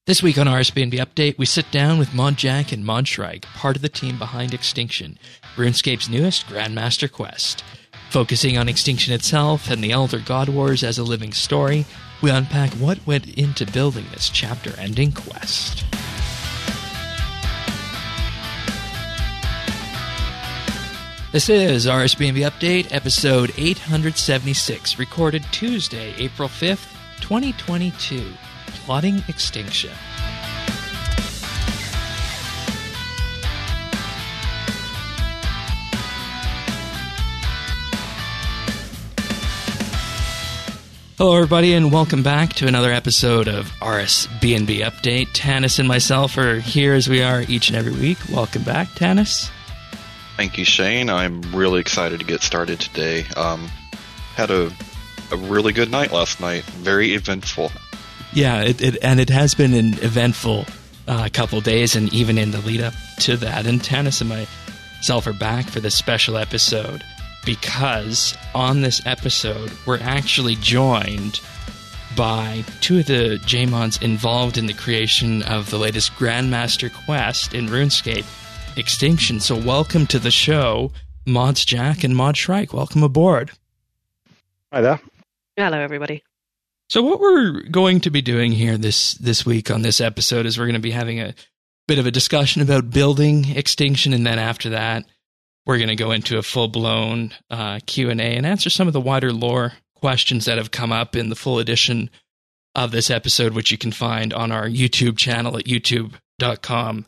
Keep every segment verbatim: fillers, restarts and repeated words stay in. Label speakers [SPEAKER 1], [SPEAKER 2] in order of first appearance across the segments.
[SPEAKER 1] This week on R S B N B Update, we sit down with Mod Jack and Mod Shrike, part of the team behind Extinction, RuneScape's newest Grandmaster quest. Focusing on Extinction itself and the Elder God Wars as a living story, we unpack what went into building this chapter-ending quest. This is R S B N B Update, episode eight seventy-six, recorded Tuesday, April fifth, twenty twenty-two. Plotting Extinction. Hello, everybody, and welcome back to another episode of R S B N B Update. Tanis and myself are here as we are each and every week. Welcome back, Tanis.
[SPEAKER 2] Thank you, Shane. I'm really excited to get started today. Um, had a, a really good night last night. Very eventful.
[SPEAKER 1] Yeah, it, it and it has been an eventful uh, couple days, and even in the lead up to that. And Tanis and myself are back for this special episode because on this episode we're actually joined by two of the J-Mods involved in the creation of the latest Grandmaster quest in RuneScape, Extinction. So welcome to the show, Mods Jack and Mod Shrike. Welcome aboard.
[SPEAKER 3] Hi there.
[SPEAKER 4] Hello, everybody.
[SPEAKER 1] So what we're going to be doing here this, this week on this episode is we're going to be having a bit of a discussion about building Extinction, and then after that, we're going to go into a full-blown uh, Q and A and answer some of the wider lore questions that have come up in the full edition of this episode, which you can find on our YouTube channel at youtube.com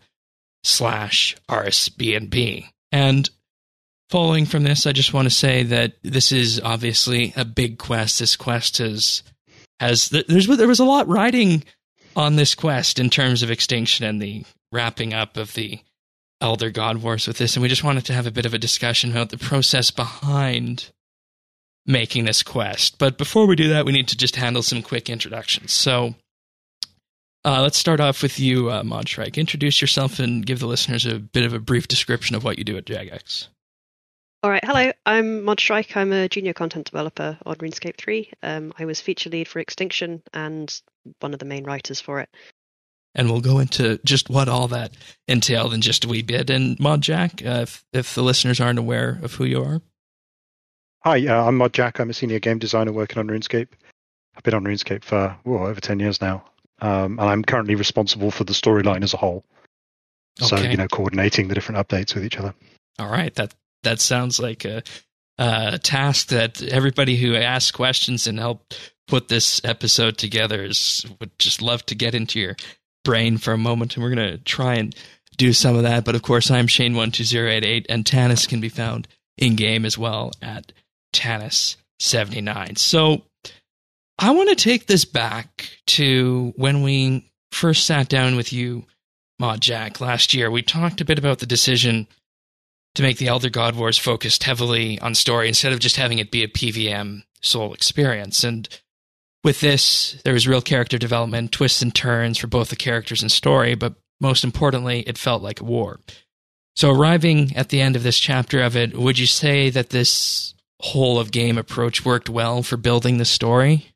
[SPEAKER 1] slash RSBNB. And following from this, I just want to say that this is obviously a big quest. This quest has... As there's there was a lot riding on this quest in terms of Extinction and the wrapping up of the Elder God Wars with this, and we just wanted to have a bit of a discussion about the process behind making this quest. But before we do that, we need to just handle some quick introductions. So uh, let's start off with you, uh, Mod Shrike. Introduce yourself and give the listeners a bit of a brief description of what you do at Jagex.
[SPEAKER 4] All right, hello, I'm Mod Shrike. I'm a junior content developer on RuneScape three. Um, I was feature lead for Extinction and one of the main writers for it.
[SPEAKER 1] And we'll go into just what all that entailed in just a wee bit. And Mod Jack, uh, if, if the listeners aren't aware of who you are.
[SPEAKER 3] Hi, uh, I'm Mod Jack. I'm a senior game designer working on RuneScape. I've been on RuneScape for whoa, over ten years now. Um, and I'm currently responsible for the storyline as a whole. So,
[SPEAKER 1] Okay.
[SPEAKER 3] you know, coordinating the different updates with each other.
[SPEAKER 1] All right, that that sounds like a, a task that everybody who asks questions and help put this episode together is would just love to get into your brain for a moment, and we're going to try and do some of that. But of course, I'm Shane one two zero eight eight, and Tanis can be found in-game as well at Tanis seventy-nine. So I want to take this back to when we first sat down with you, Mod Jack, last year. We talked a bit about the decision to make the Elder God Wars focused heavily on story instead of just having it be a P V M sole experience. And with this, there was real character development, twists and turns for both the characters and story, but most importantly, it felt like a war. So arriving at the end of this chapter of it, would you say that this whole of game approach worked well for building the story?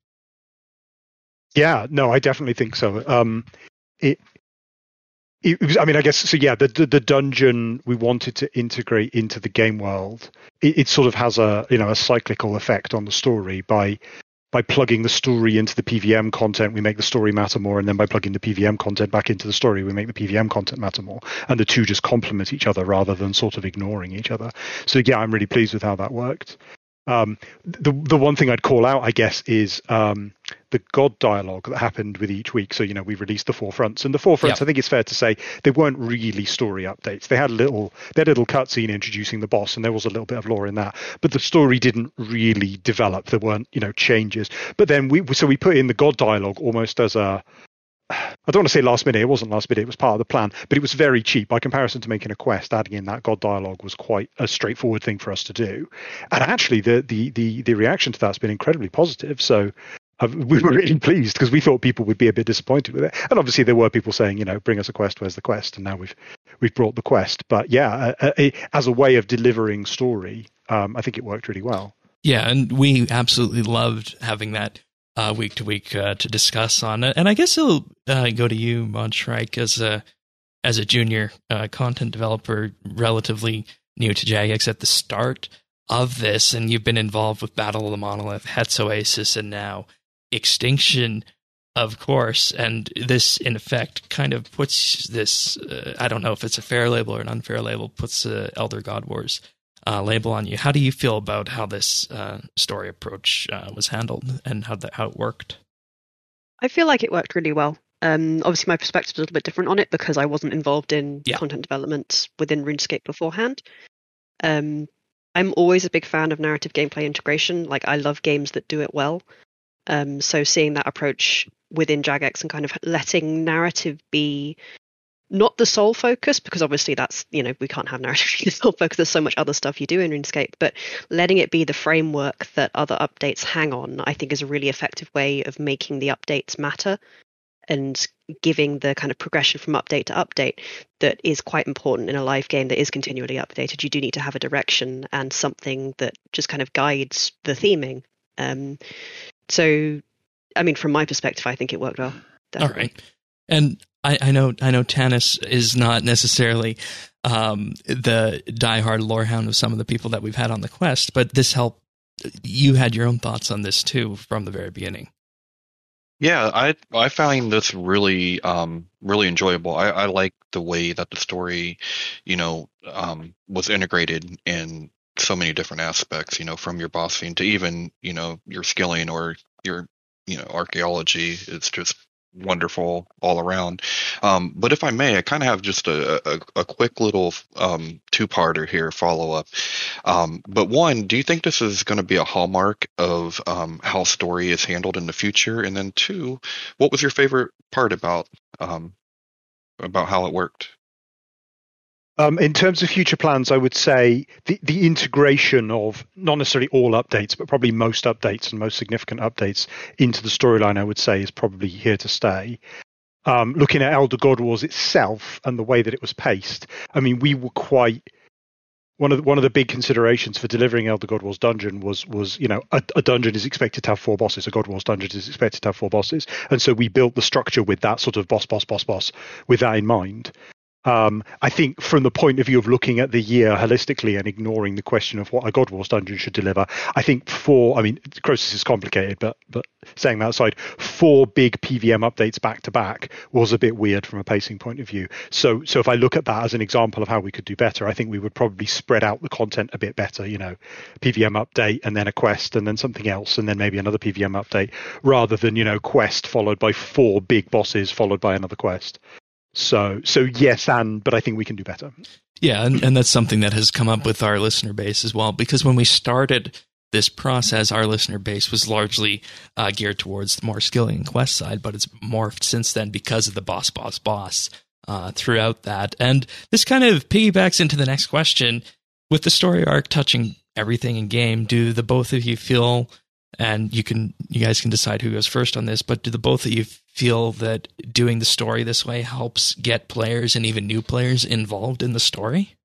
[SPEAKER 3] Yeah, no, I definitely think so. Um, it, it was, I mean, I guess, so yeah, the, the the dungeon we wanted to integrate into the game world, it, it sort of has a, you know, a cyclical effect on the story. By by plugging the story into the P V M content, we make the story matter more, and then by plugging the P V M content back into the story, we make the P V M content matter more. And the two just complement each other rather than sort of ignoring each other. So yeah, I'm really pleased with how that worked. Um, the the one thing I'd call out, I guess, is um, the God dialogue that happened with each week. So, you know, we released the four fronts, and the four fronts,
[SPEAKER 1] Yep.
[SPEAKER 3] I think it's fair to say, they weren't really story updates. They had a little, they had a little cutscene introducing the boss, and there was a little bit of lore in that. But the story didn't really develop. There weren't, you know, changes. But then we, so we put in the God dialogue almost as a, I don't want to say last minute. It wasn't last minute. It was part of the plan, but it was very cheap by comparison to making a quest. Adding in that God dialogue was quite a straightforward thing for us to do, and actually, the the the, the reaction to that's been incredibly positive. So uh, we were really pleased because we thought people would be a bit disappointed with it, and obviously there were people saying, you know, bring us a quest. Where's the quest? And now we've we've brought the quest. But yeah, uh, uh, as a way of delivering story, um, I think it worked really well.
[SPEAKER 1] Yeah, and we absolutely loved having that uh, week to week uh, to discuss on it. And I guess it'll uh, go to you, Monstrike, as a as a junior uh, content developer, relatively new to Jagex at the start of this, and you've been involved with Battle of the Monolith, Het's Oasis, and now Extinction, of course. And this, in effect, kind of puts this, uh, I don't know if it's a fair label or an unfair label, puts the Elder God Wars uh, label on you. How do you feel about how this uh, story approach uh, was handled and how that how it worked?
[SPEAKER 4] I feel like it worked really well. Um, obviously, my perspective is a little bit different on it because I wasn't involved in yeah. content development within RuneScape beforehand. Um, I'm always a big fan of narrative gameplay integration. Like, I love games that do it well. Um, so seeing that approach within Jagex and kind of letting narrative be not the sole focus, because obviously that's, you know, we can't have narrative be the sole focus. There's so much other stuff you do in RuneScape, but letting it be the framework that other updates hang on, I think is a really effective way of making the updates matter and giving the kind of progression from update to update that is quite important in a live game that is continually updated. You do need to have a direction and something that just kind of guides the theming. Um, so, I mean, from my perspective, I think it worked well. Definitely.
[SPEAKER 1] All right. And I, I know I know Tanis is not necessarily um, the diehard lorehound of some of the people that we've had on the quest, but this helped. You had your own thoughts on this too from the very beginning.
[SPEAKER 2] Yeah, I I found this really um, really enjoyable. I, I like the way that the story, you know, um, was integrated in so many different aspects. You know, from your boss scene to even, you know, your skilling or your, you know, archaeology. It's just wonderful all around. Um, but if I may, I kind of have just a, a, a quick little um, two-parter here, follow-up. Um, but one, do you think this is going to be a hallmark of um, how story is handled in the future? And then two, what was your favorite part about um, about how it worked?
[SPEAKER 3] Um, in terms of future plans, I would say the, the integration of not necessarily all updates, but probably most updates and most significant updates into the storyline, I would say, is probably here to stay. Um, looking at Elder God Wars itself and the way that it was paced, I mean, we were quite one of the, one of the big considerations for delivering Elder God Wars Dungeon was was you know a, a dungeon is expected to have four bosses. A God Wars dungeon is expected to have four bosses, and so we built the structure with that sort of boss, boss, boss, boss with that in mind. Um, I think from the point of view of looking at the year holistically and ignoring the question of what a God Wars dungeon should deliver, I think four, I mean, Croesus is complicated, but but saying that aside, four big P V M updates back to back was a bit weird from a pacing point of view. So so if I look at that as an example of how we could do better, I think we would probably spread out the content a bit better, you know, P V M update and then a quest and then something else and then maybe another P V M update rather than, you know, quest followed by four big bosses followed by another quest. So, so yes, and but I think we can do better.
[SPEAKER 1] Yeah, and, and that's something that has come up with our listener base as well, because when we started this process, our listener base was largely uh, geared towards the more skilling and quest side, but it's morphed since then because of the boss, boss, boss uh, throughout that. And this kind of piggybacks into the next question. With the story arc touching everything in game, do the both of you feel, and you can, you guys can decide who goes first on this, but do the both of you feel that doing the story this way helps get players and even new players involved in the story?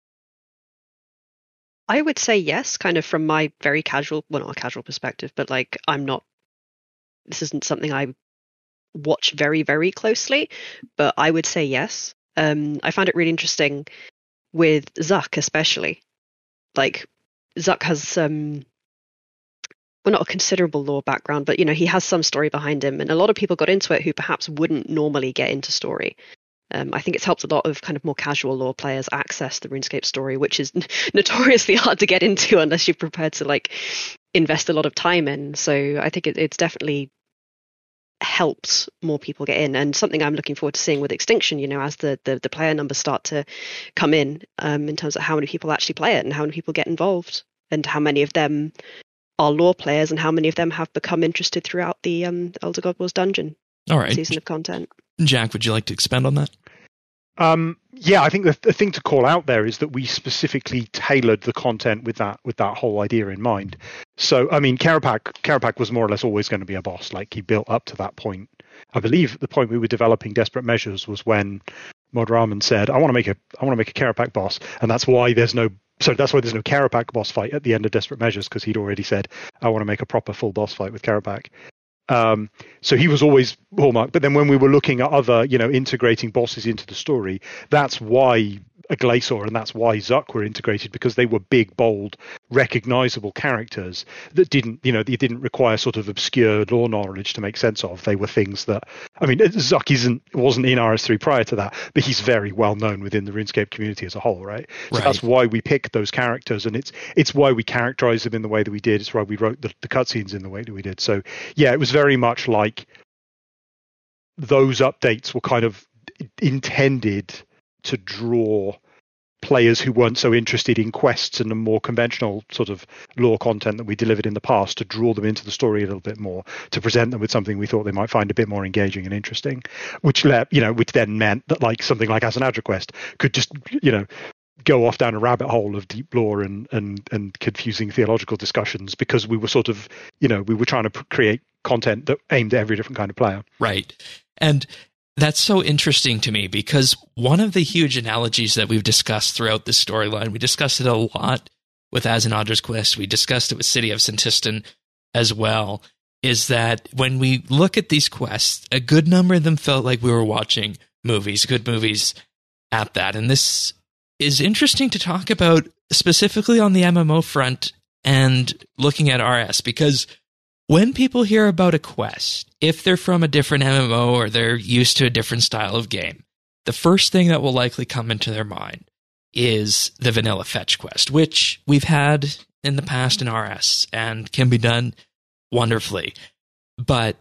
[SPEAKER 4] I would say yes, kind of from my very casual, well, not a casual perspective, but like I'm not, this isn't something I watch very, very closely, but I would say yes. Um, I found it really interesting with Zuck, especially. Like, Zuck has um, well, not a considerable lore background, but, you know, he has some story behind him. And a lot of people got into it who perhaps wouldn't normally get into story. Um, I think it's helped a lot of kind of more casual lore players access the RuneScape story, which is n- notoriously hard to get into unless you're prepared to, like, invest a lot of time in. So I think it, it's definitely helped more people get in, and something I'm looking forward to seeing with Extinction, you know, as the, the, the player numbers start to come in, um, in terms of how many people actually play it and how many people get involved and how many of them are lore players and how many of them have become interested throughout the um, Elder God Wars dungeon
[SPEAKER 1] All right.
[SPEAKER 4] season of content.
[SPEAKER 1] Jack, would you like to expand on that?
[SPEAKER 3] Um, yeah, I think the, the thing to call out there is that we specifically tailored the content with that with that whole idea in mind. So, I mean, Karapak Karapak was more or less always going to be a boss. Like, he built up to that point. I believe at the point we were developing Desperate Measures was when Modraman said, "I want to make a I want to make a Karapak boss," and that's why there's no so that's why there's no Karapak boss fight at the end of Desperate Measures, because he'd already said, "I want to make a proper full boss fight with Karapak." Um, so he was always Hallmark. But then when we were looking at other, you know, integrating bosses into the story, that's why a Glacier and that's why Zuck were integrated, because they were big, bold, recognizable characters that didn't, you know, they didn't require sort of obscure lore knowledge to make sense of. They were things that, I mean, Zuck isn't wasn't in R S three prior to that, but he's very well known within the RuneScape community as a whole, right? So
[SPEAKER 1] Right.
[SPEAKER 3] that's why we picked those characters, and it's it's why we characterized them in the way that we did. It's why we wrote the, the cutscenes in the way that we did. So yeah, it was very much like those updates were kind of intended to draw players who weren't so interested in quests and the more conventional sort of lore content that we delivered in the past, to draw them into the story a little bit more, to present them with something we thought they might find a bit more engaging and interesting, which let, you know, which then meant that like something like Asanadra Quest could just, you know, go off down a rabbit hole of deep lore and and and confusing theological discussions, because we were sort of, you know, we were trying to create content that aimed at every different kind of player.
[SPEAKER 1] Right. And that's so interesting to me, because one of the huge analogies that we've discussed throughout this storyline, we discussed it a lot with Azanadra's Quest, we discussed it with City of Sintistan as well, is that when we look at these quests, a good number of them felt like we were watching movies, good movies at that. And this is interesting to talk about specifically on the M M O front and looking at R S, because when people hear about a quest, if they're from a different M M O or they're used to a different style of game, the first thing that will likely come into their mind is the vanilla fetch quest, which we've had in the past in R S and can be done wonderfully. But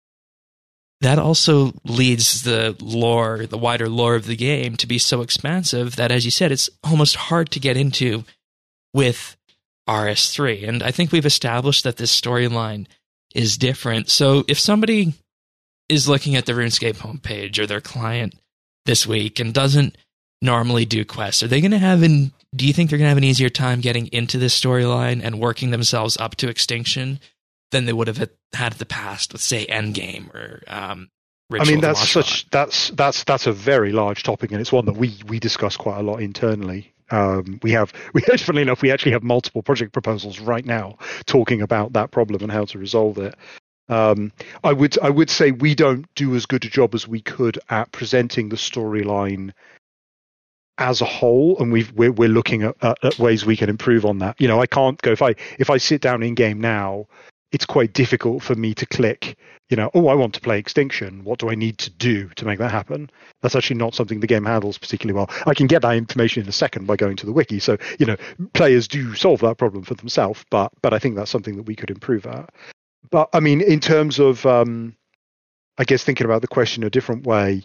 [SPEAKER 1] that also leads the lore, the wider lore of the game, to be so expansive that, as you said, it's almost hard to get into with R S three. And I think we've established that this storyline is different. So if somebody is looking at the RuneScape homepage or their client this week and doesn't normally do quests, are they going to have an, do you think they're going to have an easier time getting into this storyline and working themselves up to extinction than they would have had in the past with, say, Endgame or um, Ritual
[SPEAKER 3] I mean,
[SPEAKER 1] of the
[SPEAKER 3] that's
[SPEAKER 1] Mash'Raj?
[SPEAKER 3] such that's that's that's a very large topic, and it's one that we we discuss quite a lot internally. Um, we have, we funnily enough, we actually have multiple project proposals right now talking about that problem and how to resolve it. Um, I would, I would say we don't do as good a job as we could at presenting the storyline as a whole, and we've, we're, we're looking at, at, at ways we can improve on that. You know, I can't go if I if I sit down in game now, it's quite difficult for me to click, you know, oh, I want to play Extinction. What do I need to do to make that happen? That's actually not something the game handles particularly well. I can get that information in a second by going to the wiki. So, you know, players do solve that problem for themselves, but but I think that's something that we could improve at. But I mean, in terms of, um, I guess, thinking about the question a different way,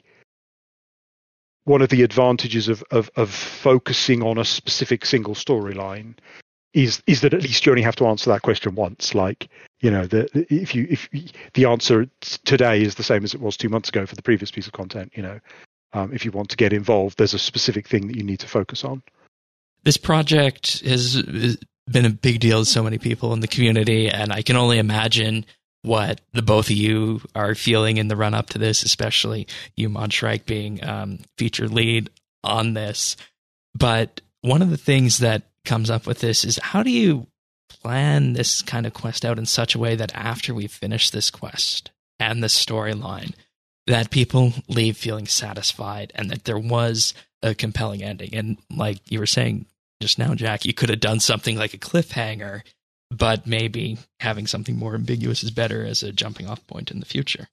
[SPEAKER 3] one of the advantages of, of, of focusing on a specific single storyline is is that at least you only have to answer that question once. Like, you know, the, if you if the answer today is the same as it was two months ago for the previous piece of content, you know, um, if you want to get involved, there's a specific thing that you need to focus on.
[SPEAKER 1] This project has been a big deal to so many people in the community, and I can only imagine what the both of you are feeling in the run up to this, especially you, Mondshrike, being um, featured lead on this. But one of the things that comes up with this is, how do you plan this kind of quest out in such a way that after we finish this quest and the storyline, that people leave feeling satisfied and that there was a compelling ending? And like you were saying just now, Jack, you could have done something like a cliffhanger, but maybe having something more ambiguous is better as a jumping off point in the future.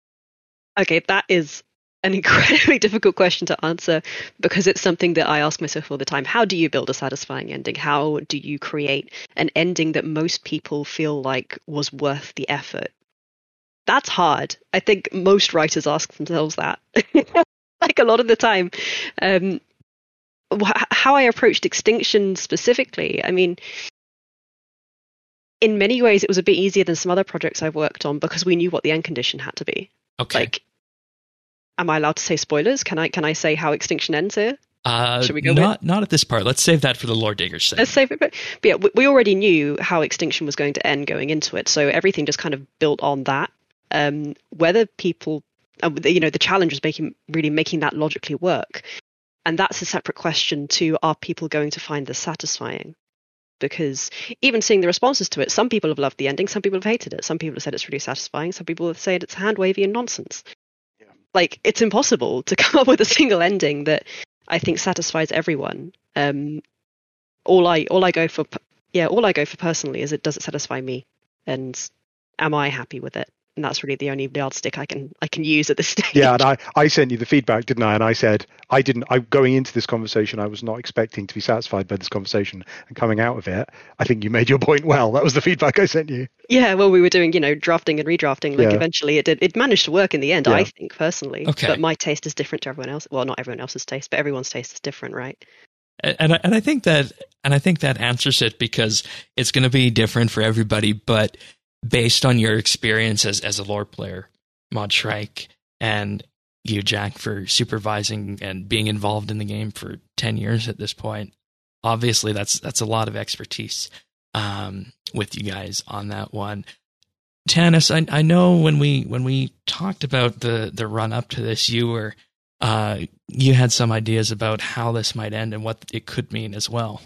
[SPEAKER 4] Okay, that is an incredibly difficult question to answer, because it's something that I ask myself all the time. How do you build a satisfying ending? How do you create an ending that most people feel like was worth the effort? That's hard. I think most writers ask themselves that, like a lot of the time. Um, wh- how I approached Extinction specifically, I mean, in many ways, it was a bit easier than some other projects I've worked on, because we knew what the end condition had to be.
[SPEAKER 1] Okay.
[SPEAKER 4] Like, am I allowed to say spoilers? Can I can I say how Extinction ends here?
[SPEAKER 1] Uh,
[SPEAKER 4] Should we go
[SPEAKER 1] not
[SPEAKER 4] with?
[SPEAKER 1] not at this part. Let's save that for the Lore Diggers segment.
[SPEAKER 4] Let's save it. But, but yeah, we, we already knew how Extinction was going to end going into it, so everything just kind of built on that. Um, whether people, uh, you know, the challenge was making really making that logically work, and that's a separate question to: are people going to find this satisfying? because even seeing the responses to it, some people have loved the ending, some people have hated it, some people have said it's really satisfying, some people have said it's hand wavy and nonsense. Yeah. Like, it's impossible to come up with a single ending that I think satisfies everyone. Um, all I all I go for, yeah, all I go for personally is, it does it satisfy me, and am I happy with it? And that's really the only yardstick I can I can use at this stage.
[SPEAKER 3] Yeah, and I, I sent you the feedback, didn't I? And I said I didn't. I going into this conversation, I was not expecting to be satisfied by this conversation, and coming out of it, I think you made your point well. That was the feedback I sent you.
[SPEAKER 4] Yeah, well, we were doing, you know, drafting and redrafting. Like, yeah. Eventually, it did. It managed to work in the end, yeah. I think personally.
[SPEAKER 1] Okay.
[SPEAKER 4] But my taste is different to everyone else. Well, not everyone else's taste, but everyone's taste is different, right?
[SPEAKER 1] And I, and I think that and I think that answers it, because it's going to be different for everybody, but based on your experience as, as a lore player, Mod Shrike, and you, Jack, for supervising and being involved in the game for ten years at this point, obviously that's that's a lot of expertise um, with you guys on that one. Tanis, I, I know when we when we talked about the, the run up to this, you were uh, you had some ideas about how this might end and what it could mean as well.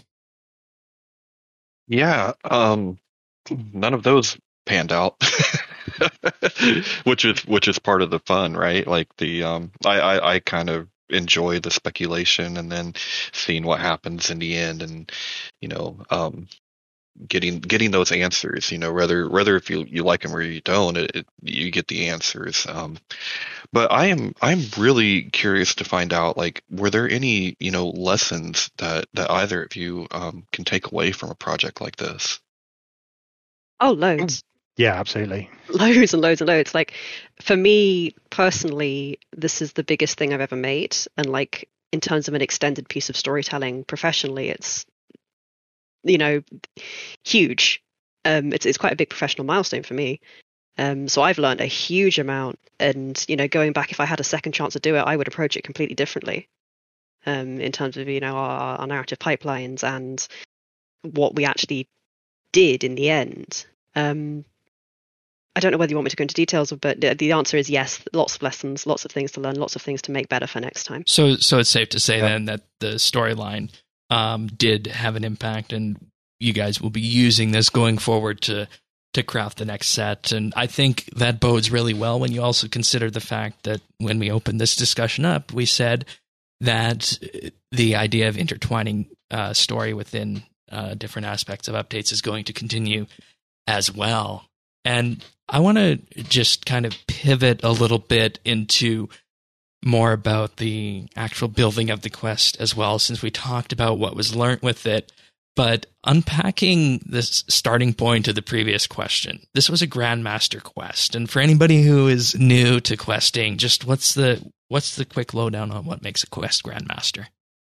[SPEAKER 2] Yeah, um, none of those panned out, which is which is part of the fun, right? Like the um, I, I I kind of enjoy the speculation and then seeing what happens in the end, and you know, um, getting getting those answers. You know, whether whether if you you like them or you don't, it, it, you get the answers. Um, but I am I'm really curious to find out, like, were there any you know lessons that that either of you um, can take away from a project like this?
[SPEAKER 4] Oh, loads.
[SPEAKER 3] Yeah, absolutely.
[SPEAKER 4] Loads and loads and loads. Like, for me personally, this is the biggest thing I've ever made. And like, in terms of an extended piece of storytelling professionally, it's, you know, huge. Um, it's, it's quite a big professional milestone for me. Um, so I've learned a huge amount. And, you know, going back, if I had a second chance to do it, I would approach it completely differently. Um, in terms of, you know, our, our narrative pipelines and what we actually did in the end. Um, I don't know whether you want me to go into details, but the answer is yes. Lots of lessons, lots of things to learn, lots of things to make better for next time.
[SPEAKER 1] So, so it's safe to say yeah. then that the storyline um, did have an impact, and you guys will be using this going forward to to craft the next set. And I think that bodes really well when you also consider the fact that when we opened this discussion up, we said that the idea of intertwining uh, story within uh, different aspects of updates is going to continue as well. And I want to just kind of pivot a little bit into more about the actual building of the quest as well, since we talked about what was learned with it. But unpacking this starting point of the previous question, this was a Grandmaster quest. And for anybody who is new to questing, just what's the what's the quick lowdown on what makes a quest Grandmaster?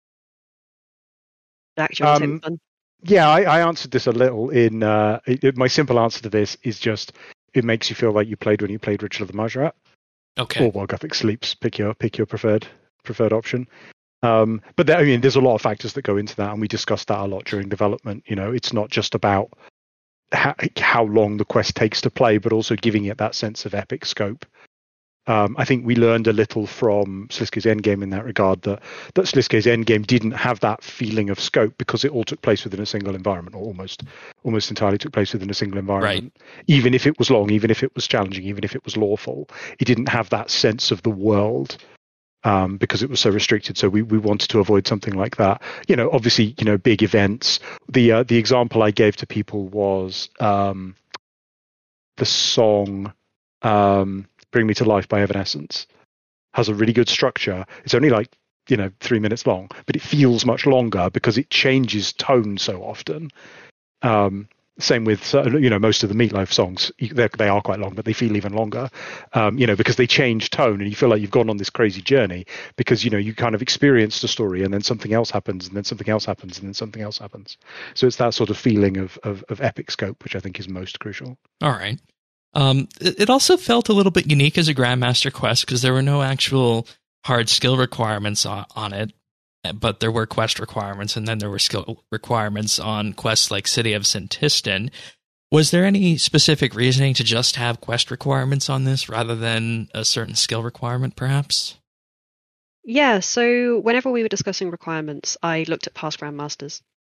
[SPEAKER 4] Jack, do you want to take the fun?
[SPEAKER 3] Yeah, I, I answered this a little in uh, it, my simple answer to this is just it makes you feel like you played when you played Ritual of the Majrat.
[SPEAKER 1] Okay.
[SPEAKER 3] Or Wild Gothic Sleeps. Pick your pick your preferred preferred option. Um, but there, I mean, there's a lot of factors that go into that, and we discussed that a lot during development. You know, it's not just about how, how long the quest takes to play, but also giving it that sense of epic scope. Um, I think we learned a little from Slisko's Endgame in that regard, that, that Slisko's Endgame didn't have that feeling of scope because it all took place within a single environment, or almost almost entirely took place within a single environment. Right. Even if it was long, even if it was challenging, even if it was lawful, it didn't have that sense of the world um, because it was so restricted. So we, we wanted to avoid something like that. You know, obviously, you know, big events. The uh, the example I gave to people was um, the song Um, Bring Me to Life by Evanescence. Has a really good structure. It's only like, you know, three minutes long, but it feels much longer because it changes tone so often. Um, same with, you know, most of the Meatloaf songs. They are quite long, but they feel even longer, um, you know, because they change tone and you feel like you've gone on this crazy journey because, you know, you kind of experience the story and then something else happens and then something else happens and then something else happens. So it's that sort of feeling of, of, of epic scope, which I think is most crucial.
[SPEAKER 1] All right. Um, it also felt a little bit unique as a Grandmaster quest because there were no actual hard skill requirements on, on it, but there were quest requirements, and then there were skill requirements on quests like City of Sintistan. Was there any specific reasoning to just have quest requirements on this rather than a certain skill requirement, perhaps?
[SPEAKER 4] Yeah, so whenever we were discussing requirements, I looked at past Grandmasters.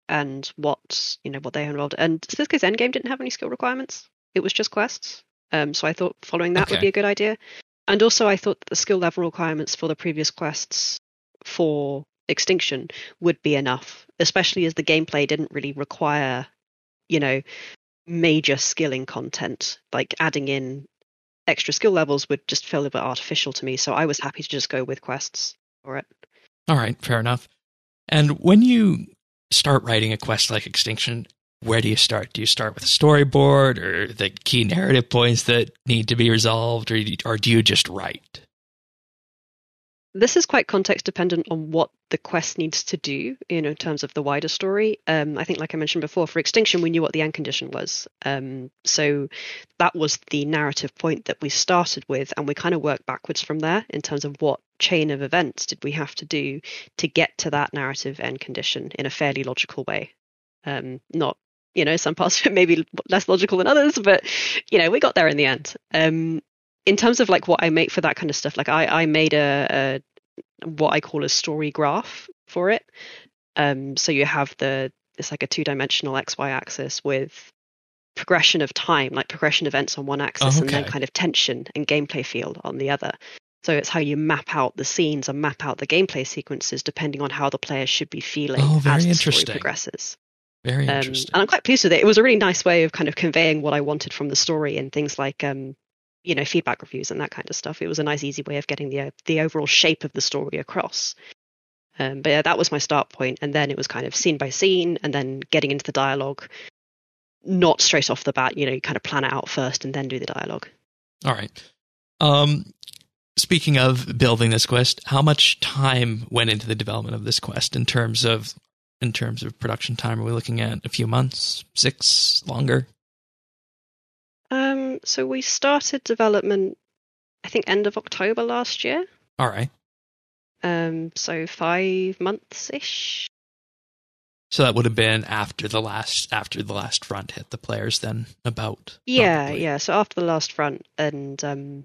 [SPEAKER 4] and what you know what they involved. And Slithko's Endgame didn't have any skill requirements; it was just quests. Um, so I thought following that
[SPEAKER 1] Okay.
[SPEAKER 4] would be a good idea. And also, I thought that the skill level requirements for the previous quests for Extinction would be enough, especially as the gameplay didn't really require, you know, major skilling content. Like adding in extra skill levels would just feel a bit artificial to me. So I was happy to just go with quests for it.
[SPEAKER 1] All right, fair enough. And when you start writing a quest like Extinction, where do you start? Do you start with a storyboard or the key narrative points that need to be resolved, or, or do you just write?
[SPEAKER 4] This is quite context dependent on what the quest needs to do, you know, in terms of the wider story. Um, I think, like I mentioned before, for Extinction, we knew what the end condition was. Um, so that was the narrative point that we started with, and we kind of worked backwards from there in terms of what chain of events did we have to do to get to that narrative end condition in a fairly logical way. Um, not, you know, some parts of it may be less logical than others, but, you know, we got there in the end. Um, in terms of like what I make for that kind of stuff, like I, I made a, a what I call a story graph for it. Um, so you have the it's like a two-dimensional X Y axis with progression of time, like progression events on one axis,
[SPEAKER 1] Oh,
[SPEAKER 4] and then
[SPEAKER 1] okay.
[SPEAKER 4] kind of tension and gameplay feel on the other. So it's how you map out the scenes and map out the gameplay sequences depending on how the players should be feeling
[SPEAKER 1] Oh, very
[SPEAKER 4] as the story
[SPEAKER 1] interesting.
[SPEAKER 4] progresses.
[SPEAKER 1] Very
[SPEAKER 4] Um,
[SPEAKER 1] interesting.
[SPEAKER 4] and I'm quite pleased with it. It was a really nice way of kind of conveying what I wanted from the story and things like, um, you know, feedback reviews and that kind of stuff. It was a nice, easy way of getting the uh, the overall shape of the story across. Um, but yeah, that was my start point, and then it was kind of scene by scene, and then getting into the dialogue. Not straight off the bat, you know, you kind of plan it out first and then do the dialogue.
[SPEAKER 1] All right. Um, speaking of building this quest, how much time went into the development of this quest in terms of in terms of production time? Are we looking at a few months, six, longer?
[SPEAKER 4] Um, so we started development, I think, end of October last year.
[SPEAKER 1] All right.
[SPEAKER 4] Um, so five months ish.
[SPEAKER 1] So that would have been after the last after the last front hit the players. Then about
[SPEAKER 4] Yeah,
[SPEAKER 1] probably.
[SPEAKER 4] yeah. So after the last front, and um,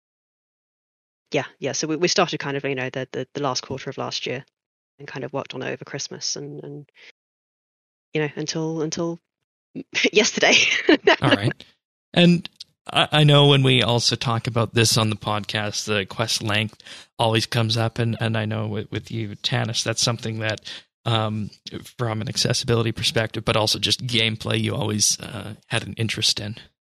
[SPEAKER 4] yeah, yeah. So we, we started kind of, you know, the, the the last quarter of last year, and kind of worked on it over Christmas, and and you know until until yesterday.
[SPEAKER 1] All right. And I, I know when we also talk about this on the podcast, the quest length always comes up, and and I know with, with you, Tanis, that's something that. Um, from an accessibility perspective, but also just gameplay, you always uh, had an interest in.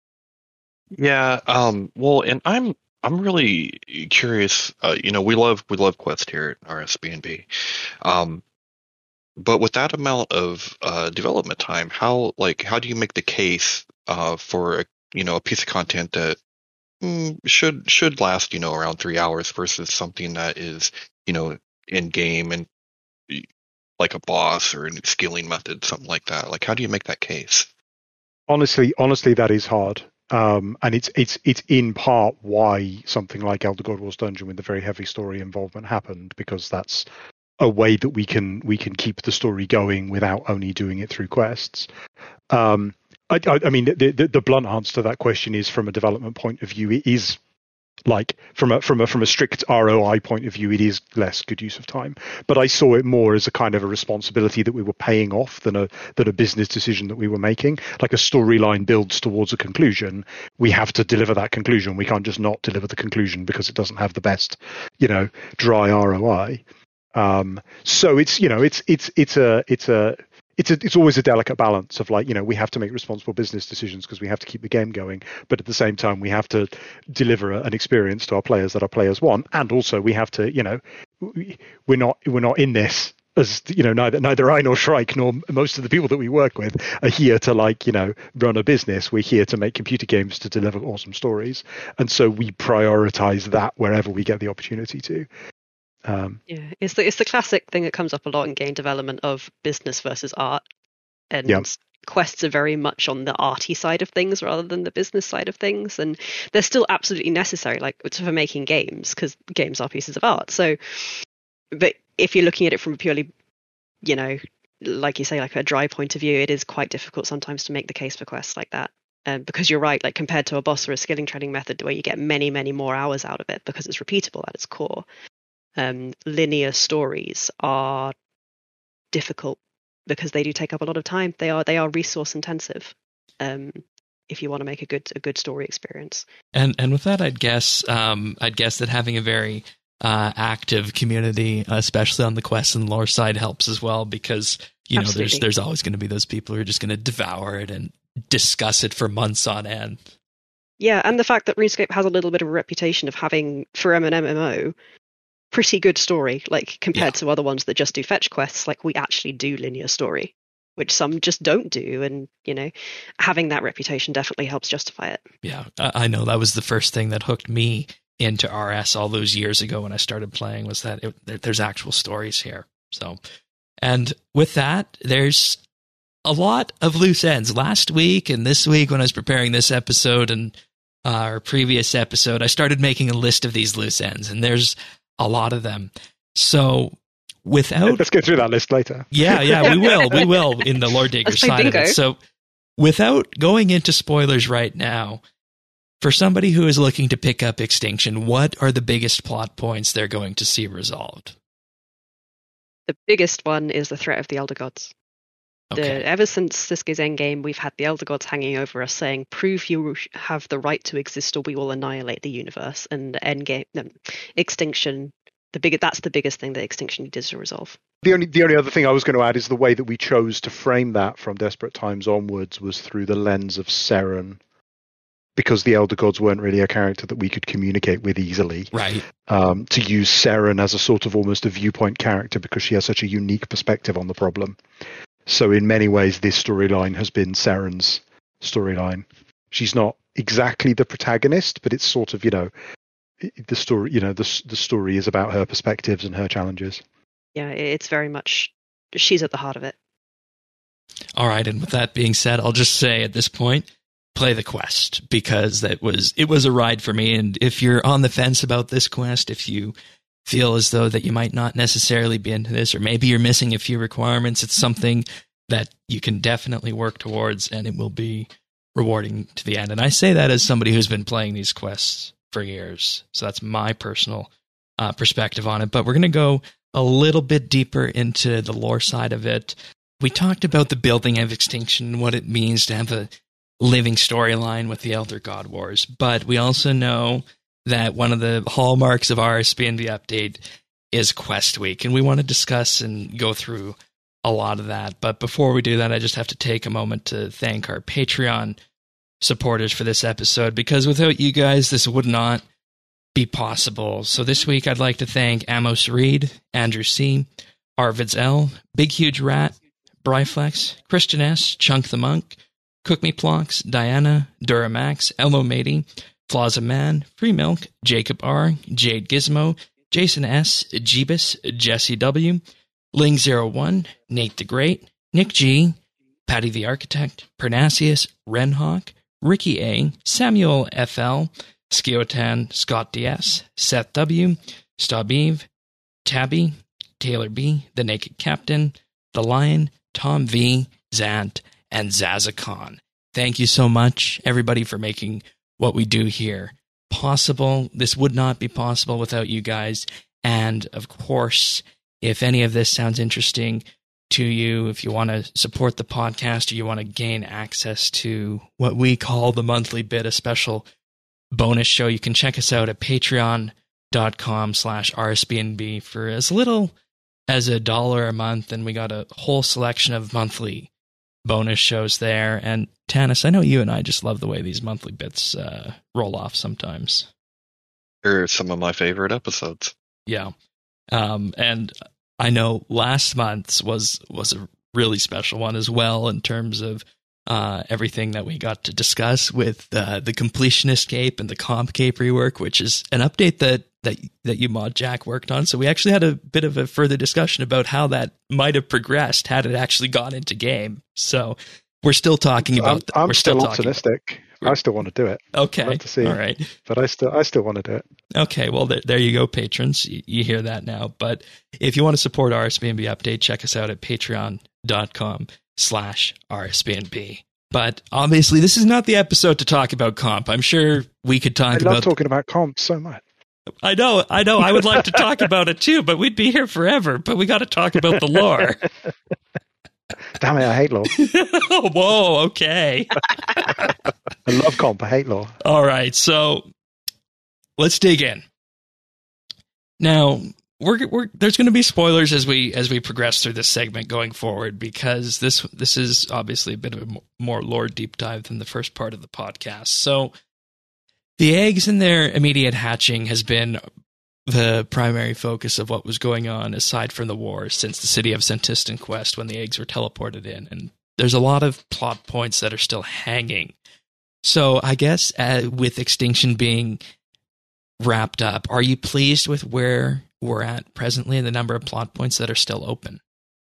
[SPEAKER 2] Yeah. Um. Well, and I'm I'm really curious. Uh, you know, we love we love Quest here at R S B N B. Um. But with that amount of uh, development time, how like how do you make the case uh, for a, you know a piece of content that mm, should should last you know around three hours versus something that is you know in game and like a boss or a skilling method, something like that? Like, how do you make that case?
[SPEAKER 3] Honestly, honestly, that is hard. Um, and it's it's it's in part why something like Elder God Wars Dungeon with the very heavy story involvement happened, because that's a way that we can we can keep the story going without only doing it through quests. Um, I, I, I mean, the, the the blunt answer to that question is, from a development point of view, it is like from a from a from a strict R O I point of view, it is less good use of time. But I saw it more as a kind of a responsibility that we were paying off than a than a business decision that we were making. Like a storyline builds towards a conclusion, we have to deliver that conclusion. We can't just not deliver the conclusion because it doesn't have the best, you know, dry R O I. Um, so it's you know it's it's it's a it's a It's a, it's always a delicate balance of like, you know, we have to make responsible business decisions because we have to keep the game going. But at the same time, we have to deliver an experience to our players that our players want. And also we have to, you know, we're not we're not in this as, you know, neither neither I nor Shrike nor most of the people that we work with are here to like, you know, run a business. We're here to make computer games to deliver awesome stories. And so we prioritize that wherever we get the opportunity to. Um,
[SPEAKER 4] yeah, it's the it's the classic thing that comes up a lot in game development of business versus art, and
[SPEAKER 3] Yeah.
[SPEAKER 4] quests are very much on the arty side of things rather than the business side of things, and they're still absolutely necessary, like for making games, because games are pieces of art. So, but if you're looking at it from a purely, you know, like you say, like a dry point of view, it is quite difficult sometimes to make the case for quests like that. Um, because you're right, like compared to a boss or a skilling training method where you get many, many more hours out of it because it's repeatable at its core. Um, linear stories are difficult because they do take up a lot of time. They are they are resource intensive. Um, if you want to make a good a good story experience.
[SPEAKER 1] And and with that, I'd guess um, I'd guess that having a very uh, active community, especially on the quest and lore side, helps as well, because you know
[SPEAKER 4] Absolutely.
[SPEAKER 1] there's there's always going to be those people who are just going to devour it and discuss it for months on end.
[SPEAKER 4] Yeah, and the fact that RuneScape has a little bit of a reputation of having, for an M M O, pretty good story, like compared
[SPEAKER 1] Yeah.
[SPEAKER 4] to other ones that just do fetch quests. Like, we actually do linear story, which some just don't do, and you know, having that reputation definitely helps justify it.
[SPEAKER 1] Yeah, I, I know that was the first thing that hooked me into R S all those years ago when I started playing, was that it, there, there's actual stories here. So, and with that, there's a lot of loose ends. Last week and this week, when I was preparing this episode and uh, our previous episode, I started making a list of these loose ends, and there's a lot of them. So, without
[SPEAKER 3] Let's go through that list later.
[SPEAKER 1] yeah, yeah, we will. We will in the Lore Digger
[SPEAKER 4] Let's play
[SPEAKER 1] side of
[SPEAKER 4] bingo.
[SPEAKER 1] it. So, without going into spoilers right now, for somebody who is looking to pick up Extinction, what are the biggest plot points they're going to see resolved?
[SPEAKER 4] The biggest one is the threat of the Elder Gods. The,
[SPEAKER 1] Okay.
[SPEAKER 4] ever since Sisko's Endgame, we've had the Elder Gods hanging over us saying, prove you have the right to exist or we will annihilate the universe. And Endgame, no, Extinction, the big, that's the biggest thing that Extinction needed to resolve.
[SPEAKER 3] The only the only other thing I was going to add is the way that we chose to frame that from Desperate Times onwards was through the lens of Seren, because the Elder Gods weren't really a character that we could communicate with easily.
[SPEAKER 1] Right.
[SPEAKER 3] Um, to use Seren as a sort of almost a viewpoint character because she has such a unique perspective on the problem. So in many ways, this storyline has been Seren's storyline. She's not exactly the protagonist, but it's sort of, you know, the story. You know, the the story is about her perspectives and her challenges.
[SPEAKER 4] Yeah, it's very much, she's at the heart of it.
[SPEAKER 1] All right, and with that being said, I'll just say at this point, play the quest, because that was it was a ride for me. And if you're on the fence about this quest, if you feel as though that you might not necessarily be into this, or maybe you're missing a few requirements, it's something that you can definitely work towards, and it will be rewarding to the end. And I say that as somebody who's been playing these quests for years. So that's my personal uh, perspective on it. But we're going to go a little bit deeper into the lore side of it. We talked about the building of Extinction, what it means to have a living storyline with the Elder God Wars. But we also know that one of the hallmarks of our R S B N B update is Quest Week, and we want to discuss and go through a lot of that. But before we do that, I just have to take a moment to thank our Patreon supporters for this episode, because without you guys, this would not be possible. So this week, I'd like to thank Amos Reed, Andrew C., Arvids L., Big Huge Rat, Bryflex, Christian S., Chunk the Monk, Cook Me Plonks, Diana, Duramax, Elmo Matey, Flaws of Man, Free Milk, Jacob R., Jade Gizmo, Jason S., Jeebus, Jesse W., Ling zero one, Nate the Great, Nick G., Patty the Architect, Pernasius, Renhawk, Ricky A., Samuel F L., Skiotan, Scott D S, Seth W., Stabeve, Tabby, Taylor B., The Naked Captain, The Lion, Tom V., Zant, and Zazakon. Thank you so much, everybody, for making what we do here possible. This would not be possible without you guys. And of course, if any of this sounds interesting to you, if you want to support the podcast, or you want to gain access to what we call the monthly bit, a special bonus show, you can check us out at patreon.com slash RSBNB for as little as a dollar a month. And we got a whole selection of monthly bonus shows there. And Tanis, I know you and I just love the way these monthly bits uh, roll off sometimes.
[SPEAKER 2] They're some of my favorite episodes.
[SPEAKER 1] Yeah. Um, and I know last month's was was a really special one as well, in terms of uh, everything that we got to discuss with uh, the Completionist Cape and the Comp Cape rework, which is an update that, that, that you, Mod Jack, worked on. So we actually had a bit of a further discussion about how that might have progressed had it actually gone into game. So we're still talking about that.
[SPEAKER 3] I'm, I'm
[SPEAKER 1] we're
[SPEAKER 3] still,
[SPEAKER 1] still talking
[SPEAKER 3] optimistic. I still want to do it.
[SPEAKER 1] Okay.
[SPEAKER 3] I'd love to see
[SPEAKER 1] All
[SPEAKER 3] it.
[SPEAKER 1] right.
[SPEAKER 3] But I still I still want to do it.
[SPEAKER 1] Okay, well, there, there you go, patrons. You, you hear that now. But if you want to support R S B N B Update, check us out at patreon.com slash RSBNB. But obviously, this is not the episode to talk about comp. I'm sure we could talk
[SPEAKER 3] I
[SPEAKER 1] about...
[SPEAKER 3] love talking about comp so much.
[SPEAKER 1] I know, I know. I would like to talk about it too, but we'd be here forever. But we got to talk about the lore.
[SPEAKER 3] Damn it, I hate law.
[SPEAKER 1] Whoa, okay.
[SPEAKER 3] I love comp, I hate law.
[SPEAKER 1] All right, so let's dig in. Now, we're, we're there's going to be spoilers as we as we progress through this segment going forward, because this this is obviously a bit of a more lore deep dive than the first part of the podcast. So, the eggs in their immediate hatching has been the primary focus of what was going on, aside from the war, since the City of Sentistan quest when the eggs were teleported in. And there's a lot of plot points that are still hanging. So I guess uh, with Extinction being wrapped up, are you pleased with where we're at presently and the number of plot points that are still open?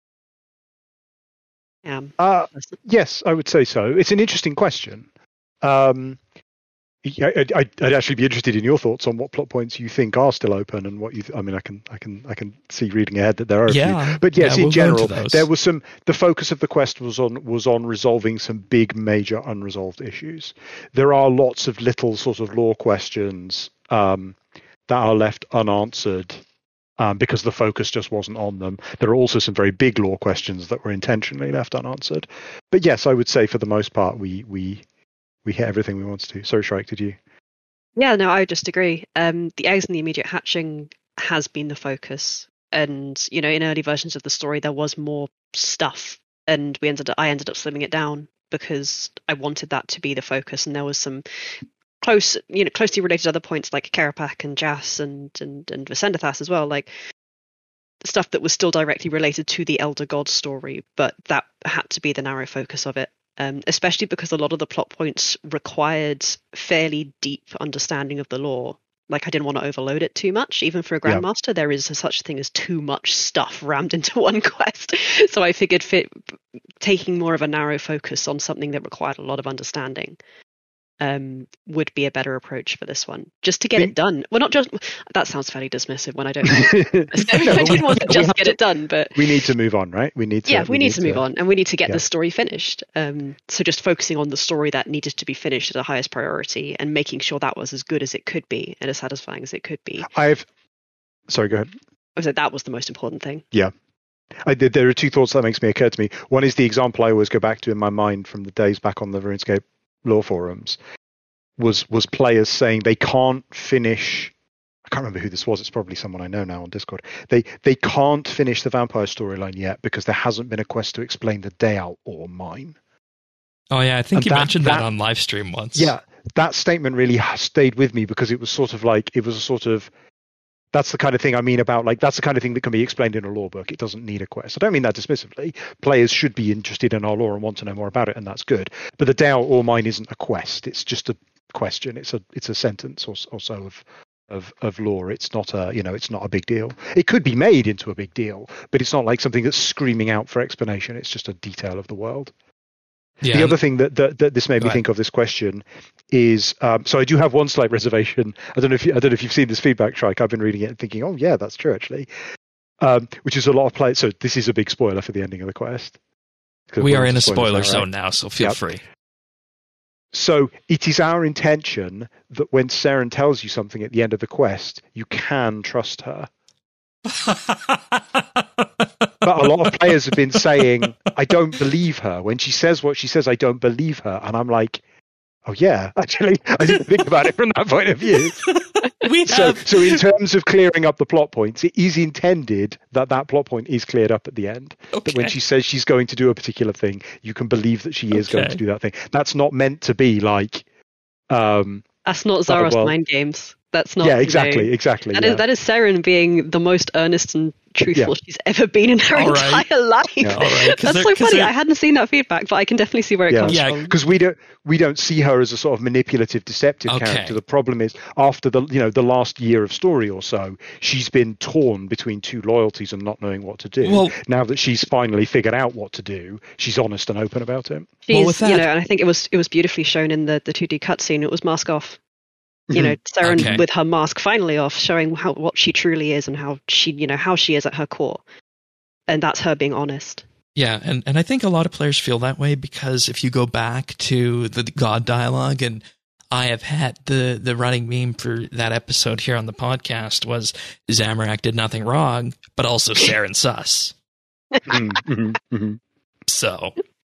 [SPEAKER 4] Um,
[SPEAKER 3] Uh, yes, I would say so. It's an interesting question. Um, I, I, I'd actually be interested in your thoughts on what plot points you think are still open and what you. Th- I mean, I can, I can, I can see reading ahead that there are a
[SPEAKER 1] Yeah,
[SPEAKER 3] few. But yes,
[SPEAKER 1] yeah,
[SPEAKER 3] in
[SPEAKER 1] we'll go into
[SPEAKER 3] general,
[SPEAKER 1] those.
[SPEAKER 3] there was some. The focus of the quest was on was on resolving some big, major unresolved issues. There are lots of little sort of lore questions um, that are left unanswered. Um, because the focus just wasn't on them. There are also some very big lore questions that were intentionally left unanswered. But yes, I would say for the most part, we we we hit everything we wanted to. Sorry, Shrike, did you?
[SPEAKER 4] Yeah, no, I would just agree. Um, the eggs and the immediate hatching has been the focus, and you know, in early versions of the story, there was more stuff, and we ended up, I ended up slimming it down because I wanted that to be the focus, and there was some close, you know, closely related other points like Karapak and Jas and and and Vasendathas as well, like stuff that was still directly related to the Elder God story, but that had to be the narrow focus of it. Um, especially because a lot of the plot points required fairly deep understanding of the lore. Like, I didn't want to overload it too much. Even for a Grandmaster, yeah. There is a, such a thing as too much stuff rammed into one quest. So I figured fit, taking more of a narrow focus on something that required a lot of understanding um, would be a better approach for this one. Just to get Think- it done. Well, not just... That sounds fairly dismissive when I don't... no, I didn't want to just get to, it done, but...
[SPEAKER 3] We need to move on, right? We need to...
[SPEAKER 4] Yeah, we, we need, need to move
[SPEAKER 3] to,
[SPEAKER 4] on, and we need to get
[SPEAKER 3] yeah.
[SPEAKER 4] the story finished. Um, so just focusing on the story that needed to be finished as the highest priority and making sure that was as good as it could be and as satisfying as it could be.
[SPEAKER 3] I've... Sorry, go ahead.
[SPEAKER 4] I said that was the most important thing.
[SPEAKER 3] Yeah. I did. There are two thoughts that makes me occur to me. One is the example I always go back to in my mind from the days back on the RuneScape lore forums. Was was players saying they can't finish. I can't remember who this was. It's probably someone I know now on Discord. They they can't finish the vampire storyline yet because there hasn't been a quest to explain the Daeal Ore mine.
[SPEAKER 1] Oh yeah, I think
[SPEAKER 3] and
[SPEAKER 1] you
[SPEAKER 3] that,
[SPEAKER 1] mentioned that,
[SPEAKER 3] that
[SPEAKER 1] on live stream once.
[SPEAKER 3] Yeah, that statement really stayed with me because it was sort of like it was a sort of. That's the kind of thing I mean about, like, that's the kind of thing that can be explained in a lore book. It doesn't need a quest. I don't mean that dismissively. Players should be interested in our lore and want to know more about it, and that's good. But the Daeal Ore mine isn't a quest. It's just a question. It's a it's a sentence or, or so of, of of lore. It's not a, you know, it's not a big deal. It could be made into a big deal, but it's not like something that's screaming out for explanation. It's just a detail of the world. Yeah. The other thing that, that, that this made me think of this question is um, so I do have one slight reservation. I don't know if you, I don't know if you've seen this feedback, Shrike. I've been reading it and thinking, oh yeah, that's true actually. Um, which is a lot of players. So this is a big spoiler for the ending of the quest.
[SPEAKER 1] We are in a spoiler zone now, so feel
[SPEAKER 3] yep.
[SPEAKER 1] free.
[SPEAKER 3] So it is our intention that when Seren tells you something at the end of the quest, you can trust her. But a lot of players have been saying, I don't believe her. When she says what she says, I don't believe her. And I'm like, oh, yeah, actually, I didn't think about it from that point of view.
[SPEAKER 1] we
[SPEAKER 3] so,
[SPEAKER 1] have...
[SPEAKER 3] so in terms of clearing up the plot points, it is intended that that plot point is cleared up at the end.
[SPEAKER 1] Okay.
[SPEAKER 3] That when she says she's going to do a particular thing, you can believe that she is okay. going to do that thing. That's not meant to be like... Um,
[SPEAKER 4] That's not Zaros oh, well, mind games. That's not.
[SPEAKER 3] Yeah, exactly,
[SPEAKER 4] you know,
[SPEAKER 3] exactly.
[SPEAKER 4] That
[SPEAKER 3] yeah.
[SPEAKER 4] is that is Seren being the most earnest and truthful
[SPEAKER 3] yeah.
[SPEAKER 4] she's ever been in her
[SPEAKER 1] All
[SPEAKER 4] entire
[SPEAKER 1] right.
[SPEAKER 4] life.
[SPEAKER 3] Yeah.
[SPEAKER 1] All right.
[SPEAKER 4] That's so funny. I hadn't seen that feedback, but I can definitely see where it
[SPEAKER 3] yeah.
[SPEAKER 4] comes
[SPEAKER 1] yeah.
[SPEAKER 4] from.
[SPEAKER 3] Because we don't we don't see her as a sort of manipulative, deceptive
[SPEAKER 1] okay.
[SPEAKER 3] character. The problem is after the you know the last year of story or so, she's been torn between two loyalties and not knowing what to do.
[SPEAKER 1] Well,
[SPEAKER 3] now that she's finally figured out what to do, she's honest and open about it.
[SPEAKER 4] She's,
[SPEAKER 1] well, with that,
[SPEAKER 4] you know, and I think it was it was beautifully shown in the the two D cutscene. It was mask off. You know, Seren
[SPEAKER 1] okay.
[SPEAKER 4] with her mask finally off, showing how what she truly is and how she, you know, how she is at her core, and that's her being honest.
[SPEAKER 1] Yeah, and, and I think a lot of players feel that way because if you go back to the God dialogue, and I have had the the running meme for that episode here on the podcast was Zamorak did nothing wrong, but also Seren sus.
[SPEAKER 3] mm-hmm, mm-hmm.
[SPEAKER 1] hope so.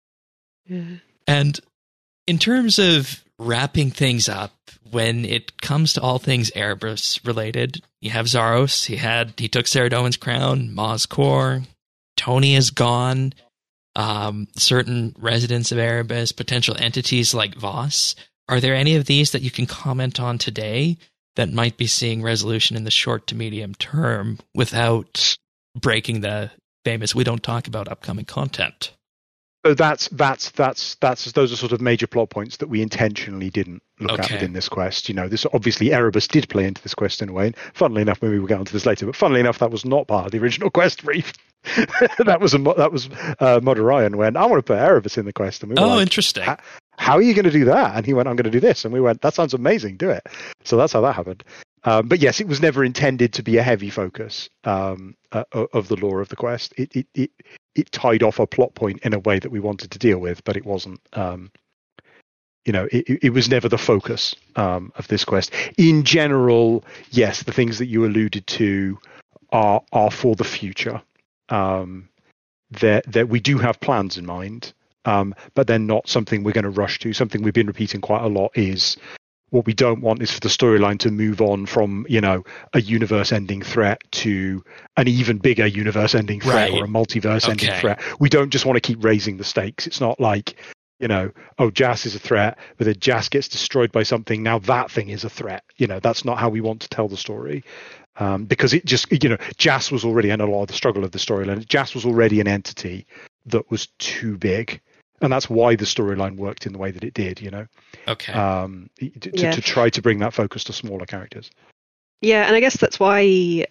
[SPEAKER 4] Yeah.
[SPEAKER 1] And in terms of wrapping things up, when it comes to all things Erebus related, you have Zaros. He had he took Saradomin's crown. Maz Kor. Tony is gone. Um, certain residents of Erebus, potential entities like Voss. Are there any of these that you can comment on today that might be seeing resolution in the short to medium term without breaking the famous "we don't talk about upcoming content"?
[SPEAKER 3] So that's that's that's that's those are sort of major plot points that we intentionally didn't look
[SPEAKER 1] Okay.
[SPEAKER 3] at within this quest. You know, this obviously Erebus did play into this quest in a way. And funnily enough, maybe we'll get onto this later. But funnily enough, that was not part of the original quest brief. that was a mo- that was uh, Mod Orion when I want to put Erebus in the quest, and we were
[SPEAKER 1] Oh,
[SPEAKER 3] like,
[SPEAKER 1] interesting.
[SPEAKER 3] "Ha- how are you going to do that? And he went, I'm going to do this, and we went, that sounds amazing. Do it. So that's how that happened. Um, but yes, it was never intended to be a heavy focus um, uh, of the lore of the quest. It, it it it tied off a plot point in a way that we wanted to deal with, but it wasn't. Um, you know, it, it was never the focus um, of this quest. In general, yes, the things that you alluded to are are for the future. Um, that that we do have plans in mind, um, but they're not something we're going to rush to. Something we've been repeating quite a lot is what we don't want is for the storyline to move on from, you know, a universe-ending threat to an even bigger universe-ending threat
[SPEAKER 1] Right.
[SPEAKER 3] or a multiverse-ending
[SPEAKER 1] Okay.
[SPEAKER 3] threat. We don't just want to keep raising the stakes. It's not like, you know, oh, Jas is a threat, but then Jas gets destroyed by something. Now that thing is a threat. You know, that's not how we want to tell the story. Um, because it just, you know, Jas was already, and a lot of the struggle of the storyline, Jas was already an entity that was too big. And that's why the storyline worked in the way that it did, you know,
[SPEAKER 1] Okay.
[SPEAKER 3] um, to,
[SPEAKER 4] Yeah.
[SPEAKER 3] to try to bring that focus to smaller characters.
[SPEAKER 4] Yeah, and I guess that's why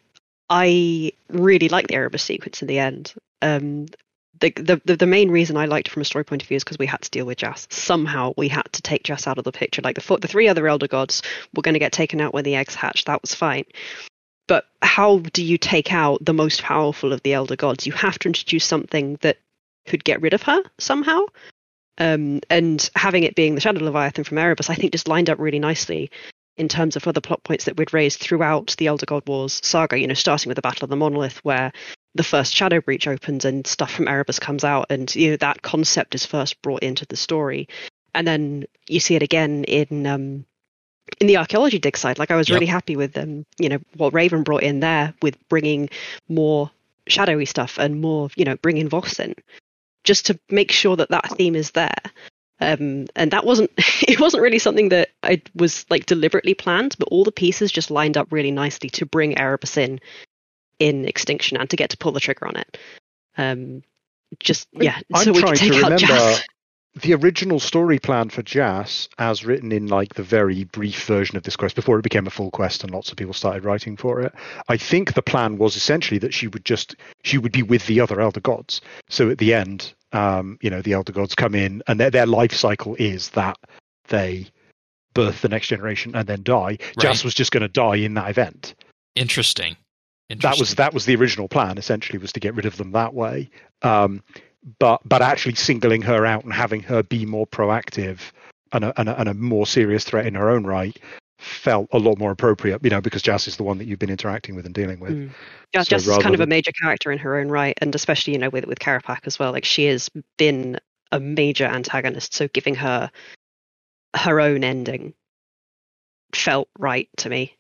[SPEAKER 4] I really like the Erebus sequence in the end. Um, the, the the the main reason I liked it from a story point of view is because we had to deal with Jas. Somehow we had to take Jas out of the picture. Like the four, the three other Elder Gods were going to get taken out when the eggs hatched. That was fine. But how do you take out the most powerful of the Elder Gods? You have to introduce something that could get rid of her somehow. Um, and having it being the Shadow Leviathan from Erebus, I think just lined up really nicely in terms of other plot points that we'd raised throughout the Elder God Wars saga, you know, starting with the Battle of the Monolith, where the first Shadow Breach opens and stuff from Erebus comes out, and, you know, that concept is first brought into the story. And then you see it again in um, in the archaeology dig side. Like, I was
[SPEAKER 1] Yep.
[SPEAKER 4] really happy with, um, you know, what Raven brought in there with bringing more shadowy stuff and more, you know, bringing Voss in, just to make sure that that theme is there. Um, and that wasn't, it wasn't really something that I was like deliberately planned, but all the pieces just lined up really nicely to bring Erebus in, in Extinction and to get to pull the trigger on it. Um, just, yeah,
[SPEAKER 3] I'm
[SPEAKER 4] so we
[SPEAKER 3] trying
[SPEAKER 4] could take
[SPEAKER 3] to
[SPEAKER 4] out
[SPEAKER 3] remember
[SPEAKER 4] Jas.
[SPEAKER 3] the original story plan for Jas, as written in like the very brief version of this quest before it became a full quest and lots of people started writing for it. I think the plan was essentially that she would just she would be with the other Elder Gods. So at the end, um, you know, the Elder Gods come in and their their life cycle is that they birth the next generation and then die. Jas was just going to die in that event.
[SPEAKER 1] Interesting.
[SPEAKER 3] That
[SPEAKER 1] Interesting.
[SPEAKER 3] was that was the original plan. Essentially, was to get rid of them that way. Um, but but actually singling her out and having her be more proactive and a, and a, and a more serious threat in her own right felt a lot more appropriate. You know, because Jas is the one that you've been interacting with and dealing with.
[SPEAKER 4] Mm. Jas
[SPEAKER 3] So
[SPEAKER 4] Jas is
[SPEAKER 3] rather
[SPEAKER 4] kind of a
[SPEAKER 3] than-
[SPEAKER 4] major character in her own right, and especially, you know, with with Karapak as well. Like, she has been a major antagonist, so giving her her own ending felt right to me.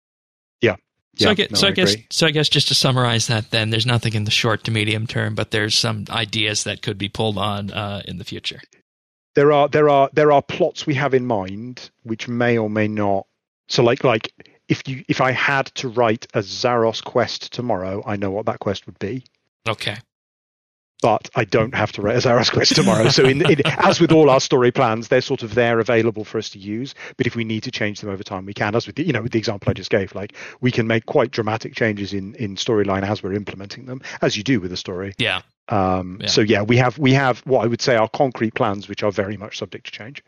[SPEAKER 1] So
[SPEAKER 3] Yeah,
[SPEAKER 1] I, get,
[SPEAKER 3] no,
[SPEAKER 1] so I,
[SPEAKER 3] I
[SPEAKER 1] guess
[SPEAKER 3] agree.
[SPEAKER 1] so I guess just to summarize that, then there's nothing in the short to medium term, but there's some ideas that could be pulled on uh, in the future.
[SPEAKER 3] There are there are there are plots we have in mind which may or may not. So like like if you if I had to write a Zaros quest tomorrow, I know what that quest would be.
[SPEAKER 1] Okay.
[SPEAKER 3] But I don't have to write a Zaros quest tomorrow. So in, in, as with all our story plans, they're sort of there available for us to use. But if we need to change them over time, we can. As with the, you know, with the example I just gave, like we can make quite dramatic changes in in storyline as we're implementing them, as you do with a story.
[SPEAKER 1] Yeah.
[SPEAKER 3] Um,
[SPEAKER 1] Yeah.
[SPEAKER 3] So yeah, we have we have what I would say are concrete plans, which are very much subject to change.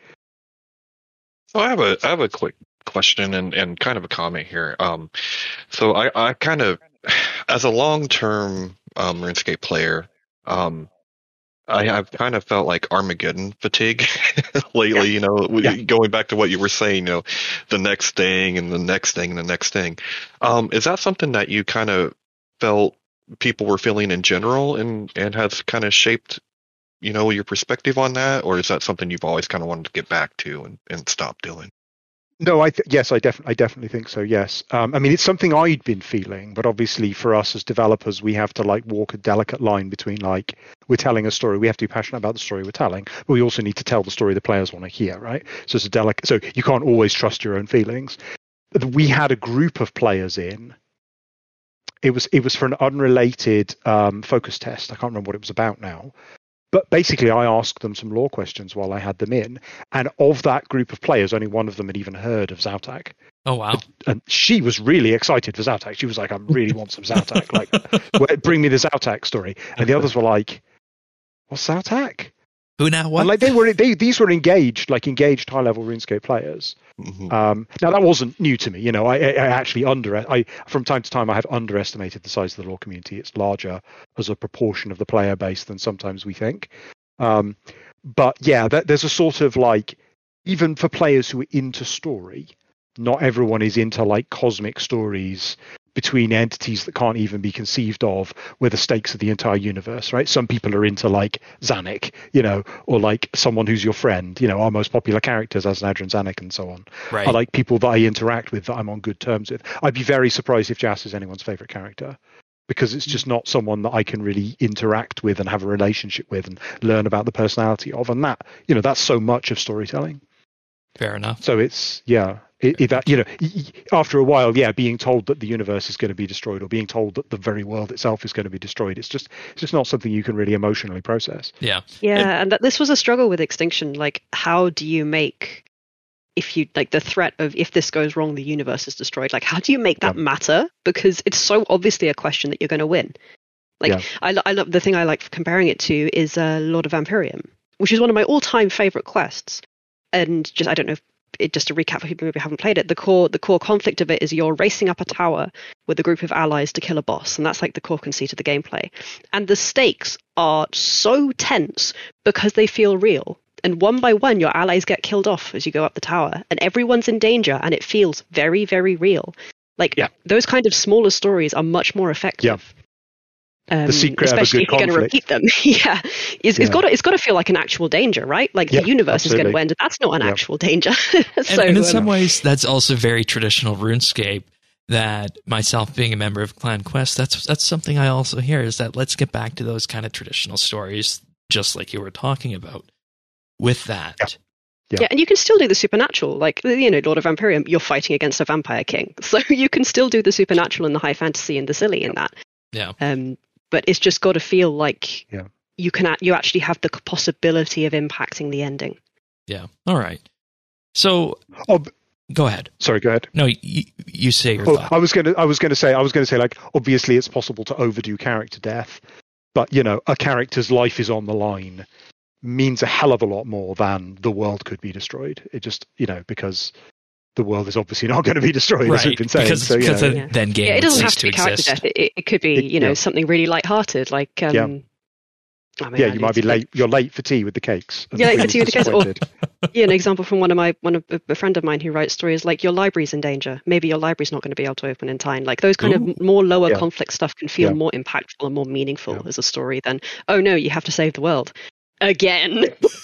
[SPEAKER 2] So I have a I have a quick question and, and kind of a comment here. Um, so I, I kind of, as a long term um, RuneScape player, um, I have kind of felt like Armageddon fatigue lately. You know, we-
[SPEAKER 3] Yeah.
[SPEAKER 2] going back to what you were saying, you know, the next thing and the next thing and the next thing. Um, is that something that you kind of felt people were feeling in general, and and has kind of shaped you know, your perspective on that, or is that something you've always kind of wanted to get back to and, and stop doing?
[SPEAKER 3] No, I th- yes, I definitely, I definitely think so. Yes, um, I mean it's something I'd been feeling, but obviously for us as developers, we have to like walk a delicate line between like we're telling a story, we have to be passionate about the story we're telling, but we also need to tell the story the players want to hear, right? So it's a delicate. So you can't always trust your own feelings. We had a group of players in. It was it was for an unrelated um, focus test. I can't remember what it was about now. But basically, I asked them some lore questions while I had them in. And of that group of players, only one of them had even heard of Zautak.
[SPEAKER 1] Oh, wow.
[SPEAKER 3] And, and she was really excited for Zautak. She was like, I really want some Zautak. Like, bring me the Zautak story. And the others were like, what's Zautak?
[SPEAKER 1] Who now what?
[SPEAKER 3] And like they were, they, these were engaged, like engaged high-level RuneScape players.
[SPEAKER 2] Mm-hmm.
[SPEAKER 3] Um, now that wasn't new to me, you know. I, I actually under, I from time to time I have underestimated the size of the lore community. It's larger as a proportion of the player base than sometimes we think. Um, but yeah, that, there's a sort of like, even for players who are into story, not everyone is into like cosmic stories between entities that can't even be conceived of, where the stakes of the entire universe, right? Some people are into like Zanuck, you know, or like someone who's your friend, you know, our most popular characters as Nadrin Zanuck and so on.
[SPEAKER 1] Right.
[SPEAKER 3] I like people that I interact with that I'm on good terms with. I'd be very surprised if Jas is anyone's favorite character, because it's just not someone that I can really interact with and have a relationship with and learn about the personality of. And that, you know, that's so much of storytelling.
[SPEAKER 1] Fair enough.
[SPEAKER 3] So it's, yeah. It, it, that, you know, after a while, yeah, being told that the universe is going to be destroyed, or being told that the very world itself is going to be destroyed, it's just it's just not something you can really emotionally process.
[SPEAKER 1] Yeah,
[SPEAKER 4] yeah,
[SPEAKER 1] and,
[SPEAKER 4] and that this was a struggle with Extinction. Like, how do you make, if you like the threat of if this goes wrong, the universe is destroyed? Like, how do you make that
[SPEAKER 3] yeah.
[SPEAKER 4] matter? Because it's so obviously a question that you're going to win. Like, yeah. I, I love the thing I like comparing it to is uh, Lord of Vampirium, which is one of my all-time favorite quests. And just I don't know if It, just to recap for people who haven't played it, the core the core conflict of it is you're racing up a tower with a group of allies to kill a boss, and that's like the core conceit of the gameplay. And the stakes are so tense because they feel real. And one by one, your allies get killed off as you go up the tower, and everyone's in danger, and it feels very, very real. Like
[SPEAKER 3] yeah.
[SPEAKER 4] those kind of smaller stories are much more effective.
[SPEAKER 3] Yeah.
[SPEAKER 4] Um,
[SPEAKER 3] the secret
[SPEAKER 4] especially
[SPEAKER 3] of a good
[SPEAKER 4] if you're going to repeat them. yeah, it's,
[SPEAKER 3] yeah.
[SPEAKER 4] it's got to, it's got to feel like an actual danger, right? Like
[SPEAKER 3] yeah,
[SPEAKER 4] the universe
[SPEAKER 3] absolutely.
[SPEAKER 4] is going to end. That's not an
[SPEAKER 3] yeah.
[SPEAKER 4] actual danger. so,
[SPEAKER 1] and, and in
[SPEAKER 4] um,
[SPEAKER 1] some ways, that's also very traditional RuneScape. That myself being a member of Clan Quest, that's that's something I also hear is that let's get back to those kind of traditional stories, just like you were talking about. With that.
[SPEAKER 3] Yeah.
[SPEAKER 4] Yeah.
[SPEAKER 3] Yeah.
[SPEAKER 4] and you can still do the supernatural, like, you know, Lord of Vampirium, you're fighting against a vampire king. So you can still do the supernatural and the high fantasy and the silly in that.
[SPEAKER 1] Yeah.
[SPEAKER 4] Um, but it's just got to feel like
[SPEAKER 3] yeah.
[SPEAKER 4] you can you actually have the possibility of impacting the ending.
[SPEAKER 1] Yeah. All right. So,
[SPEAKER 3] oh,
[SPEAKER 1] go ahead.
[SPEAKER 3] Sorry, go ahead.
[SPEAKER 1] No, you, you say your
[SPEAKER 3] oh,
[SPEAKER 1] thought.
[SPEAKER 3] I was going to. I was going to say. I was going to say. Like, obviously, it's possible to overdo character death, but you know, a character's life is on the line means a hell of a lot more than the world could be destroyed. It just, you know, because the world is obviously not going to be destroyed,
[SPEAKER 1] right.
[SPEAKER 3] as we've been saying.
[SPEAKER 1] Because,
[SPEAKER 3] so,
[SPEAKER 1] because
[SPEAKER 3] know,
[SPEAKER 1] then,
[SPEAKER 4] yeah.
[SPEAKER 1] then game
[SPEAKER 4] yeah, it doesn't have
[SPEAKER 1] cease
[SPEAKER 4] to be
[SPEAKER 1] to
[SPEAKER 4] character
[SPEAKER 1] exist.
[SPEAKER 4] death. It, it could be,
[SPEAKER 3] It-
[SPEAKER 4] you know,
[SPEAKER 3] yeah.
[SPEAKER 4] something really lighthearted, like um,
[SPEAKER 3] Yeah.
[SPEAKER 4] I mean,
[SPEAKER 3] yeah,
[SPEAKER 4] I
[SPEAKER 3] you might be
[SPEAKER 4] need to
[SPEAKER 3] late. You're late for tea with the cakes. and
[SPEAKER 4] Yeah, late
[SPEAKER 3] the
[SPEAKER 4] for tea with the cakes, or-
[SPEAKER 3] disappointed.
[SPEAKER 4] yeah, an example from one of my one of a friend of mine who writes stories, like your library's in danger. Maybe your library's not going to be able to open in time. Like those kind
[SPEAKER 1] Ooh.
[SPEAKER 4] of more lower
[SPEAKER 3] Yeah.
[SPEAKER 4] conflict stuff can feel
[SPEAKER 3] Yeah.
[SPEAKER 4] more impactful and more meaningful
[SPEAKER 3] Yeah.
[SPEAKER 4] as a story than, oh no, you have to save the world again.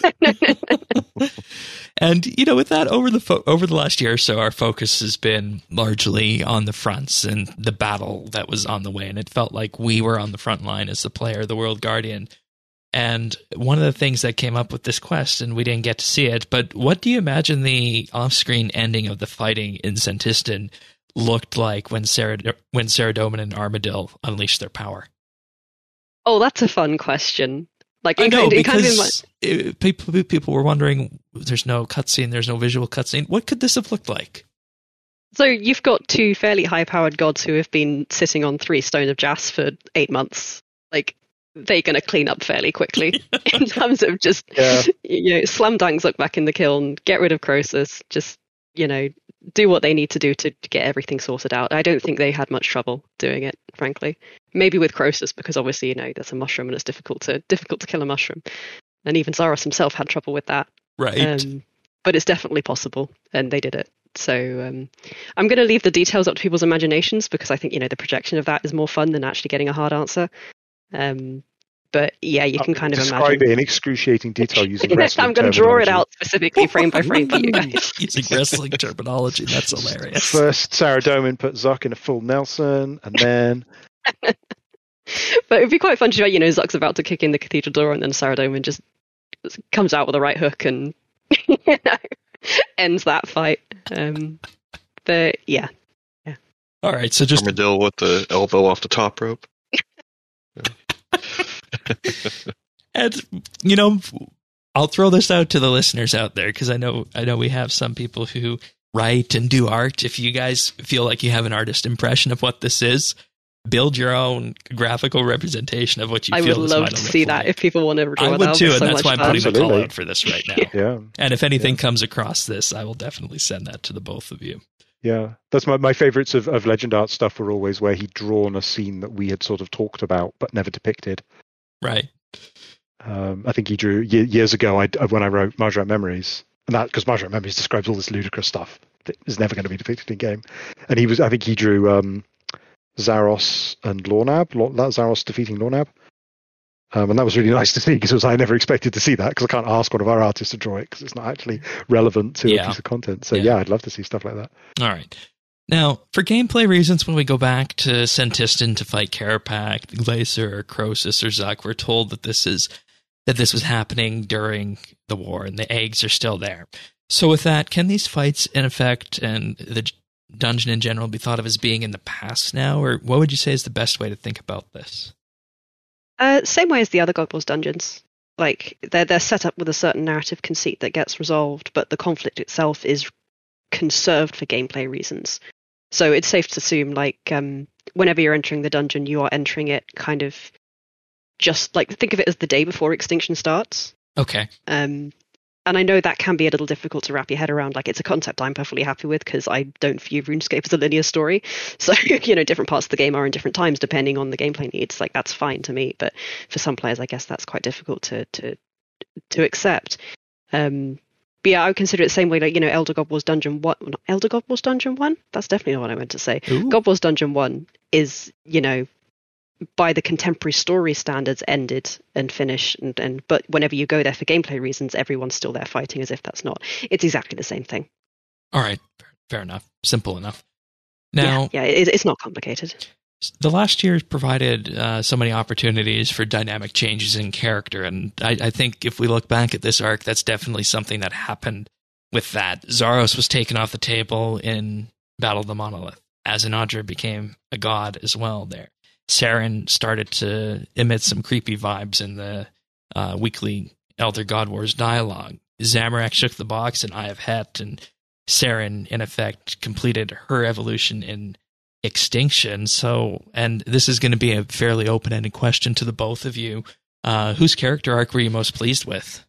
[SPEAKER 1] And you know, with that, over the fo- over the last year or so, our focus has been largely on the fronts and the battle that was on the way, and it felt like we were on the front line as the player, the World Guardian. And one of the things that came up with this quest, and we didn't get to see it, but what do you imagine the off-screen ending of the fighting in Sentistan looked like when Sarah when Saradomin and Armadil unleashed their power?
[SPEAKER 4] Oh, that's a fun question. Like
[SPEAKER 1] I
[SPEAKER 4] it
[SPEAKER 1] know,
[SPEAKER 4] kind, it kind of in my,
[SPEAKER 1] because it, people people were wondering, there's no cutscene, there's no visual cutscene. What could this have looked like?
[SPEAKER 4] So you've got two fairly high-powered gods who have been sitting on three Stone of Jas for eight months. Like, they're going to clean up fairly quickly in terms of just,
[SPEAKER 3] Yeah.
[SPEAKER 4] you know, slam dunks, look back in the kiln, get rid of Croesus, just, you know, do what they need to do to, to get everything sorted out. I don't think they had much trouble doing it, frankly. Maybe with Croesus, because obviously, you know, there's a mushroom and it's difficult to difficult to kill a mushroom. And even Zaros himself had trouble with that.
[SPEAKER 1] Right.
[SPEAKER 4] Um, but it's definitely possible, and they did it. So um, I'm going to leave the details up to people's imaginations, because I think, you know, the projection of that is more fun than actually getting a hard answer. Um, But yeah, you can
[SPEAKER 3] Uh,
[SPEAKER 4] kind of
[SPEAKER 3] describe
[SPEAKER 4] imagine.
[SPEAKER 3] it in excruciating detail using
[SPEAKER 4] Yes,
[SPEAKER 3] wrestling
[SPEAKER 4] I'm going to draw it
[SPEAKER 3] terminology.
[SPEAKER 4] out specifically frame by frame for you guys.
[SPEAKER 1] Using wrestling terminology, that's hilarious.
[SPEAKER 3] First, Sarah Doman put Zuck in a full Nelson, and then
[SPEAKER 4] But it'd be quite fun to, you know, Zuck's about to kick in the cathedral door, and then Sarah Doman just comes out with a right hook and you know, ends that fight. Um, but yeah,
[SPEAKER 1] All right, so just
[SPEAKER 2] Armadillo with the elbow off the top rope.
[SPEAKER 1] and you know, I'll throw this out to the listeners out there because I know I know we have some people who write and do art. If you guys feel like you have an artist impression of what this is, build your own graphical representation of what you
[SPEAKER 4] I
[SPEAKER 1] feel
[SPEAKER 4] would
[SPEAKER 1] this
[SPEAKER 4] love
[SPEAKER 1] might
[SPEAKER 4] to
[SPEAKER 1] look
[SPEAKER 4] see that
[SPEAKER 1] like.
[SPEAKER 4] if people want to draw
[SPEAKER 1] I
[SPEAKER 4] that.
[SPEAKER 1] would
[SPEAKER 4] That
[SPEAKER 1] too,
[SPEAKER 4] be
[SPEAKER 1] and
[SPEAKER 4] so
[SPEAKER 1] that's
[SPEAKER 4] much
[SPEAKER 1] why I'm
[SPEAKER 4] fun.
[SPEAKER 1] putting the call
[SPEAKER 3] Absolutely.
[SPEAKER 1] out for this right now.
[SPEAKER 3] yeah,
[SPEAKER 1] And if anything
[SPEAKER 3] Yeah.
[SPEAKER 1] comes across this, I will definitely send that to the both of you.
[SPEAKER 3] yeah. That's my my favorites of, of Legend Art stuff were always where he'd drawn a scene that we had sort of talked about but never depicted.
[SPEAKER 1] Right.
[SPEAKER 3] Um, I think he drew ye- years ago. I when I wrote Marjorie Memories, and that because Marjorie Memories describes all this ludicrous stuff that is never going to be depicted in game. And he was, I think he drew um, Zaros and Lornab, Lor- Zaros defeating Lornab. Um, and that was really nice to see because I never expected to see that because I can't ask one of our artists to draw it because it's not actually relevant to
[SPEAKER 1] Yeah.
[SPEAKER 3] a piece of content. So
[SPEAKER 1] Yeah.
[SPEAKER 3] yeah. I'd love to see stuff like that.
[SPEAKER 1] All right. Now, for gameplay reasons, when we go back to Sentistan to fight Carapac, Glacier, or Croesus, or Zuck, we're told that this is that this was happening during the war, and the eggs are still there. So with that, can these fights, in effect, and the dungeon in general, be thought of as being in the past now, or what would you say is the best way to think about this?
[SPEAKER 4] Uh, same way as the other God Wars dungeons. Like they're they're set up with a certain narrative conceit that gets resolved, but the conflict itself is conserved for gameplay reasons. So it's safe to assume, like, um, whenever you're entering the dungeon, you are entering it kind of just like think of it as the day before Extinction starts.
[SPEAKER 1] Okay.
[SPEAKER 4] Um, and I know that can be a little difficult to wrap your head around. Like, it's a concept I'm perfectly happy with because I don't view RuneScape as a linear story. So, you know, different parts of the game are in different times depending on the gameplay needs. Like, that's fine to me. But for some players, I guess that's quite difficult to to to accept. Um, but yeah, I would consider it the same way. Like, you know, Elder God Wars Dungeon One, not Elder God Wars Dungeon One. That's definitely not what I meant to say.
[SPEAKER 1] Ooh.
[SPEAKER 4] God Wars Dungeon One is, you know, by the contemporary story standards, ended and finished. And, and but whenever you go there for gameplay reasons, everyone's still there fighting as if that's not. It's exactly the same thing.
[SPEAKER 1] All right. Fair, fair enough. Simple enough. Now,
[SPEAKER 4] yeah, yeah it, it's not complicated.
[SPEAKER 1] the last year provided uh, so many opportunities for dynamic changes in character, and I, I think if we look back at this arc, that's definitely something that happened with that. Zaros was taken off the table in Battle of the Monolith. Azinadra became a god as well there. Saren started to emit some creepy vibes in the uh, weekly Elder God Wars dialogue. Zamorak shook the box in Eye of Het, and Saren, in effect, completed her evolution in Extinction. So, and this is going to be a fairly open-ended question to the both of you. Uh, whose character arc were you most pleased with?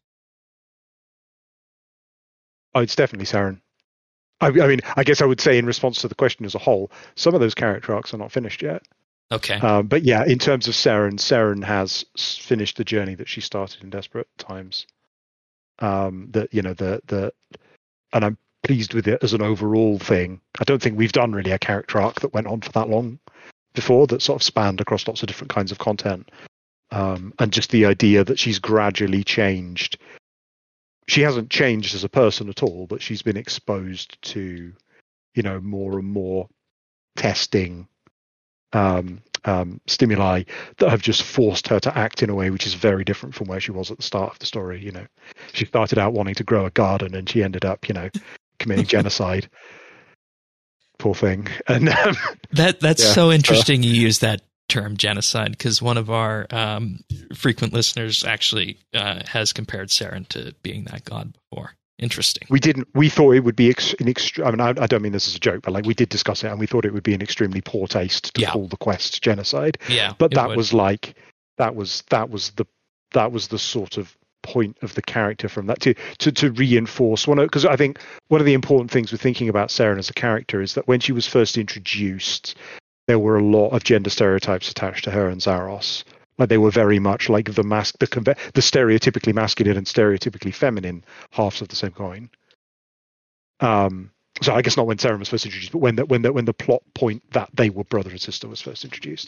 [SPEAKER 3] Oh, it's definitely Saren. I, I mean, I guess I would say in response to the question as a whole, some of those character arcs are not finished yet.
[SPEAKER 1] Okay.
[SPEAKER 3] Um, but yeah, in terms of Saren, Saren has s- finished the journey that she started in Desperate Times. Um, that you know the the, and I'm pleased with it as an overall thing. I don't think we've done really a character arc that went on for that long before, that sort of spanned across lots of different kinds of content. Um, and just the idea that she's gradually changed. She hasn't changed as a person at all, but she's been exposed to, you know, more and more testing um, um, stimuli that have just forced her to act in a way which is very different from where she was at the start of the story. You know, she started out wanting to grow a garden, and she ended up, you know, committing genocide. Poor thing. And um,
[SPEAKER 1] That that's
[SPEAKER 3] yeah,
[SPEAKER 1] so interesting. Uh, you use that term genocide because one of our um, frequent listeners actually uh, has compared Saren to being that god before. Interesting.
[SPEAKER 3] We didn't. We thought it would be ex- an extreme. I mean, I, I don't mean this as a joke, but like we did discuss it, and we thought it would be an extremely poor taste to
[SPEAKER 1] yeah.
[SPEAKER 3] call the quest genocide.
[SPEAKER 1] Yeah,
[SPEAKER 3] but that
[SPEAKER 1] would.
[SPEAKER 3] was like that was that was the that was the sort of point of the character from that to to, to reinforce one of, because I think one of the important things with thinking about Saren as a character is that when she was first introduced, there were a lot of gender stereotypes attached to her and Zaros. Like they were very much like the mask, the the stereotypically masculine and stereotypically feminine halves of the same coin. Um, so I guess not when Saren was first introduced, but when the when the when the plot point that they were brother and sister was first introduced.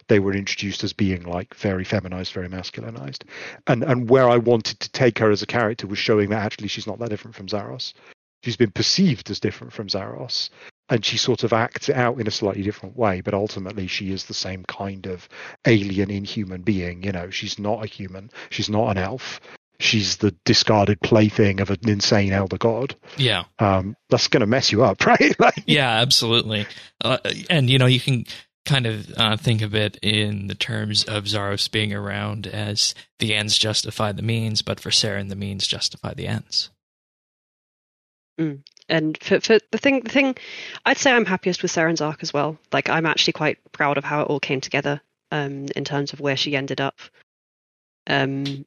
[SPEAKER 3] they were introduced as being like very feminized, very masculinized. And and where I wanted to take her as a character was showing that actually she's not that different from Zaros. She's been perceived as different from Zaros, and she sort of acts it out in a slightly different way, but ultimately she is the same kind of alien, inhuman being. You know, she's not a human. She's not an elf. She's the discarded plaything of an insane elder god.
[SPEAKER 1] Yeah.
[SPEAKER 3] Um, that's going to mess you up, right? Like,
[SPEAKER 1] yeah, absolutely. Uh, and, you know, you can kind of uh, think of it in the terms of Zaros being around as the ends justify the means, but for Saren, the means justify the ends.
[SPEAKER 4] Mm. And for, for the thing, the thing, I'd say I'm happiest with Saren's arc as well. Like, I'm actually quite proud of how it all came together um, in terms of where she ended up. Um,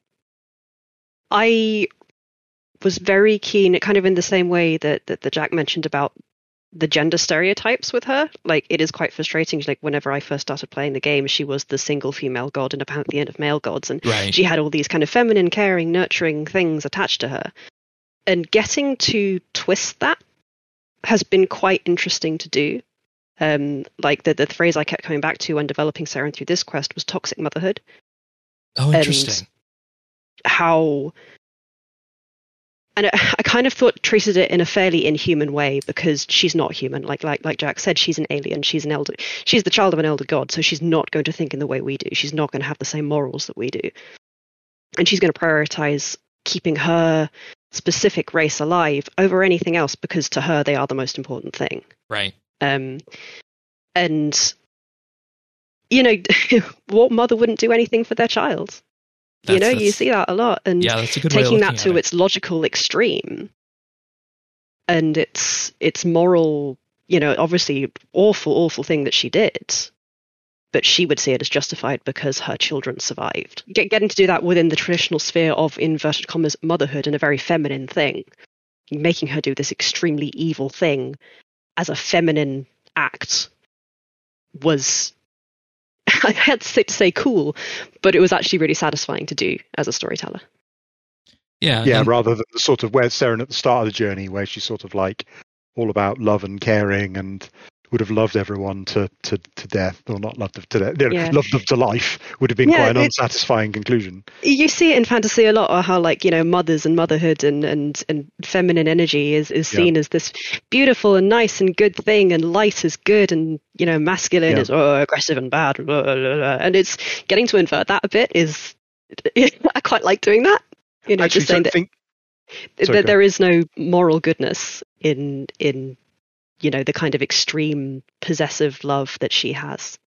[SPEAKER 4] I was very keen, kind of in the same way that, that, that Jack mentioned about the gender stereotypes with her. Like, it is quite frustrating. Like, whenever I first started playing the game, she was the single female god in a pantheon of male gods, and
[SPEAKER 1] right.
[SPEAKER 4] she had all these kind of feminine, caring, nurturing things attached to her. And getting to twist that has been quite interesting to do. Um, like, the, the phrase I kept coming back to when developing Saren through this quest was toxic motherhood.
[SPEAKER 1] Oh, interesting.
[SPEAKER 4] And how... And I kind of thought treated it in a fairly inhuman way, because she's not human. Like like like Jack said, she's an alien. She's an elder. She's the child of an elder god, so she's not going to think in the way we do. She's not going to have the same morals that we do, and she's going to prioritize keeping her specific race alive over anything else, because to her they are the most important thing.
[SPEAKER 1] Right.
[SPEAKER 4] Um, and you know, what mother wouldn't do anything for their child?
[SPEAKER 1] That's,
[SPEAKER 4] you know,
[SPEAKER 1] that's,
[SPEAKER 4] you see that a lot, and
[SPEAKER 1] yeah, that's a good way
[SPEAKER 4] taking
[SPEAKER 1] of
[SPEAKER 4] that to
[SPEAKER 1] it.
[SPEAKER 4] its logical extreme, and its its moral, you know, obviously awful, awful thing that she did, but she would see it as justified because her children survived. Get, getting to do that within the traditional sphere of inverted commas motherhood and a very feminine thing, making her do this extremely evil thing as a feminine act was. I had to say, to say cool, but it was actually really satisfying to do as a storyteller.
[SPEAKER 1] Yeah,
[SPEAKER 3] yeah.
[SPEAKER 1] and,
[SPEAKER 3] rather than the sort of where Saren at the start of the journey, where she's sort of like all about love and caring, and would have loved everyone to, to, to death, or not loved them to death, you know,
[SPEAKER 4] Yeah.
[SPEAKER 3] loved them to life, would have been
[SPEAKER 4] Yeah,
[SPEAKER 3] quite an
[SPEAKER 4] it-
[SPEAKER 3] unsatisfying conclusion.
[SPEAKER 4] You see it in fantasy a lot, or how, like, you know, mothers and motherhood and, and, and feminine energy is, is seen as this beautiful and nice and good thing, and light is good, and, you know, masculine
[SPEAKER 3] Yeah.
[SPEAKER 4] is oh, aggressive and bad, blah, blah, blah, blah. And it's getting to invert that a bit is I quite like doing that. You know,
[SPEAKER 3] Actually,
[SPEAKER 4] just saying
[SPEAKER 3] so
[SPEAKER 4] that,
[SPEAKER 3] think,
[SPEAKER 4] that
[SPEAKER 3] sorry, go
[SPEAKER 4] there is no moral goodness in in you know the kind of extreme possessive love that she has.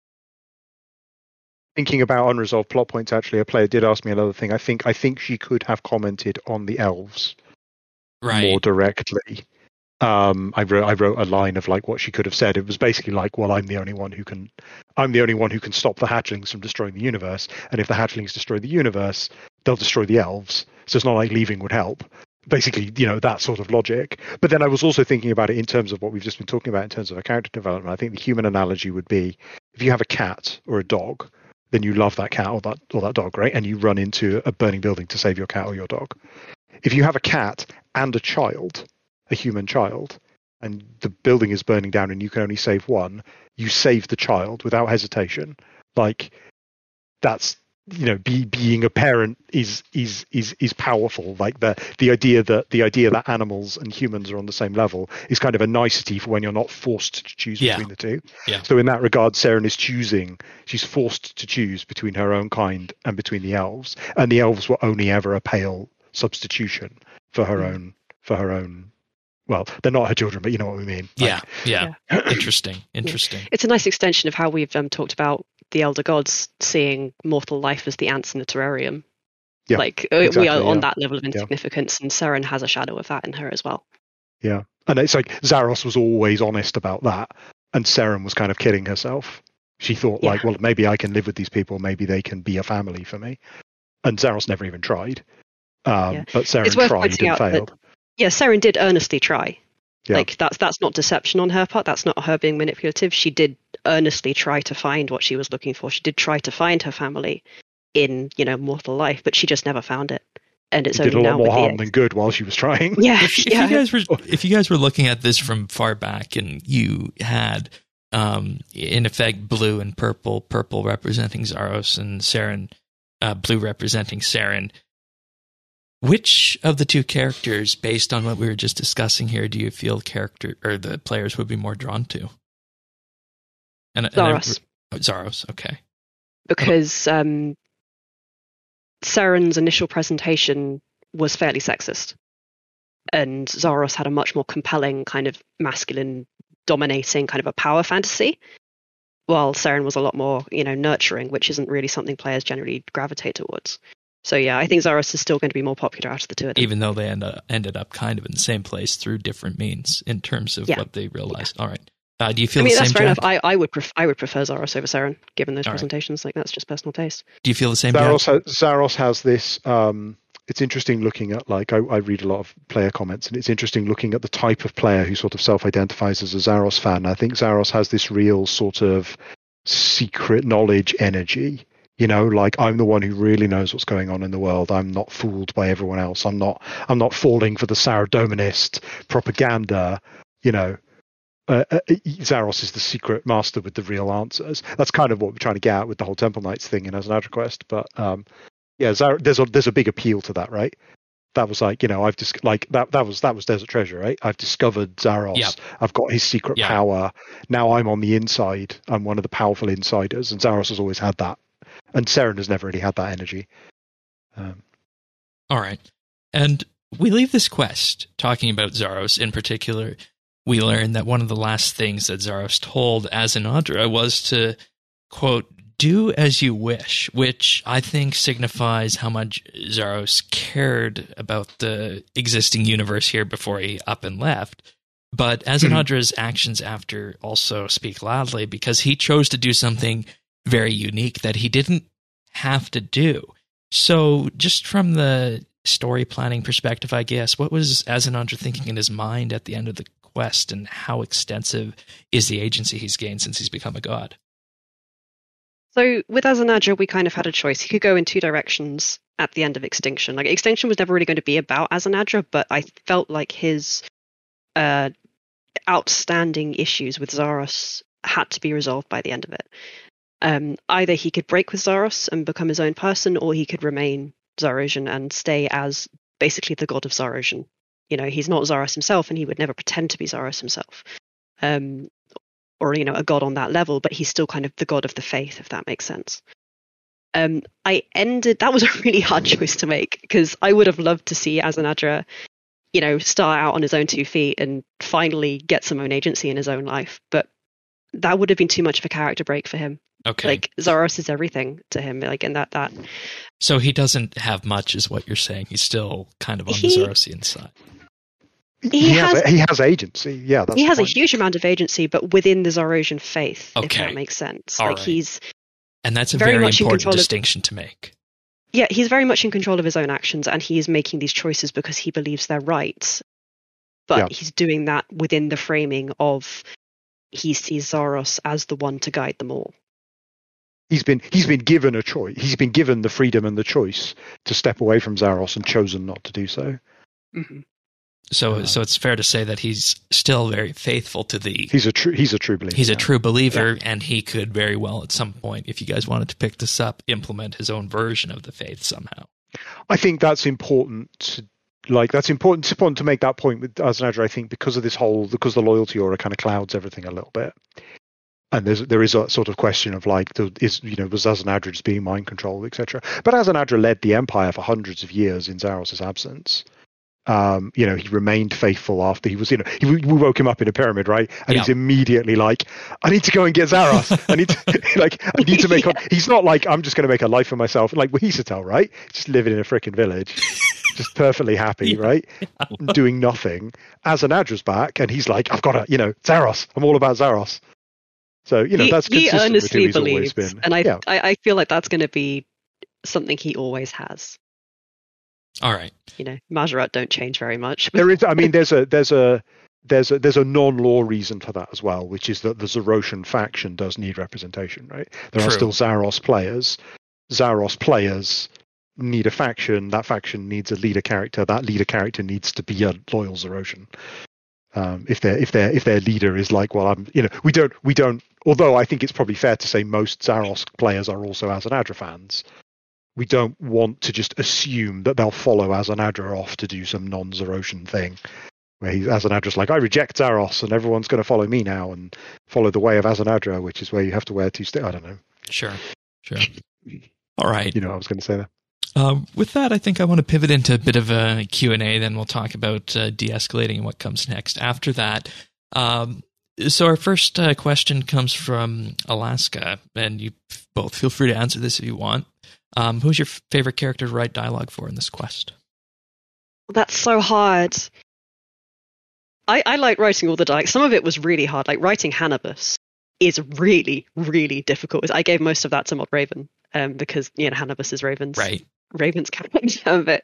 [SPEAKER 3] thinking about unresolved plot points, actually, a player did ask me another thing. I think I think she could have commented on the elves
[SPEAKER 1] right.
[SPEAKER 3] more directly. Um, I wrote I wrote a line of like what she could have said. It was basically like, well, I'm the only one who can, I'm the only one who can stop the hatchlings from destroying the universe. And if the hatchlings destroy the universe, they'll destroy the elves. So it's not like leaving would help. Basically, you know, that sort of logic. But then I was also thinking about it in terms of what we've just been talking about in terms of a character development. I think the human analogy would be if you have a cat or a dog, then you love that cat or that or that dog, right? And you run into a burning building to save your cat or your dog. If you have a cat and a child, a human child, and the building is burning down and you can only save one, you save the child without hesitation. Like, that's, you know, be, being a parent is is is is powerful. Like the the idea that the idea that animals and humans are on the same level is kind of a nicety for when you're not forced to choose
[SPEAKER 1] Yeah.
[SPEAKER 3] between the two.
[SPEAKER 1] Yeah.
[SPEAKER 3] So in that regard, Saren is choosing. She's forced to choose between her own kind and between the elves, and the elves were only ever a pale substitution for her
[SPEAKER 4] Mm.
[SPEAKER 3] own for her own. Well, they're not her children, but you know what we mean.
[SPEAKER 1] Yeah, yeah. Interesting, interesting.
[SPEAKER 4] It's a nice extension of how we've um, talked about the elder gods seeing mortal life as the ants in a terrarium.
[SPEAKER 3] Yeah,
[SPEAKER 4] like uh, we
[SPEAKER 3] exactly,
[SPEAKER 4] are on
[SPEAKER 3] yeah.
[SPEAKER 4] that level of insignificance, and Saren has a shadow of that in her as well.
[SPEAKER 3] Yeah, and it's like Zaros was always honest about that, and Saren was kind of kidding herself. She thought,
[SPEAKER 4] Yeah.
[SPEAKER 3] like, well, maybe I can live with these people, maybe they can be a family for me. And Zaros never even tried. Um,
[SPEAKER 4] Yeah.
[SPEAKER 3] But Saren
[SPEAKER 4] It's worth
[SPEAKER 3] tried
[SPEAKER 4] pointing
[SPEAKER 3] and
[SPEAKER 4] out that-
[SPEAKER 3] failed.
[SPEAKER 4] Yeah, Saren did earnestly try.
[SPEAKER 3] Yeah.
[SPEAKER 4] Like that's that's not deception on her part. That's not her being manipulative. She did earnestly try to find what she was looking for. She did try to find her family in, you know, mortal life, but she just never found it. And it's
[SPEAKER 3] She did a
[SPEAKER 4] only
[SPEAKER 3] lot
[SPEAKER 4] now
[SPEAKER 3] more
[SPEAKER 4] with
[SPEAKER 3] harm
[SPEAKER 4] the
[SPEAKER 3] than good while she was trying.
[SPEAKER 4] yeah,
[SPEAKER 1] If, if
[SPEAKER 4] yeah.
[SPEAKER 1] you guys were if you guys were looking at this from far back and you had Um, in effect, blue and purple, purple representing Zaros and Saren, uh, blue representing Saren. Which of the two characters, based on what we were just discussing here, do you feel character or the players would be more drawn to? And,
[SPEAKER 4] Zaros.
[SPEAKER 1] And Zaros, okay.
[SPEAKER 4] Because um, Saren's initial presentation was fairly sexist, and Zaros had a much more compelling kind of masculine, dominating kind of a power fantasy, while Saren was a lot more, you know, nurturing, which isn't really something players generally gravitate towards. So yeah, I think Zaros is still going to be more popular out of the two of them.
[SPEAKER 1] Even though they end up, ended up kind of in the same place through different means in terms of yeah. what they realized. Yeah. All right. Uh, do you feel
[SPEAKER 4] I mean,
[SPEAKER 1] the
[SPEAKER 4] that's
[SPEAKER 1] same,
[SPEAKER 4] fair
[SPEAKER 1] Jack?
[SPEAKER 4] enough. I, I would pref- I would prefer Zaros over Saren, given those
[SPEAKER 1] All
[SPEAKER 4] presentations. Right. Like, that's just personal taste.
[SPEAKER 1] Do you feel the same,
[SPEAKER 3] Zaros,
[SPEAKER 1] Jack?
[SPEAKER 3] ha- Zaros has this... Um, it's interesting looking at, like, I, I read a lot of player comments, and it's interesting looking at the type of player who sort of self-identifies as a Zaros fan. I think Zaros has this real sort of secret knowledge energy. You know, like, I'm the one who really knows what's going on in the world. I'm not fooled by everyone else. I'm not I'm not falling for the Saradominist propaganda. You know, uh, uh, Zaros is the secret master with the real answers. That's kind of what we're trying to get at with the whole Temple Knights thing in As an Adra Quest. But um, yeah, Zar- there's a there's a big appeal to that, right? That was like, you know, I've just like that that was that was Desert Treasure, right? I've discovered Zaros.
[SPEAKER 1] Yep.
[SPEAKER 3] I've got his secret
[SPEAKER 1] yep.
[SPEAKER 3] power. Now I'm on the inside. I'm one of the powerful insiders, and Zaros has always had that. And Saren has never really had that energy. Um,
[SPEAKER 1] All right. And we leave this quest talking about Zaros in particular. We learn that one of the last things that Zaros told Azanadra was to, quote, do as you wish, which I think signifies how much Zaros cared about the existing universe here before he up and left. But Azanadra's mm-hmm. actions after also speak loudly, because he chose to do something very unique that he didn't have to do. So just from the story planning perspective, I guess, what was Azanadra thinking in his mind at the end of the quest, and how extensive is the agency he's gained since he's become a god?
[SPEAKER 4] So with Azanadra, we kind of had a choice. He could go in two directions at the end of Extinction. Like, Extinction was never really going to be about Azanadra, but I felt like his uh, outstanding issues with Zaros had to be resolved by the end of it. Um, either he could break with Zaros and become his own person, or he could remain Zarosian and stay as basically the god of Zarosian. You know, he's not Zaros himself, and he would never pretend to be Zaros himself, um, or, you know, a god on that level, but he's still kind of the god of the faith, if that makes sense. Um, I ended, that was a really hard choice to make, because I would have loved to see Azanadra, you know, start out on his own two feet and finally get some own agency in his own life, but that would have been too much of a character break for him.
[SPEAKER 1] Okay.
[SPEAKER 4] Like, Zaros is everything to him. Like, and that, that.
[SPEAKER 1] So he doesn't have much, is what you're saying. He's still kind of on
[SPEAKER 4] he,
[SPEAKER 1] the Zarosian side.
[SPEAKER 3] He,
[SPEAKER 4] he
[SPEAKER 3] has,
[SPEAKER 4] has
[SPEAKER 3] he has agency. Yeah, that's
[SPEAKER 4] he has a
[SPEAKER 3] point.
[SPEAKER 4] huge amount of agency, but within the Zarosian faith,
[SPEAKER 1] okay.
[SPEAKER 4] if that makes sense.
[SPEAKER 1] All
[SPEAKER 4] like
[SPEAKER 1] right.
[SPEAKER 4] he's
[SPEAKER 1] and that's a
[SPEAKER 4] very,
[SPEAKER 1] very
[SPEAKER 4] much
[SPEAKER 1] important
[SPEAKER 4] in
[SPEAKER 1] distinction
[SPEAKER 4] of,
[SPEAKER 1] to make.
[SPEAKER 4] Yeah, he's very much in control of his own actions, and he is making these choices because he believes they're right. But
[SPEAKER 3] yeah.
[SPEAKER 4] he's doing that within the framing of he sees Zaros as the one to guide them all.
[SPEAKER 3] He's been he's been given a choice. He's been given the freedom and the choice to step away from Zaros and chosen not to do so.
[SPEAKER 4] Mm-hmm.
[SPEAKER 1] So,
[SPEAKER 3] uh,
[SPEAKER 1] so it's fair to say that he's still very faithful to the.
[SPEAKER 3] He's a true. He's a true believer.
[SPEAKER 1] He's a
[SPEAKER 3] yeah.
[SPEAKER 1] true believer,
[SPEAKER 3] yeah.
[SPEAKER 1] and he could very well, at some point, if you guys wanted to pick this up, implement his own version of the faith somehow.
[SPEAKER 3] I think that's important. To, like that's important. It's important to make that point with Azanadra. I think because of this whole, because the loyalty aura kind of clouds everything a little bit. And there's there is a sort of question of like, is you know, was Azanadra just being mind controlled, et cetera. But Azanadra led the empire for hundreds of years in Zaros' absence. Um, you know, he remained faithful after he was, you know, he, we woke him up in a pyramid, right? And
[SPEAKER 1] yeah.
[SPEAKER 3] he's immediately like, I need to go and get Zaros. I need to, like, I need to make, yeah. he's not like, I'm just going to make a life for myself. Like Wahisatel, right? Just living in a freaking village, just perfectly happy, yeah. right? Yeah. Doing nothing. Azanadra's back and he's like, I've got to, you know, Zaros. I'm all about Zaros. So, you know,
[SPEAKER 4] he,
[SPEAKER 3] that's
[SPEAKER 4] he
[SPEAKER 3] consistent with who he's
[SPEAKER 4] believes,
[SPEAKER 3] always been.
[SPEAKER 4] And I,
[SPEAKER 3] yeah.
[SPEAKER 4] I, I feel like that's going to be something he always has.
[SPEAKER 1] All right.
[SPEAKER 4] You know, Majorat don't change very much.
[SPEAKER 3] There is, I mean, there's a there's a there's a there's a non-law reason for that as well, which is that the Zarosian faction does need representation, right? There
[SPEAKER 1] True.
[SPEAKER 3] are still Zaros players. Zaros players need a faction. That faction needs a leader character. That leader character needs to be a loyal Zarosian. Um, if their if their if their leader is like, well, I'm, you know, we don't we don't. Although I think it's probably fair to say most Zaros players are also Azanadra fans. We don't want to just assume that they'll follow Azanadra off to do some non-Zarosian thing, where he's Azanadra's like, I reject Zaros, and everyone's going to follow me now and follow the way of Azanadra, which is where you have to wear two sticks. I don't know.
[SPEAKER 1] Sure, sure. All right.
[SPEAKER 3] You know what I was going to say there.
[SPEAKER 1] Uh, with that, I think I want to pivot into a bit of a Q and A, then we'll talk about uh, de-escalating and what comes next after that. Um, so our first uh, question comes from Alaska, and you both feel free to answer this if you want. Um, who's your favorite character to write dialogue for in this quest?
[SPEAKER 4] That's so hard. I, I like writing all the dialogue. Some of it was really hard. Like writing Hannibus is really, really difficult. I gave most of that to Mod Raven um, because, you know, Hannibus is Raven's,
[SPEAKER 1] right.
[SPEAKER 4] Raven's character. But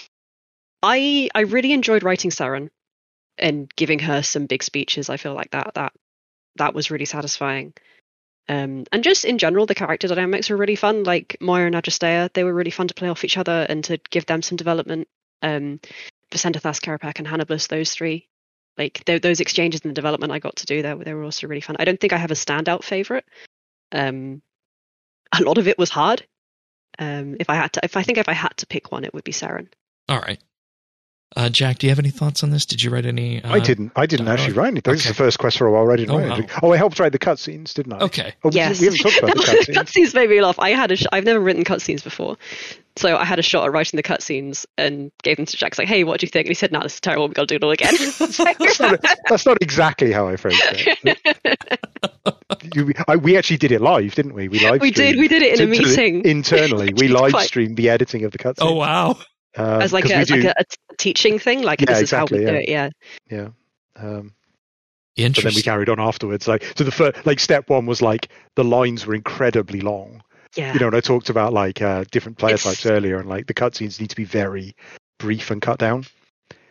[SPEAKER 4] I I really enjoyed writing Saren and giving her some big speeches. I feel like that that that was really satisfying. Um, and just in general, the character dynamics were really fun. Like Moira and Adrastea, they were really fun to play off each other and to give them some development. Um, Vicendathas, Karapak, and Hannibus, those three. Like th- those exchanges and the development I got to do there, they were also really fun. I don't think I have a standout favorite. Um, a lot of it was hard. Um, if I had to, if I think if I had to pick one, it would be Saren.
[SPEAKER 1] All right. Uh, Jack, do you have any thoughts on this? Did you write any? Uh,
[SPEAKER 3] I didn't. I didn't
[SPEAKER 1] dialogue?
[SPEAKER 3] actually write anything. This
[SPEAKER 1] Okay.
[SPEAKER 3] is the first quest for a while where I didn't
[SPEAKER 1] Oh,
[SPEAKER 3] write
[SPEAKER 1] wow.
[SPEAKER 3] anything. Oh, I helped write the cutscenes, didn't I?
[SPEAKER 1] Okay.
[SPEAKER 3] Oh, we-
[SPEAKER 4] Yes.
[SPEAKER 3] we haven't talked about the cutscenes.
[SPEAKER 4] Cutscenes made me laugh. I had a sh- I've never written cutscenes before, so I had a shot at writing the cutscenes and gave them to Jack. Like, hey, what do you think? And he said, "No, this is terrible. We got to do it all again."
[SPEAKER 3] that's, not, that's not exactly how I phrased it. You, I, we actually did it live, didn't we? We live.
[SPEAKER 4] We did. We did it in a meeting
[SPEAKER 3] internally. We
[SPEAKER 4] It's
[SPEAKER 3] live
[SPEAKER 4] quite-
[SPEAKER 3] streamed the editing of the cutscenes.
[SPEAKER 1] Oh, wow.
[SPEAKER 3] Um,
[SPEAKER 4] as like,
[SPEAKER 3] 'cause
[SPEAKER 4] a,
[SPEAKER 3] we
[SPEAKER 4] as like
[SPEAKER 3] do-
[SPEAKER 4] a, a teaching thing. Like
[SPEAKER 3] Yeah,
[SPEAKER 4] this is
[SPEAKER 3] exactly,
[SPEAKER 4] how we
[SPEAKER 3] yeah.
[SPEAKER 4] do it. Yeah.
[SPEAKER 3] yeah. Um, but then we
[SPEAKER 1] Interesting.
[SPEAKER 3] carried on afterwards. Like so, the first, like step one was like the lines were incredibly long.
[SPEAKER 4] Yeah.
[SPEAKER 3] You know, and I talked about like uh, different player
[SPEAKER 4] It's-
[SPEAKER 3] types earlier, and like the cutscenes need to be very brief and cut down.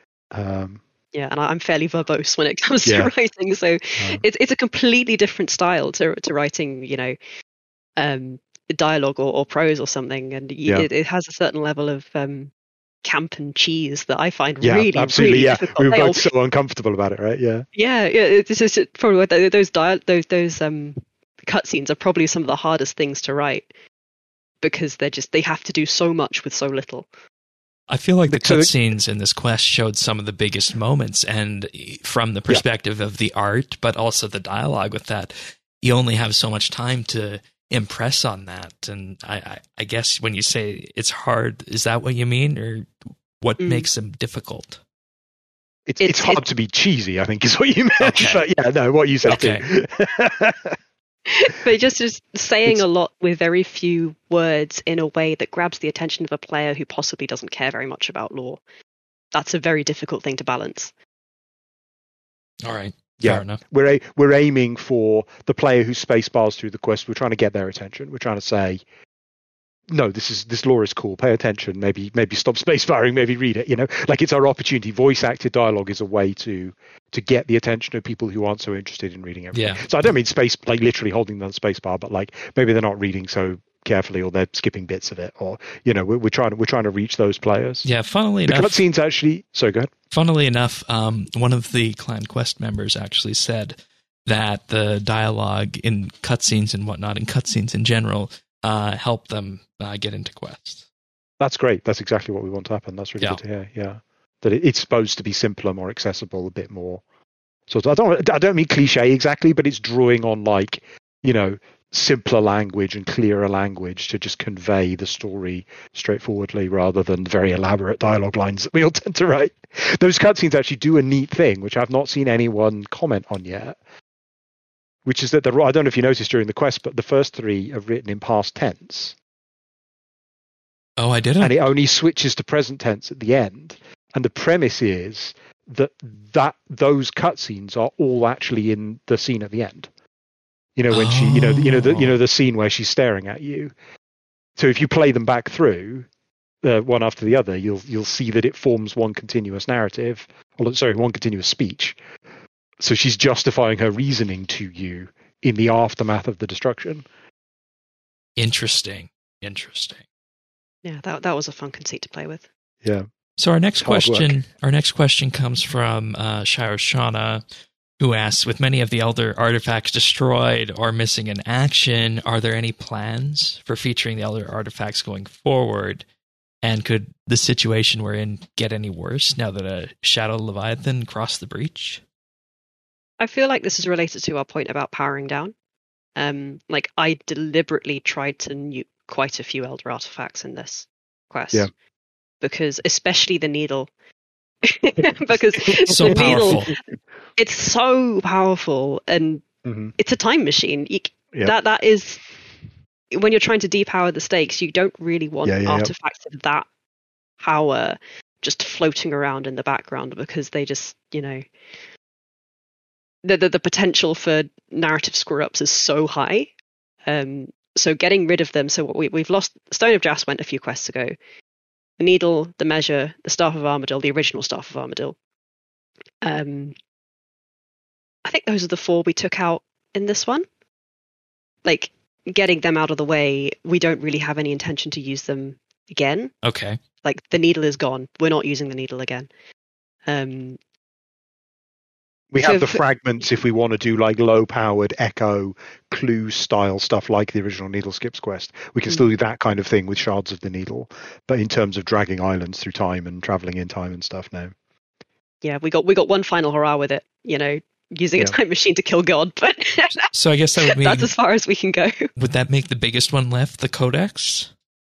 [SPEAKER 3] Um,
[SPEAKER 4] Yeah, and I- I'm fairly verbose when it comes
[SPEAKER 3] Yeah.
[SPEAKER 4] to writing, so
[SPEAKER 3] Um,
[SPEAKER 4] it's it's a completely different style to to writing, you know, um, dialogue or, or prose or something, and y
[SPEAKER 3] Yeah.
[SPEAKER 4] it, it has a certain level of um, camp and cheese that I find
[SPEAKER 3] yeah,
[SPEAKER 4] really,
[SPEAKER 3] absolutely.
[SPEAKER 4] really
[SPEAKER 3] Yeah,
[SPEAKER 4] difficult.
[SPEAKER 3] we were
[SPEAKER 4] They all-
[SPEAKER 3] both so uncomfortable about it, right? Yeah.
[SPEAKER 4] yeah, yeah, it's just it's probably what tho- those dia- those those um cutscenes are probably some of the hardest things to write because they're just they have to do so much with so little.
[SPEAKER 1] I feel like the
[SPEAKER 3] So the-
[SPEAKER 1] cutscenes in this quest showed some of the biggest moments, and from the perspective of the art, but also the dialogue with that, you only have so much time to impress on that. And I, I, I guess when you say it's hard, is that what you mean, or what
[SPEAKER 4] Mm.
[SPEAKER 1] makes them difficult?
[SPEAKER 3] It's,
[SPEAKER 4] It's-
[SPEAKER 3] it's hard
[SPEAKER 4] it's-
[SPEAKER 3] to be cheesy, I think, is what you meant.
[SPEAKER 1] Okay.
[SPEAKER 3] But yeah, no, what you said
[SPEAKER 1] Okay.
[SPEAKER 3] too.
[SPEAKER 4] But just, just saying
[SPEAKER 3] It's-
[SPEAKER 4] a lot with very few words in a way that grabs the attention of a player who possibly doesn't care very much about lore. That's a very difficult thing to balance.
[SPEAKER 1] All right.
[SPEAKER 3] Yeah.
[SPEAKER 1] Fair enough.
[SPEAKER 3] we're a, we're aiming for the player who space bars through the quest. We're trying to get their attention. We're trying to say, no, this is this lore is cool. Pay attention. Maybe maybe stop space barring. Maybe read it. You know, like it's our opportunity. Voice acted dialogue is a way to to get the attention of people who aren't so interested in reading everything.
[SPEAKER 1] Yeah.
[SPEAKER 3] So I don't mean space like literally holding the space bar, but like maybe they're not reading so carefully, or they're skipping bits of it, or you know, we're, we're trying to we're trying to reach those players.
[SPEAKER 1] Yeah. Funnily
[SPEAKER 3] The
[SPEAKER 1] enough,
[SPEAKER 3] cutscenes actually. So go ahead.
[SPEAKER 1] funnily enough, um, one of the Clan Quest members actually said that the dialogue in cutscenes and whatnot, and cutscenes in general, uh, help them uh, get into quests.
[SPEAKER 3] That's great. That's exactly what we want to happen. That's really
[SPEAKER 1] Yeah.
[SPEAKER 3] good to hear. Yeah, that it, it's supposed to be simpler, more accessible, a bit more. So I don't, I don't mean cliche exactly, but it's drawing on like, you know, simpler language and clearer language to just convey the story straightforwardly, rather than very elaborate dialogue lines that we all tend to write. Those cutscenes actually do a neat thing, which I've not seen anyone comment on yet, which is that the I don't know if you noticed during the quest, but the first three are written in past tense.
[SPEAKER 1] Oh, I didn't.
[SPEAKER 3] And it only switches to present tense at the end. And the premise is that that those cutscenes are all actually in the scene at the end. You know, when she, you know, you know, the, you know, the scene where she's staring at you. So if you play them back through, uh, one after the other, you'll you'll see that it forms one continuous narrative. Or, sorry, one continuous speech. So she's justifying her reasoning to you in the aftermath of the destruction.
[SPEAKER 1] Interesting. Interesting.
[SPEAKER 4] Yeah, that that was a fun conceit to play with.
[SPEAKER 3] Yeah.
[SPEAKER 1] So our next
[SPEAKER 3] Hard work.
[SPEAKER 1] question, our next question comes from uh, Shiro Shauna, who asks, with many of the Elder artifacts destroyed or missing in action, are there any plans for featuring the Elder artifacts going forward? And could the situation we're in get any worse now that a Shadow Leviathan crossed the breach?
[SPEAKER 4] I feel like this is related to our point about powering down. Um, like, I deliberately tried to nuke quite a few Elder artifacts in this quest.
[SPEAKER 3] Yeah.
[SPEAKER 4] Because, especially the needle. because
[SPEAKER 1] So
[SPEAKER 4] the needle,
[SPEAKER 1] powerful.
[SPEAKER 4] it's so powerful, and
[SPEAKER 3] Mhm.
[SPEAKER 4] it's a time machine. You,
[SPEAKER 3] Yeah.
[SPEAKER 4] That That is... When you're trying to depower the stakes, you don't really want
[SPEAKER 3] Yeah, yeah, yeah.
[SPEAKER 4] artifacts of that power just floating around in the background, because they just, you know, the the, the potential for narrative screw ups is so high. Um, so getting rid of them. So what we we've lost. Stone of Jas went a few quests ago. The Needle, the Measure, the Staff of Armadil, the original Staff of Armadil. Um, I think those are the four we took out in this one. Like, getting them out of the way, we don't really have any intention to use them again.
[SPEAKER 1] Okay.
[SPEAKER 4] Like, the needle is gone. We're not using the needle again. Um,
[SPEAKER 3] We
[SPEAKER 4] So
[SPEAKER 3] have the
[SPEAKER 4] for-
[SPEAKER 3] fragments if we want to do like low-powered echo clue style stuff like the original Needle Skips quest. We can
[SPEAKER 4] Mm.
[SPEAKER 3] still do that kind of thing with Shards of the Needle, but in terms of dragging islands through time and traveling in time and stuff, no.
[SPEAKER 4] yeah, we got we got one final hurrah with it. You know, using
[SPEAKER 3] Yeah.
[SPEAKER 4] a time machine to kill God, but
[SPEAKER 1] So I guess that would mean,
[SPEAKER 4] that's as far as we can go.
[SPEAKER 1] would that make the biggest one left the Codex?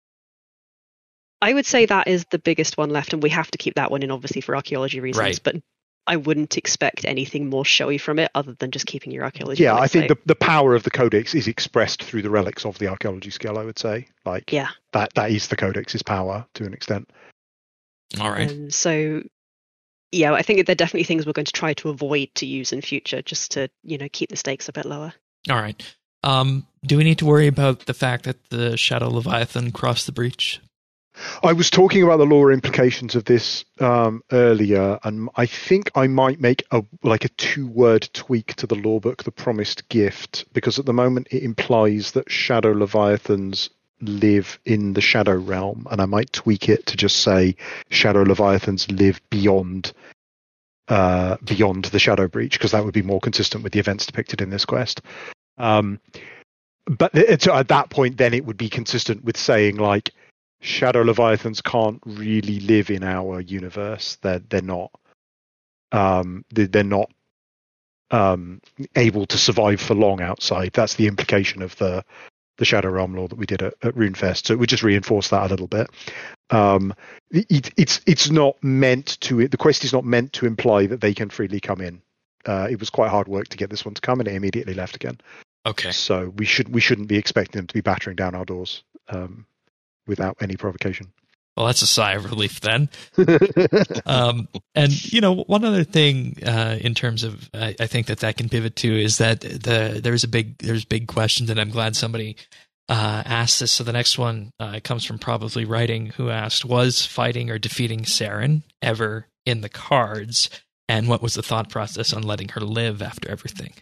[SPEAKER 4] I would say that is the biggest one left, and we have to keep that one in, obviously, for archaeology reasons.
[SPEAKER 1] Right.
[SPEAKER 4] But I wouldn't expect anything more showy from it other than just keeping your archaeology.
[SPEAKER 3] Yeah, I
[SPEAKER 4] relics
[SPEAKER 3] think
[SPEAKER 4] safe.
[SPEAKER 3] the, the power of the Codex is expressed through the relics of the archaeology skill, I would say. Like,
[SPEAKER 4] Yeah.
[SPEAKER 3] that, that is the Codex's power to an extent.
[SPEAKER 1] All right.
[SPEAKER 4] Um, so, yeah, I think there are definitely things we're going to try to avoid to use in future, just to, you know, keep the stakes a bit lower.
[SPEAKER 1] All right. Um, do we need to worry about the fact that the Shadow Leviathan crossed the breach?
[SPEAKER 3] I was talking about the lore implications of this um, earlier, and I think I might make a like a two-word tweak to the lore book, The Promised Gift, because at the moment it implies that Shadow Leviathans live in the Shadow Realm, and I might tweak it to just say Shadow Leviathans live beyond uh, beyond the Shadow Breach, because that would be more consistent with the events depicted in this quest. Um, but it's, at that point, then it would be consistent with saying like, Shadow Leviathans can't really live in our universe. They're they're not um they're, they're not um able to survive for long outside. That's the implication of the the Shadow Realm lore that we did at, at Runefest. So it would just reinforce that a little bit. Um, it, it's it's not meant to. The quest is not meant to imply that they can freely come in. Uh, it was quite hard work to get this one to come, and it immediately left again.
[SPEAKER 1] Okay.
[SPEAKER 3] So we should we shouldn't be expecting them to be battering down our doors. Um, without any provocation.
[SPEAKER 1] Well, that's a sigh of relief then. Um, and, you know, one other thing uh, in terms of, I, I think that that can pivot to is that the there's a big, there's big questions, and I'm glad somebody uh, asked this. So the next one uh, comes from Probably Writing, who asked, was fighting or defeating Saren ever in the cards? And what was the thought process on letting her live after everything?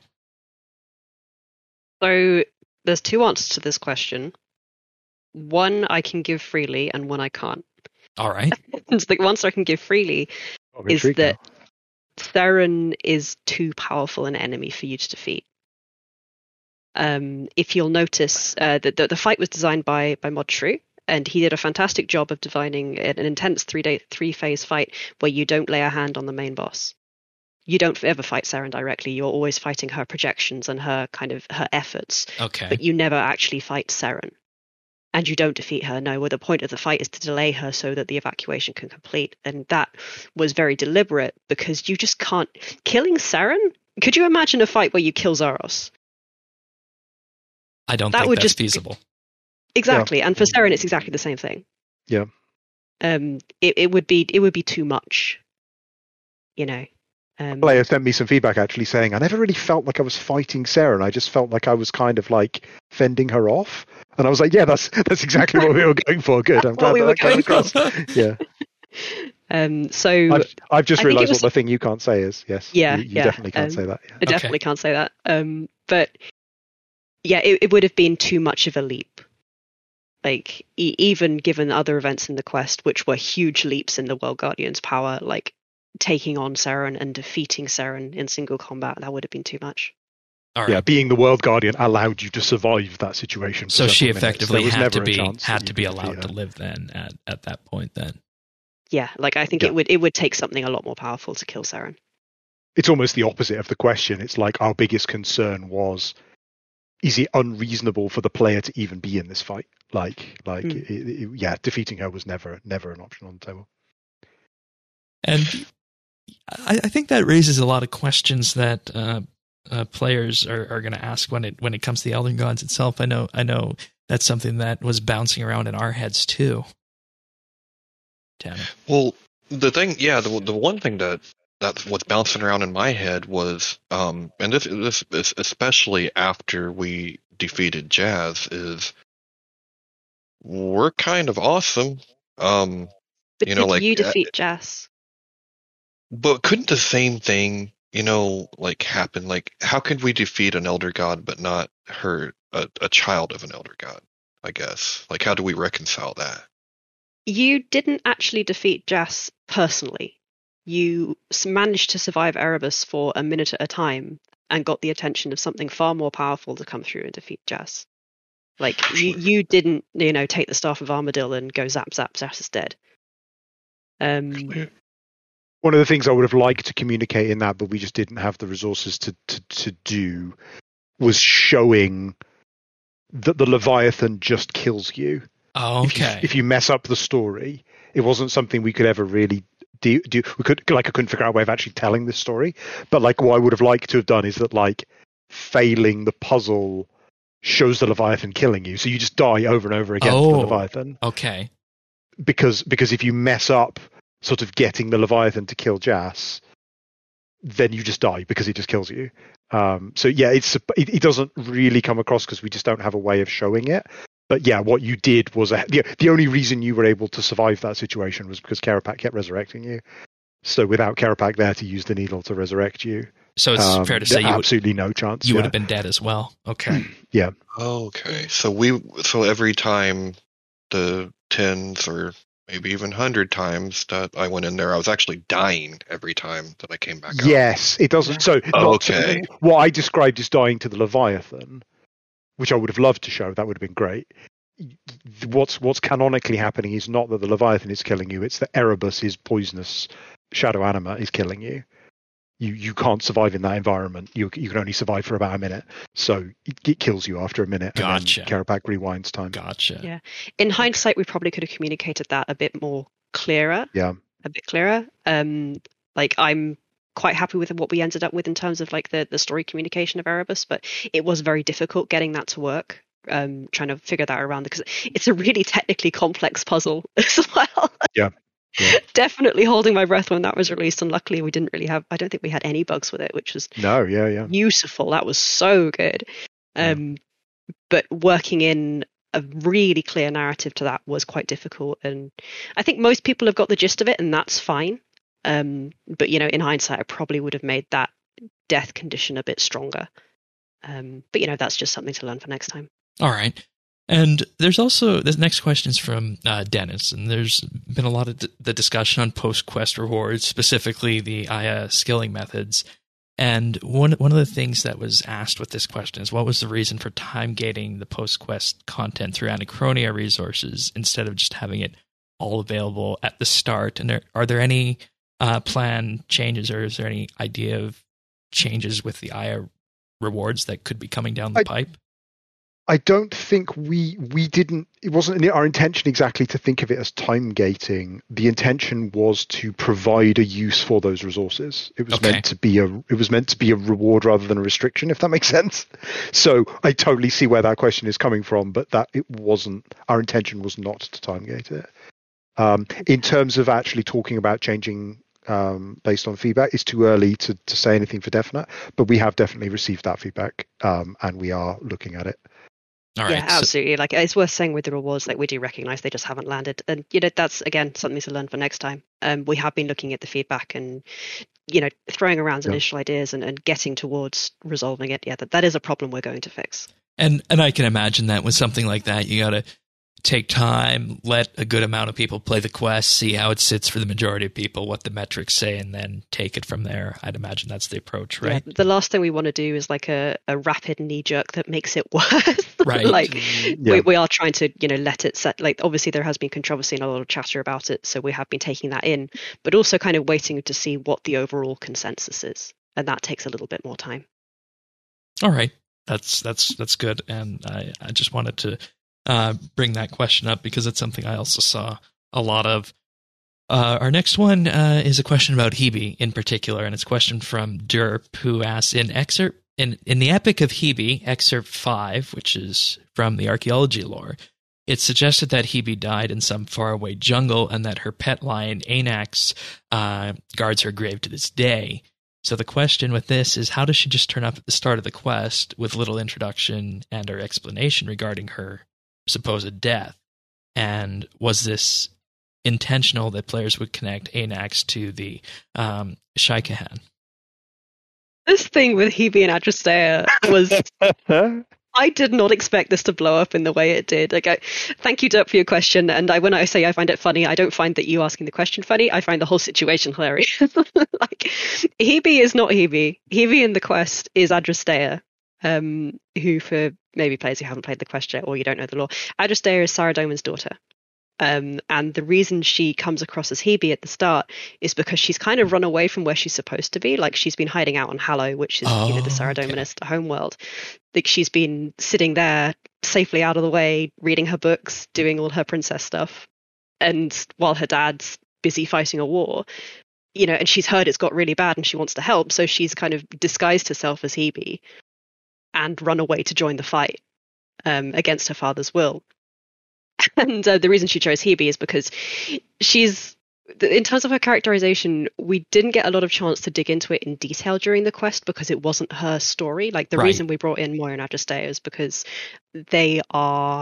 [SPEAKER 4] So there's two answers to this question. One I can give freely, and one I can't.
[SPEAKER 1] All right.
[SPEAKER 4] And the answer I can give freely
[SPEAKER 3] I'm
[SPEAKER 4] is
[SPEAKER 3] intrigued
[SPEAKER 4] that
[SPEAKER 3] now.
[SPEAKER 4] Theron is too powerful an enemy for you to defeat. Um, if you'll notice, uh, the, the the fight was designed by by Mod Shrew, and he did a fantastic job of designing an intense three day three phase fight where you don't lay a hand on the main boss. You don't ever fight Saren directly. You're always fighting her projections and her kind of her efforts,
[SPEAKER 1] Okay.
[SPEAKER 4] but you never actually fight Saren. And you don't defeat her, no. Well, the point of the fight is to delay her so that the evacuation can complete. And that was very deliberate, because you just can't... Killing Saren? Could you imagine a fight where you kill Zaros?
[SPEAKER 1] I don't
[SPEAKER 4] that
[SPEAKER 1] think
[SPEAKER 4] would
[SPEAKER 1] that's
[SPEAKER 4] just-
[SPEAKER 1] feasible.
[SPEAKER 4] Exactly. And for Saren, it's exactly the same thing.
[SPEAKER 3] Yeah.
[SPEAKER 4] Um, it, it would be it would be too much, you know. Um,
[SPEAKER 3] Player sent me some feedback actually saying I never really felt like I was fighting Sarah, and I just felt like I was kind of like fending her off. And I was like, yeah, that's that's exactly what we were going for. Good. I'm
[SPEAKER 4] What
[SPEAKER 3] glad
[SPEAKER 4] we
[SPEAKER 3] that,
[SPEAKER 4] were
[SPEAKER 3] that came
[SPEAKER 4] going
[SPEAKER 3] across. Yeah.
[SPEAKER 4] um, so
[SPEAKER 3] I've, I've just
[SPEAKER 4] I think it
[SPEAKER 3] realised
[SPEAKER 4] was-
[SPEAKER 3] what the thing you can't say is. Yes.
[SPEAKER 4] Yeah,
[SPEAKER 3] You, you
[SPEAKER 4] yeah,
[SPEAKER 3] definitely can't
[SPEAKER 4] um,
[SPEAKER 3] say that. Yeah.
[SPEAKER 4] I definitely can't say that. Um, but yeah, it, it would have been too much of a leap. Like e- even given other events in the quest, which were huge leaps in the World Guardian's power, like taking on Saren and defeating Saren in single combat, that would have been too much.
[SPEAKER 1] All right.
[SPEAKER 3] Yeah, being the World Guardian allowed you to survive that situation. For
[SPEAKER 1] so she
[SPEAKER 3] several minutes.
[SPEAKER 1] effectively
[SPEAKER 3] There was
[SPEAKER 1] had
[SPEAKER 3] never
[SPEAKER 1] to
[SPEAKER 3] a
[SPEAKER 1] be
[SPEAKER 3] chance
[SPEAKER 1] had
[SPEAKER 3] that
[SPEAKER 1] to
[SPEAKER 3] you
[SPEAKER 1] be
[SPEAKER 3] could
[SPEAKER 1] allowed
[SPEAKER 3] defeat
[SPEAKER 1] to
[SPEAKER 3] her.
[SPEAKER 1] live then at, at that point then.
[SPEAKER 4] Yeah, like I think
[SPEAKER 3] Yeah.
[SPEAKER 4] it would it would take something a lot more powerful to kill Saren.
[SPEAKER 3] It's almost the opposite of the question. It's like our biggest concern was, is it unreasonable for the player to even be in this fight? Like, like,
[SPEAKER 4] Mm.
[SPEAKER 3] it, it, yeah, defeating her was never, never an option on the table.
[SPEAKER 1] And I, I think that raises a lot of questions that uh, uh, players are, are going to ask when it when it comes to the Elder Gods itself. I know, I know that's something that was bouncing around in our heads too. Tanner.
[SPEAKER 2] Well, the thing, yeah, the the one thing that that's what's bouncing around in my head was, um, and this this is especially after we defeated Jazz, is we're kind of awesome. Um,
[SPEAKER 4] But
[SPEAKER 2] you know,
[SPEAKER 4] did
[SPEAKER 2] like,
[SPEAKER 4] you
[SPEAKER 2] uh,
[SPEAKER 4] defeat Jess?
[SPEAKER 2] but couldn't the same thing, you know, like happen? Like, how could we defeat an elder god but not hurt a, a child of an elder god? I guess. Like, how do we reconcile that?
[SPEAKER 4] You didn't actually defeat Jess personally. You s- managed to survive Erebus for a minute at a time and got the attention of something far more powerful to come through and defeat Jess. Like, you, you didn't, you know, take the Staff of Armadil and go zap zap, Jess is dead. Um,
[SPEAKER 3] One of the things I would have liked to communicate in that, but we just didn't have the resources to, to, to do, was showing that the Leviathan just kills you.
[SPEAKER 1] Oh,
[SPEAKER 3] If you,
[SPEAKER 1] okay.
[SPEAKER 3] if you mess up the story, it wasn't something we could ever really do. do we could like I couldn't figure out a way of actually telling this story. But like what I would have liked to have done is that like failing the puzzle shows the Leviathan killing you, so you just die over and over again for
[SPEAKER 1] Oh.
[SPEAKER 3] the Leviathan.
[SPEAKER 1] Okay.
[SPEAKER 3] Because because if you mess up sort of getting the Leviathan to kill Jas, then you just die because it just kills you. Um, so yeah, it's it, it doesn't really come across because we just don't have a way of showing it. But yeah, what you did was a, the the only reason you were able to survive that situation was because Karapak kept resurrecting you. So without Karapak there to use the needle to resurrect you,
[SPEAKER 1] So it's
[SPEAKER 3] um,
[SPEAKER 1] fair to say you would,
[SPEAKER 3] absolutely no chance.
[SPEAKER 1] you
[SPEAKER 3] yeah.
[SPEAKER 1] would have been dead as well. Okay.
[SPEAKER 3] Yeah.
[SPEAKER 2] Okay, so we so every time the tens or maybe even hundred times that I went in there, I was actually dying every time that I came back out.
[SPEAKER 3] Yes, it doesn't. So not,
[SPEAKER 2] Okay.
[SPEAKER 3] what I described as dying to the Leviathan, which I would have loved to show, that would have been great. What's what's canonically happening is not that the Leviathan is killing you; it's that Erebus, his poisonous shadow anima, is killing you. You you can't survive in that environment. You you can only survive for about a minute, so it, it kills you after a minute.
[SPEAKER 1] Gotcha.
[SPEAKER 3] And then Karapak rewinds time.
[SPEAKER 1] Gotcha.
[SPEAKER 4] Yeah. In hindsight, we probably could have communicated that a bit more clearer.
[SPEAKER 3] Yeah.
[SPEAKER 4] A bit clearer. Um, like I'm quite happy with what we ended up with in terms of like the the story communication of Erebus, but it was very difficult getting that to work. Um, trying to figure that around because it's a really technically complex puzzle as well.
[SPEAKER 3] Yeah. Yeah.
[SPEAKER 4] Definitely holding my breath when that was released, and luckily we didn't really have. I don't think we had any bugs with it, which was
[SPEAKER 3] No. Yeah. Yeah.
[SPEAKER 4] useful. That was so good. Um, but working in a really clear narrative to that was quite difficult, and I think most people have got the gist of it, and that's fine. Um, but you know, in hindsight, I probably would have made that death condition a bit stronger. Um, but you know, that's just something to learn for next time.
[SPEAKER 1] All right. And there's also, the next question is from uh, Dennis, and there's been a lot of d- the discussion on post-quest rewards, specifically the I A skilling methods. And one one of the things that was asked with this question is, what was the reason for time gating the post-quest content through Anachronia resources instead of just having it all available at the start? And there, are there any uh, plan changes, or is there any idea of changes with the I A rewards that could be coming down the
[SPEAKER 3] I-
[SPEAKER 1] pipe?
[SPEAKER 3] I don't think we we didn't. It wasn't our intention exactly to think of it as time gating. The intention was to provide a use for those resources. It was
[SPEAKER 1] Okay.
[SPEAKER 3] meant to be a. It was meant to be a reward rather than a restriction, if that makes sense. So I totally see where that question is coming from, but that it wasn't. Our intention was not to time gate it. Um, in terms of actually talking about changing um, based on feedback, it's too early to to say anything for definite. But we have definitely received that feedback, um, and we are looking at it.
[SPEAKER 1] All right.
[SPEAKER 4] Yeah,
[SPEAKER 1] so-
[SPEAKER 4] absolutely. Like it's worth saying with the rewards, like we do recognize they just haven't landed, and you know that's again something to learn for next time. Um, we have been looking at the feedback and you know throwing around
[SPEAKER 3] Yeah.
[SPEAKER 4] initial ideas and, and getting towards resolving it. Yeah, that that is a problem we're going to fix.
[SPEAKER 1] And and I can imagine that with something like that, you gotta take time, let a good amount of people play the quest, see how it sits for the majority of people, what the metrics say, and then take it from there. I'd imagine that's the approach, right?
[SPEAKER 4] Yeah, the last thing we want to do is like a, a rapid knee jerk that makes it worse.
[SPEAKER 1] Right.
[SPEAKER 4] like
[SPEAKER 3] Yeah.
[SPEAKER 4] we, we are trying to, you know, let it set. Like obviously there has been controversy and a lot of chatter about it, so we have been taking that in, but also kind of waiting to see what the overall consensus is, and that takes a little bit more time.
[SPEAKER 1] All right, that's that's that's good, and I I just wanted to uh, bring that question up because it's something I also saw a lot of. Uh, our next one uh, is a question about Hebe in particular, and it's a question from Derp, who asks, in excerpt in, in the Epic of Hebe, excerpt five, which is from the archaeology lore, it's suggested that Hebe died in some faraway jungle and that her pet lion, Anax, uh, guards her grave to this day. So the question with this is, how does she just turn up at the start of the quest with little introduction and or explanation regarding her supposed death? And was this intentional that players would connect Anax to the um, Shaikahan?
[SPEAKER 4] This thing with Hebe and Adrastea was... I did not expect this to blow up in the way it did. Like, I, thank you, Dirk, for your question. And I, when I say I find it funny, I don't find that you asking the question funny. I find the whole situation hilarious. Like, Hebe is not Hebe. Hebe in the quest is Adrastea, um, who, for maybe players who haven't played the quest yet or you don't know the lore, Adrastea is Saradomin's daughter. Um, and the reason she comes across as Hebe at the start is because she's kind of run away from where she's supposed to be. Like, she's been hiding out on Hallow, which is,
[SPEAKER 1] oh,
[SPEAKER 4] you know, the Saradominist okay. homeworld. Like, she's been sitting there safely out of the way, reading her books, doing all her princess stuff. And while her dad's busy fighting a war, you know, and she's heard it's got really bad and she wants to help. So she's kind of disguised herself as Hebe and run away to join the fight um, against her father's will. And uh, the reason she chose Hebe is because she's, in terms of her characterization, we didn't get a lot of chance to dig into it in detail during the quest because it wasn't her story. Like, the
[SPEAKER 1] right.
[SPEAKER 4] reason we brought in Moira and Adrastea is because they are...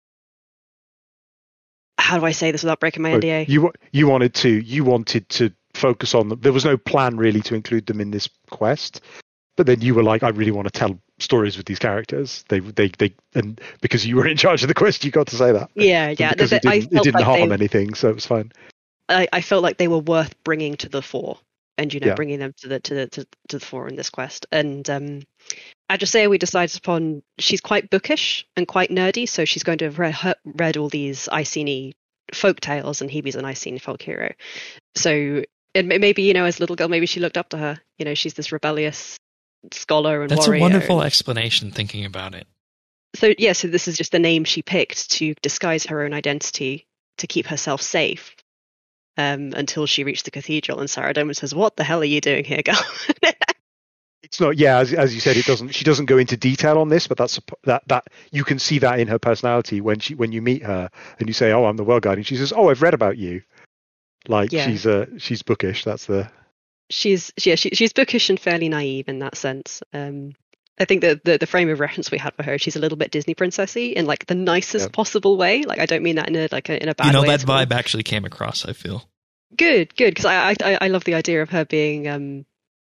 [SPEAKER 4] How do I say this without breaking my N D A?
[SPEAKER 3] You you wanted to you wanted to focus on them. There was no plan really to include them in this quest, but then you were like, I really want to tell stories with these characters. They they they and because you were in charge of the quest, you got to say that.
[SPEAKER 4] Yeah, yeah.
[SPEAKER 3] Because
[SPEAKER 4] the, the,
[SPEAKER 3] it didn't, it didn't
[SPEAKER 4] like
[SPEAKER 3] harm
[SPEAKER 4] they,
[SPEAKER 3] anything, so it was fine.
[SPEAKER 4] I, I felt like they were worth bringing to the fore, and you know,
[SPEAKER 3] Yeah.
[SPEAKER 4] bringing them to the to the to, to the fore in this quest. And um, Adrastea, we decided upon. She's quite bookish and quite nerdy, so she's going to have read, read all these Iceni folk tales, and Hebe's an Iceni folk hero. So and maybe, you know, as a little girl, maybe she looked up to her. You know, she's this rebellious scholar and
[SPEAKER 1] That's
[SPEAKER 4] warrior.
[SPEAKER 1] a wonderful
[SPEAKER 4] and,
[SPEAKER 1] explanation, thinking about it.
[SPEAKER 4] So yeah, so this is just the name she picked to disguise her own identity to keep herself safe. Um, until she reached the cathedral, and Saradomin says, "What the hell are you doing here, girl?"
[SPEAKER 3] It's not, yeah, as as you said, it doesn't. She doesn't go into detail on this, but that's that that you can see that in her personality when she when you meet her and you say, "Oh, I'm the Well Guide," and she says, "Oh, I've read about you." Like
[SPEAKER 4] Yeah.
[SPEAKER 3] she's uh she's bookish. That's the
[SPEAKER 4] she's yeah, she, she's bookish and fairly naive in that sense. Um, I think the, the the frame of reference we had for her, she's a little bit Disney princessy in like the nicest
[SPEAKER 3] Yeah.
[SPEAKER 4] possible way. Like, I don't mean that in a like a, in a bad
[SPEAKER 1] You know,
[SPEAKER 4] way.
[SPEAKER 1] that
[SPEAKER 4] at all.
[SPEAKER 1] vibe actually came across, I feel.
[SPEAKER 4] Good, good, because I, I I love the idea of her being um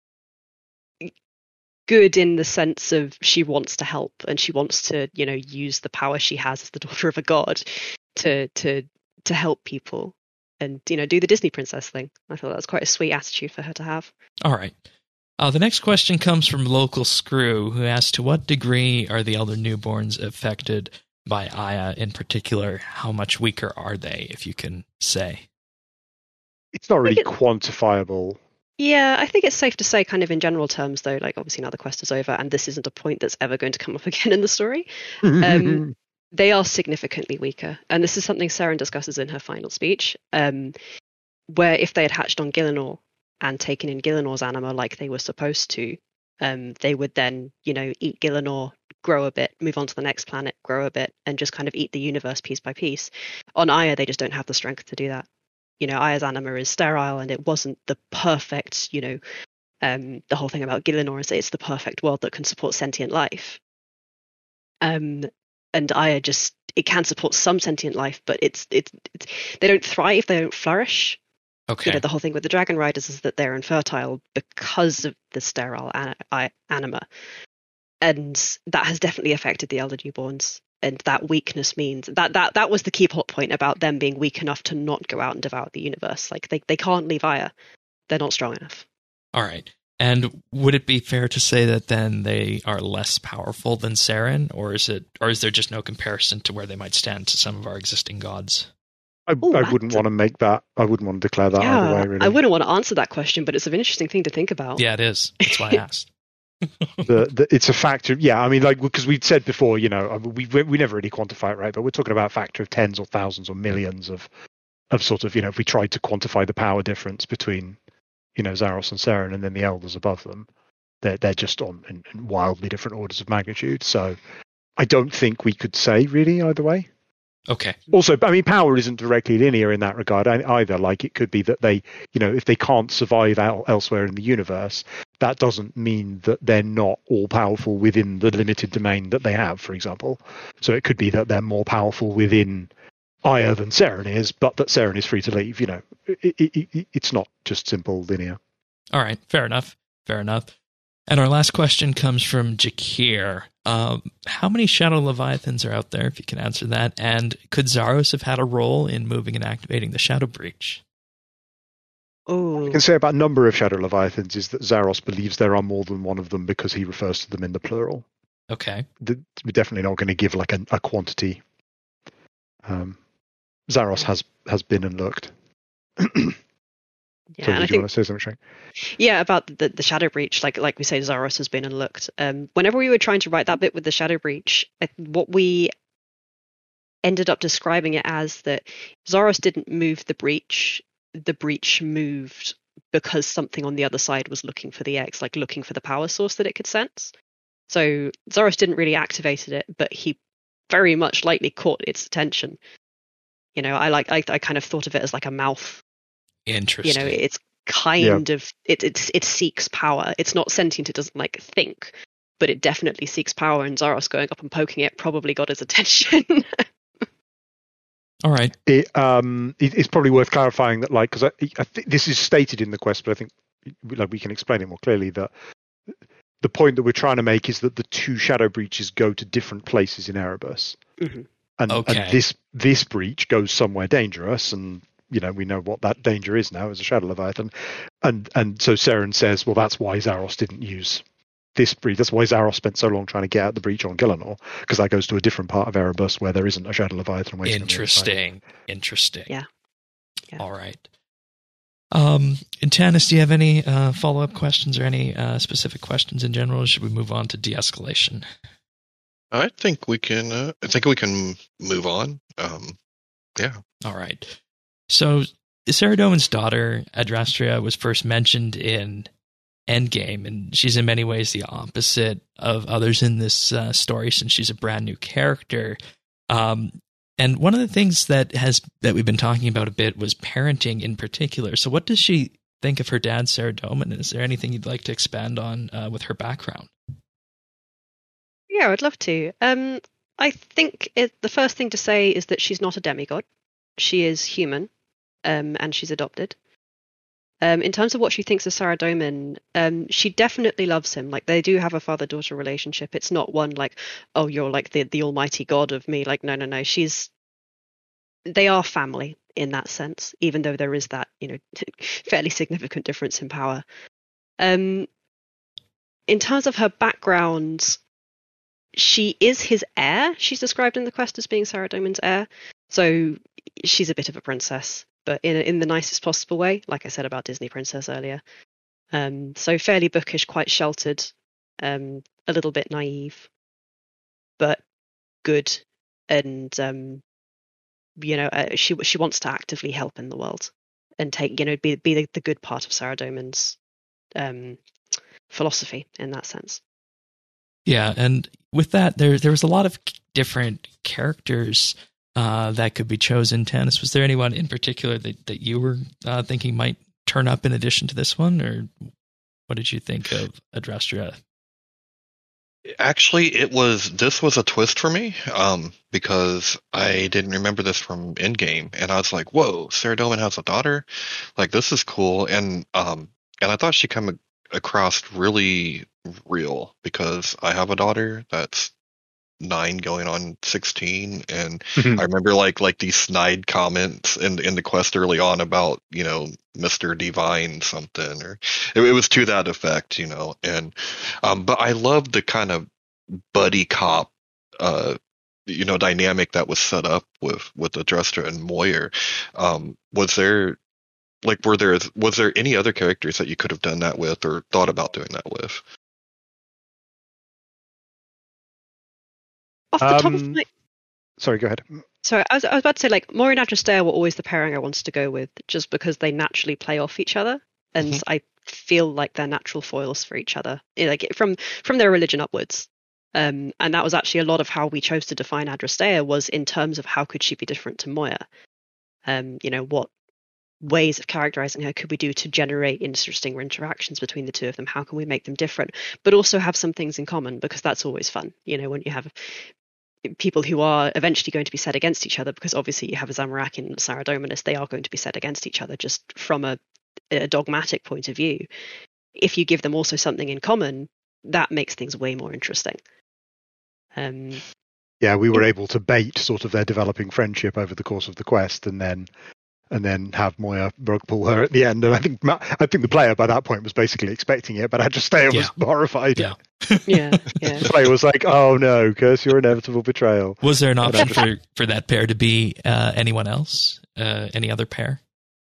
[SPEAKER 4] good in the sense of she wants to help and she wants to, you know, use the power she has as the daughter of a god to to to help people and, you know, do the Disney princess thing. I thought that was quite a sweet attitude for her to have.
[SPEAKER 1] All right. Uh, the next question comes from Local Screw, who asks, to what degree are the Elder Newborns affected by Aya in particular? How much weaker are they, if you can say?
[SPEAKER 3] it's not really
[SPEAKER 4] it-
[SPEAKER 3] quantifiable.
[SPEAKER 4] Yeah, I think it's safe to say, kind of in general terms, though, like obviously now the quest is over and this isn't a point that's ever going to come up again in the story. Um, they are significantly weaker. And this is something Saren discusses in her final speech, um, where if they had hatched on Gielinor and taken in Gielinor's anima like they were supposed to, um, they would then, you know, eat Gielinor, grow a bit, move on to the next planet, grow a bit, and just kind of eat the universe piece by piece. On Aya, they just don't have the strength to do that. You know, Aya's anima is sterile, and it wasn't the perfect, you know, um, the whole thing about Gielinor is it's the perfect world that can support sentient life. Um, and Aya just, it can support some sentient life, but it's, it's, it's they don't thrive, they don't flourish.
[SPEAKER 1] Okay.
[SPEAKER 4] You know, the whole thing with the Dragon Riders is that they're infertile because of the sterile an- I- anima. And that has definitely affected the Elder Newborns. and that weakness means that that that was the key plot point about them being weak enough to not go out and devour the universe. Like they, they can't leave Aya. They're not strong enough.
[SPEAKER 1] All right. And would it be fair to say that then they are less powerful than Saren, or is it, or is there just no comparison to where they might stand to some of our existing gods?
[SPEAKER 3] I,
[SPEAKER 4] Ooh,
[SPEAKER 3] I wouldn't want to make that. I wouldn't want to declare that
[SPEAKER 4] yeah,
[SPEAKER 3] either way. Really,
[SPEAKER 4] I wouldn't want to answer that question, but it's an interesting thing to think about.
[SPEAKER 1] Yeah, it is. That's why I asked.
[SPEAKER 3] the, the, it's a factor. Yeah, I mean, like because we'd said before, you know, we we never really quantify it, right? But we're talking about a factor of tens or thousands or millions of of sort of, you know, if we tried to quantify the power difference between, you know, Zaros and Saren and then the elders above them, they're they're just on in, in wildly different orders of magnitude. So I don't think we could say really either way.
[SPEAKER 1] Okay.
[SPEAKER 3] Also, I mean, power isn't directly linear in that regard either. Like, it could be that they, you know, if they can't survive out elsewhere in the universe, that doesn't mean that they're not all powerful within the limited domain that they have, for example. So it could be that they're more powerful within Aya than Saren is, but that Saren is free to leave. You know, it, it, it, it's not just simple linear.
[SPEAKER 1] All right. Fair enough. Fair enough. And our last question comes from Jakir. Um, how many Shadow Leviathans are out there, if you can answer that? And could Zaros have had a role in moving and activating the Shadow Breach?
[SPEAKER 4] Oh,
[SPEAKER 3] I can say about number of Shadow Leviathans is that Zaros believes there are more than one of them because he refers to them in the plural.
[SPEAKER 1] Okay.
[SPEAKER 3] The, we're definitely not going to give like a, a quantity. Um, Zaros has has been and looked.
[SPEAKER 4] yeah,
[SPEAKER 3] so
[SPEAKER 4] and I
[SPEAKER 3] did you
[SPEAKER 4] think
[SPEAKER 3] want to say something, Shane?
[SPEAKER 4] yeah about the the Shadow Breach. Like like we say, Zaros has been and looked. Um, whenever we were trying to write that bit with the Shadow Breach, I, what we ended up describing it as that Zaros didn't move the breach. The breach moved because something on the other side was looking for the X, like looking for the power source that it could sense. So Zaros didn't really activate it, but he very much likely caught its attention. You know, I like I, I kind of thought of it as like a mouth.
[SPEAKER 1] Interesting.
[SPEAKER 4] You know, it's kind yeah. of it it it seeks power. It's not sentient. It doesn't like think, but it definitely seeks power. And Zaros going up and poking it probably got his attention.
[SPEAKER 1] All right.
[SPEAKER 3] It, um, it, it's probably worth clarifying that, like, because I, I think this is stated in the quest, but I think like we can explain it more clearly. That the point that we're trying to make is that the two Shadow Breaches go to different places in Erebus,
[SPEAKER 4] mm-hmm.
[SPEAKER 3] and,
[SPEAKER 1] okay.
[SPEAKER 3] and this this breach goes somewhere dangerous, and you know we know what that danger is now as a Shadow Leviathan, and and so Saren says, well, that's why Zaros didn't use this breach. That's why Zaros spent so long trying to get out the breach on Gillinor, because that goes to a different part of Erebus where there isn't a Shadow Leviathan waiting.
[SPEAKER 1] Interesting. Interesting.
[SPEAKER 4] Yeah. yeah.
[SPEAKER 1] All right. Um, and Tanis, do you have any uh, follow-up questions or any uh, specific questions in general? Or should we move on to de-escalation?
[SPEAKER 2] I think we can. Uh, I think we can move on. Um, yeah.
[SPEAKER 1] All right. So, Saradomin's daughter Adrastea was first mentioned in Endgame, and she's in many ways the opposite of others in this uh, story, since she's a brand new character. Um, and one of the things that has that we've been talking about a bit was parenting in particular. So, what does she think of her dad, Saradomin? Is there anything you'd like to expand on uh, with her background?
[SPEAKER 4] Yeah, I'd love to. Um, I think it, the first thing to say is that she's not a demigod. She is human, um, and she's adopted. Um, in terms of what she thinks of Saradomin, um, she definitely loves him. Like, they do have a father-daughter relationship. It's not one like, oh, you're like the, the almighty god of me. Like, no, no, no. She's, they are family in that sense, even though there is that, you know, fairly significant difference in power. Um, in terms of her background, she is his heir. She's described in the quest as being Saradomin's heir. So she's a bit of a princess, but in in the nicest possible way, like I said about Disney Princess earlier. Um, so fairly bookish, quite sheltered, um, a little bit naive, but good. And um, you know, uh, she she wants to actively help in the world and take, you know, be be the, the good part of Saradomin's um, philosophy in that sense.
[SPEAKER 1] Yeah, and with that, there there was a lot of different characters uh, that could be chosen. Tanis, was there anyone in particular that, that you were uh, thinking might turn up in addition to this one, or what did you think of Adrastea?
[SPEAKER 2] Actually, it was this was a twist for me um, because I didn't remember this from Endgame, and I was like, "Whoa, Saradomin has a daughter! Like, this is cool." And um, and I thought she came across really real, because I have a daughter that's nine going on sixteen, and I remember like like these snide comments in in the quest early on about, you know, Mister Divine something, or it, it was to that effect, you know. And um but I love the kind of buddy cop uh you know dynamic that was set up with with Adresta and Moyer. Um was there like were there was there any other characters that you could have done that with or thought about doing that with?
[SPEAKER 4] Off the top of
[SPEAKER 3] Um,
[SPEAKER 4] my
[SPEAKER 3] Sorry, go ahead.
[SPEAKER 4] Sorry, I was, I was about to say, like, Moira and Adresta were always the pairing I wanted to go with, just because they naturally play off each other, and
[SPEAKER 2] Mhm.
[SPEAKER 4] I feel like they're natural foils for each other, you know, like from from their religion upwards. Um, and that was actually a lot of how we chose to define Adresta, was in terms of how could she be different to Moya. Um, you know, what ways of characterizing her could we do to generate interesting interactions between the two of them? How can we make them different, but also have some things in common? Because that's always fun, you know, when you have people who are eventually going to be set against each other, because obviously you have a Zamorak and Sara Dominus, they are going to be set against each other just from a, a dogmatic point of view. If you give them also something in common, that makes things way more interesting. Um,
[SPEAKER 3] Yeah, we were able to bait sort of their developing friendship over the course of the quest, and then and then have Moya rug pull her at the end. And I think Ma- I think the player by that point was basically expecting it, but Adresta was
[SPEAKER 1] Yeah.
[SPEAKER 3] horrified.
[SPEAKER 1] Yeah.
[SPEAKER 4] yeah, yeah.
[SPEAKER 3] The player was like, "Oh no, curse your inevitable betrayal."
[SPEAKER 1] Was there an
[SPEAKER 3] And
[SPEAKER 1] option
[SPEAKER 3] Adresta-
[SPEAKER 1] for, for that pair to be uh, anyone else? Uh, any other pair?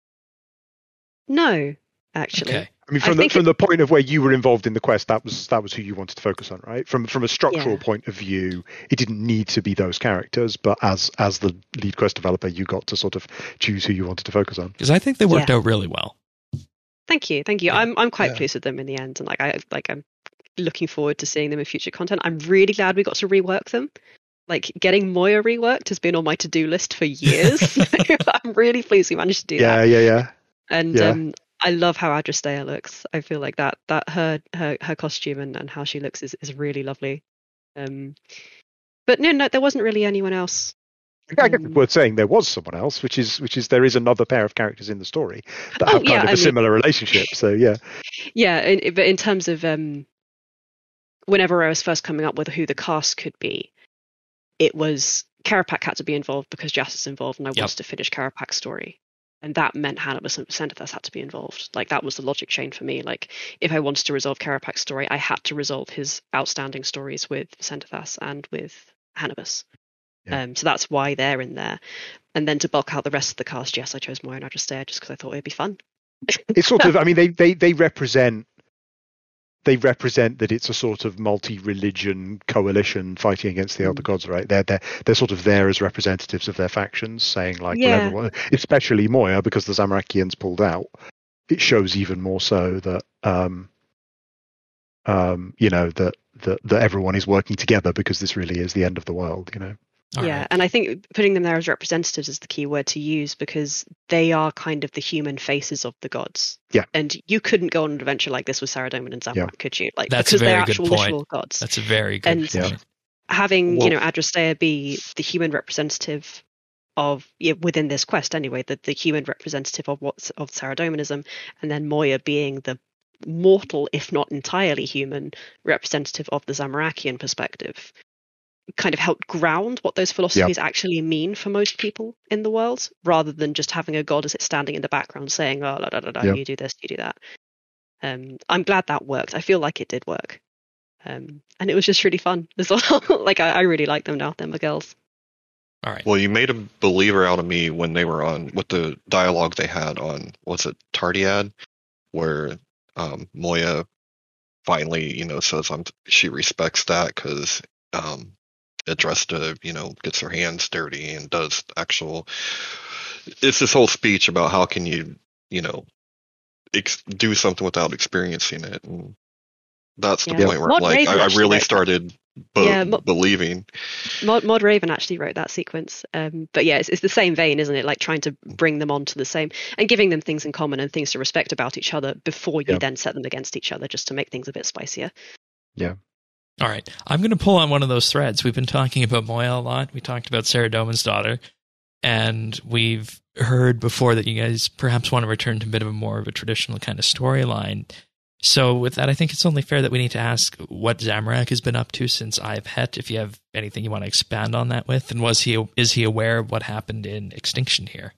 [SPEAKER 4] No, actually.
[SPEAKER 1] Okay.
[SPEAKER 3] I mean,
[SPEAKER 4] I
[SPEAKER 3] from the
[SPEAKER 4] think
[SPEAKER 3] from the point of where you were involved in the quest, that was that was who you wanted to focus on, right? From from a structural
[SPEAKER 4] Yeah.
[SPEAKER 3] point of view, it didn't need to be those characters, but as as the lead quest developer, you got to sort of choose who you wanted to focus on.
[SPEAKER 1] Because I think they worked
[SPEAKER 4] Yeah.
[SPEAKER 1] out really well.
[SPEAKER 4] Thank you, thank you.
[SPEAKER 1] Yeah.
[SPEAKER 4] I'm I'm quite
[SPEAKER 2] Yeah.
[SPEAKER 4] pleased with them in the end, and like I like I'm looking forward to seeing them in future content. I'm really glad we got to rework them. Like, getting Moya reworked has been on my to-do list for years. I'm really pleased we managed to do
[SPEAKER 3] Yeah,
[SPEAKER 4] that.
[SPEAKER 3] yeah, yeah.
[SPEAKER 4] And
[SPEAKER 3] Yeah.
[SPEAKER 4] um, I love how Adresta looks. I feel like that that her her, her costume and, and how she looks is, is really lovely. Um, but no, no, there wasn't really anyone else.
[SPEAKER 3] I guess it's
[SPEAKER 4] Um,
[SPEAKER 3] worth saying there was someone else, which is which is there is another pair of characters in the story that
[SPEAKER 4] Oh,
[SPEAKER 3] have kind
[SPEAKER 4] yeah,
[SPEAKER 3] of a
[SPEAKER 4] I mean-
[SPEAKER 3] similar relationship. So yeah,
[SPEAKER 4] Yeah, in, but in terms of um, whenever I was first coming up with who the cast could be, it was Karapak had to be involved because Jas is involved, and I
[SPEAKER 1] Yep.
[SPEAKER 4] wanted to finish Karapak's story, and that meant Hannibus and Senethas had to be involved. Like, that was the logic chain for me. Like, if I wanted to resolve Karapak's story, I had to resolve his outstanding stories with Senethas and with Hannibus.
[SPEAKER 3] Yeah.
[SPEAKER 4] Um, so that's why they're in there. And then to bulk out the rest of the cast, yes, I chose Moira and Adresta just because I thought it'd be fun.
[SPEAKER 3] it's sort of. I mean, they they they represent they represent that it's a sort of multi-religion coalition fighting against the
[SPEAKER 4] Mm.
[SPEAKER 3] elder gods, right? They're they're they're sort of there as representatives of their factions, saying like, well,
[SPEAKER 4] Yeah.
[SPEAKER 3] everyone, especially Moya, because the Zamarakians pulled out. It shows even more so that um um you know that that that everyone is working together because this really is the end of the world, you know.
[SPEAKER 1] All
[SPEAKER 4] yeah,
[SPEAKER 1] right.
[SPEAKER 4] and I think putting them there as representatives is the key word to use, because they are kind of the human faces of the gods.
[SPEAKER 3] Yeah.
[SPEAKER 4] And you couldn't go on an adventure like this with Saradomin and Zamorak,
[SPEAKER 3] Yeah.
[SPEAKER 4] could you? Like,
[SPEAKER 1] That's a
[SPEAKER 4] because they're
[SPEAKER 1] very good
[SPEAKER 4] actual
[SPEAKER 1] point.
[SPEAKER 4] literal gods.
[SPEAKER 1] That's a very good
[SPEAKER 4] And-
[SPEAKER 1] point.
[SPEAKER 4] Having,
[SPEAKER 3] Well-
[SPEAKER 4] you know, Adresta be the human representative of, yeah, within this quest anyway, the, the human representative of what's of Saradominism, and then Moya being the mortal, if not entirely human, representative of the Zamarakian perspective, kind of helped ground what those philosophies actually mean for most people in the world, rather than just having a god as it's standing in the background saying, oh, la, da, da, da,
[SPEAKER 3] Yeah.
[SPEAKER 4] you do this, you do that. Um, I'm glad that worked. I feel like it did work. Um, and it was just really fun as well. Like, I, I really like them now. They're my girls.
[SPEAKER 1] All right.
[SPEAKER 2] Well, you made a believer out of me when they were on with the dialogue they had on, what's it, Tardiad, where um, Moya finally, you know, says I'm, she respects that because um, Adresta, you know, gets her hands dirty and does actual. It's this whole speech about how can you, you know, ex- do something without experiencing it, and that's the
[SPEAKER 4] Yeah.
[SPEAKER 2] point where
[SPEAKER 4] Maud
[SPEAKER 2] like
[SPEAKER 4] Raven
[SPEAKER 2] I, I
[SPEAKER 4] actually
[SPEAKER 2] really
[SPEAKER 4] wrote that.
[SPEAKER 2] started be-
[SPEAKER 4] Yeah, Mo-
[SPEAKER 2] believing.
[SPEAKER 4] Mod, Mod Raven actually wrote that sequence. Um, but yeah, it's, it's the same vein, isn't it? Like trying to bring them onto the same and giving them things in common and things to respect about each other before you
[SPEAKER 3] Yeah.
[SPEAKER 4] then set them against each other, just to make things a bit spicier.
[SPEAKER 1] All right. I'm going to pull on one of those threads. We've been talking about Moya a lot. We talked about Sarah Doman's daughter. And we've heard before that you guys perhaps want to return to a bit of a more of a traditional kind of storyline. So with that, I think it's only fair that we need to ask what Zamorak has been up to since I've Het, if you have anything you want to expand on that with, and was he is he aware of what happened in Extinction here?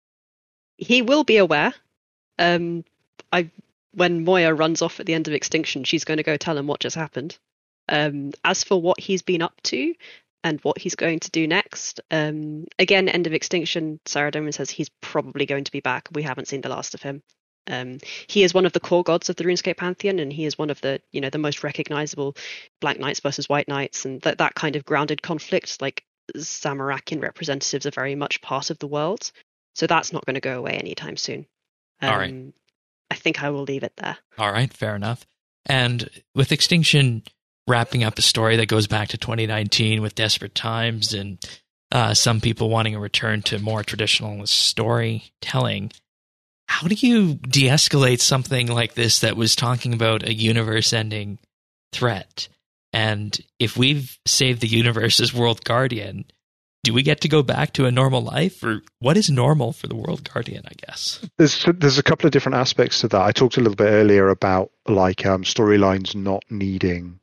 [SPEAKER 4] He will be aware. Um, I when Moya runs off at the end of Extinction, she's going to go tell him what just happened. Um, as for what he's been up to and what he's going to do next, um, again, end of Extinction, Saradomin says he's probably going to be back. We haven't seen the last of him. Um, he is one of the core gods of the RuneScape pantheon, and he is one of the, you know, the most recognizable Black Knights versus White Knights, and that that kind of grounded conflict. Like Zamorakian representatives are very much part of the world, so that's not going to go away anytime soon. Um,
[SPEAKER 1] All right,
[SPEAKER 4] I think I will leave it there.
[SPEAKER 1] All right, fair enough. And with Extinction wrapping up a story that goes back to twenty nineteen with Desperate Times, and uh, some people wanting a return to more traditional storytelling. How do you de-escalate something like this that was talking about a universe-ending threat? And if we've saved the universe as World Guardian, do we get to go back to a normal life? Or what is normal for the World Guardian, I guess?
[SPEAKER 3] There's there's a couple of different aspects to that. I talked a little bit earlier about like um, storylines not needing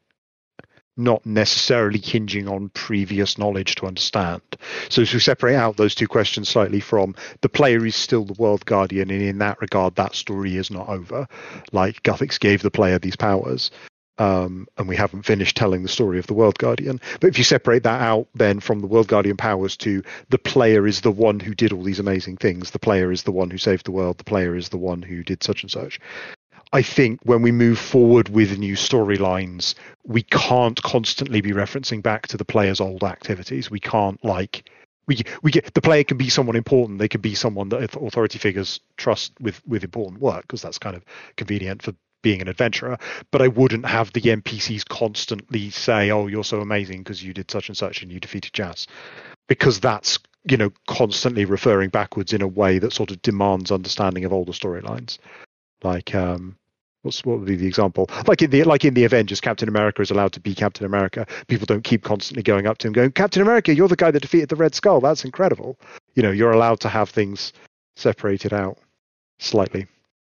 [SPEAKER 3] not necessarily hinging on previous knowledge to understand. So if we separate out those two questions slightly from the player is still the World Guardian, and in that regard, that story is not over. Like Guthix gave the player these powers, um, and we haven't finished telling the story of the World Guardian. But if you separate that out then from the World Guardian powers to the player is the one who did all these amazing things, the player is the one who saved the world, the player is the one who did such and such. I think when we move forward with new storylines, we can't constantly be referencing back to the player's old activities. We can't like we we get the player can be someone important. They can be someone that authority figures trust with with important work, because that's kind of convenient for being an adventurer. But I wouldn't have the N P Cs constantly say, "Oh, you're so amazing because you did such and such and you defeated Jas," because that's, you know, constantly referring backwards in a way that sort of demands understanding of older storylines. Like, um, what's what would be the example? Like in the like in the Avengers, Captain America is allowed to be Captain America. People don't keep constantly going up to him, going, "Captain America, you're the guy that defeated the Red Skull. That's incredible." You know, you're allowed to have things separated out slightly.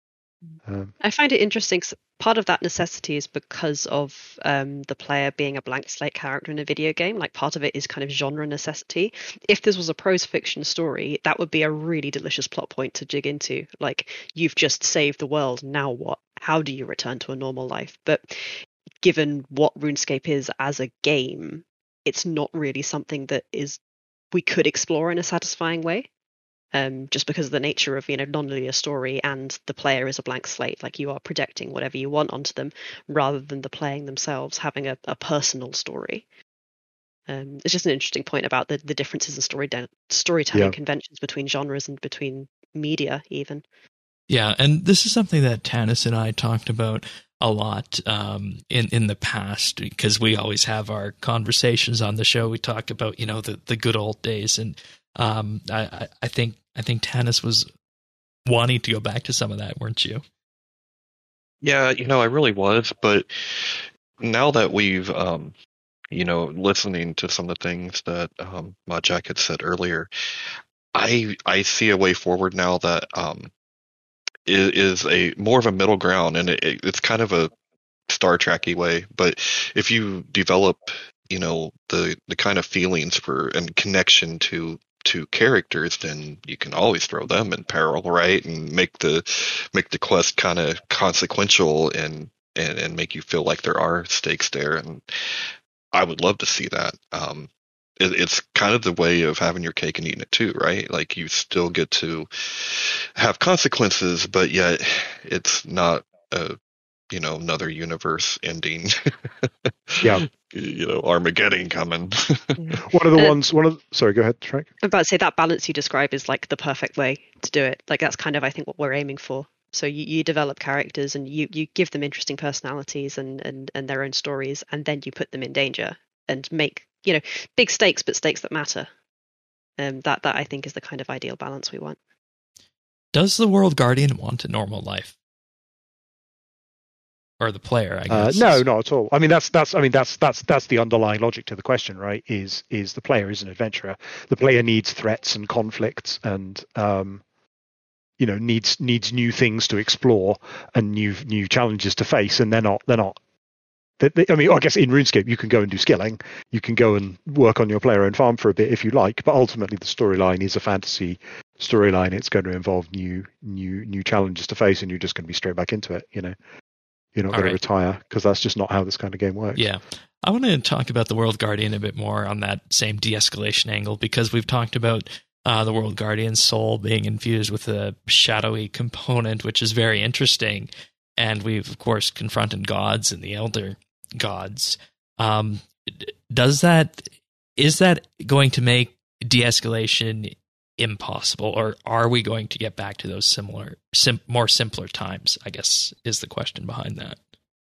[SPEAKER 3] Um,
[SPEAKER 4] I find it interesting. Part of that necessity is because of um, the player being a blank slate character in a video game. Like, part of it is kind of genre necessity. If this was a prose fiction story, that would be a really delicious plot point to dig into. Like, you've just saved the world. Now what? How do you return to a normal life? But given what RuneScape is as a game, it's not really something that is we could explore in a satisfying way. Um, just because of the nature of, you know, non-linear story, and the player is a blank slate, like you are projecting whatever you want onto them, rather than the playing themselves having a, a personal story. Um, it's just an interesting point about the, the differences in story de- storytelling yeah. conventions between genres and between media, even.
[SPEAKER 1] Yeah, and this is something that Tanis and I talked about a lot um, in in the past, because we always have our conversations on the show. We talk about, you know, the, the good old days, and um, I, I think I think Tanis was wanting to go back to some of that, weren't you?
[SPEAKER 2] Yeah, you know, I really was, but now that we've, um, you know, listening to some of the things that um, Jack had said earlier, I I see a way forward now that um, is, is a more of a middle ground, and it, it's kind of a Star Trek-y way. But if you develop, you know, the the kind of feelings for and connection to to characters, then you can always throw them in peril, right? And make the make the quest kind of consequential and, and and make you feel like there are stakes there. And I would love to see that. Um, it, it's kind of the way of having your cake and eating it too, right? Like, you still get to have consequences, but yet it's not a, you know, another universe ending.
[SPEAKER 3] Yeah.
[SPEAKER 2] You know, Armageddon coming.
[SPEAKER 3] One of the uh, ones, one of, sorry, go ahead, Shrek.
[SPEAKER 4] I'm about to say that balance you describe is like the perfect way to do it. Like, that's kind of, I think, what we're aiming for. So you, you develop characters and you, you give them interesting personalities and, and, and their own stories, and then you put them in danger and make, you know, big stakes, but stakes that matter. Um, that, that I think is the kind of ideal balance we want.
[SPEAKER 1] Does the World Guardian want a normal life? Or the player, I guess.
[SPEAKER 3] Uh, no, not at all. I mean, that's that's. I mean, that's that's that's the underlying logic to the question, right? Is is the player is an adventurer. The player needs threats and conflicts and um, you know, needs needs new things to explore and new new challenges to face, and they're not they're not. They, they, I mean, I guess in RuneScape you can go and do skilling, you can go and work on your player own farm for a bit if you like, but ultimately the storyline is a fantasy storyline. It's going to involve new new new challenges to face, and you're just going to be straight back into it. You know, you're not
[SPEAKER 1] All
[SPEAKER 3] going
[SPEAKER 1] right.
[SPEAKER 3] to retire, because that's just not how this kind of game works.
[SPEAKER 1] Yeah. I want to talk about the World Guardian a bit more on that same de-escalation angle, because we've talked about uh, the World Guardian's soul being infused with a shadowy component, which is very interesting. And we've, of course, confronted gods and the elder gods. Um, does that, is that going to make de-escalation impossible, or are we going to get back to those similar, sim- more simpler times, I guess, is the question behind that.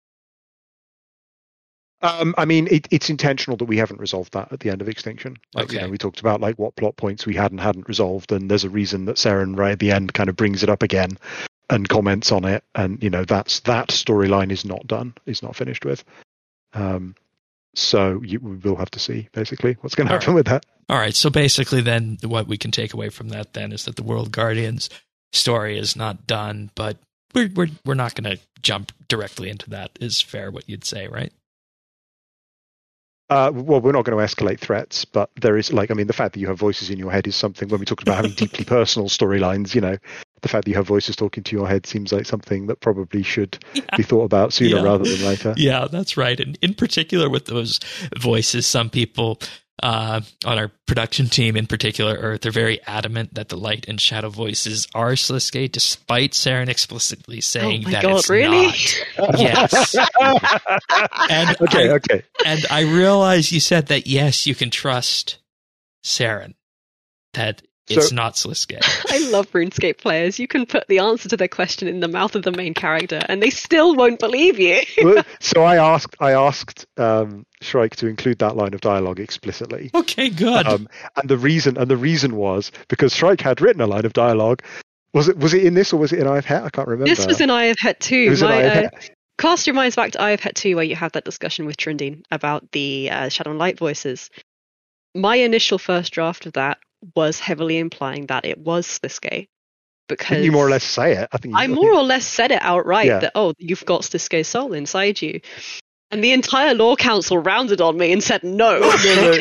[SPEAKER 3] Um, I mean, it, it's intentional that we haven't resolved that at the end of Extinction. Like,
[SPEAKER 1] Okay.
[SPEAKER 3] you know, we talked about like what plot points we had and hadn't resolved, and there's a reason that Saren right at the end kind of brings it up again and comments on it, and you know, that's that storyline is not done, is not finished with. Um, so you, we will have to see basically what's going to happen with that.
[SPEAKER 1] All right. So basically, then what we can take away from that then is that the World Guardians story is not done, but we're we're we're not going to jump directly into that. Is fair what you'd say, right?
[SPEAKER 3] Uh, well, we're not going to escalate threats, but there is, like, I mean, the fact that you have voices in your head is something. When we talked about having deeply personal storylines, you know, the fact that you have voices talking to your head seems like something that probably should
[SPEAKER 1] Yeah.
[SPEAKER 3] be thought about sooner
[SPEAKER 1] Yeah.
[SPEAKER 3] rather than later.
[SPEAKER 1] Yeah, that's right. And in particular with those voices, some people uh, on our production team in particular, Earth, are very adamant that the light and shadow voices are Sliske, despite Saren explicitly saying
[SPEAKER 4] Oh my
[SPEAKER 1] that
[SPEAKER 4] God,
[SPEAKER 1] it's
[SPEAKER 4] really?
[SPEAKER 1] not. Yes. And
[SPEAKER 3] okay,
[SPEAKER 1] I,
[SPEAKER 3] okay.
[SPEAKER 1] and I realize you said that, yes, you can trust Saren, that it's
[SPEAKER 3] So-
[SPEAKER 1] not Sliske.
[SPEAKER 4] I love RuneScape players. You can put the answer to their question in the mouth of the main character, and they still won't believe you.
[SPEAKER 3] Well, so I asked, I asked um, Shrike to include that line of dialogue explicitly,
[SPEAKER 1] Okay, good.
[SPEAKER 3] um, and the reason, and the reason was because Shrike had written a line of dialogue. Was it, was it in this or was it in I Have Het? I can't remember.
[SPEAKER 4] This was in Eye of Het
[SPEAKER 3] It
[SPEAKER 4] two.
[SPEAKER 3] was in
[SPEAKER 4] My,
[SPEAKER 3] I Have
[SPEAKER 4] uh,
[SPEAKER 3] Het.
[SPEAKER 4] cast your minds back to Eye of Het two, where you have that discussion with Trindine about the uh, Shadow and Light voices. My initial first draft of that was heavily implying that it was Sliske, because
[SPEAKER 3] Didn't you more or less say it? I think you,
[SPEAKER 4] I more or less said it outright,
[SPEAKER 3] Yeah.
[SPEAKER 4] that, oh, you've got Sliske's soul inside you. And the entire Law Council rounded on me and said no.
[SPEAKER 3] No,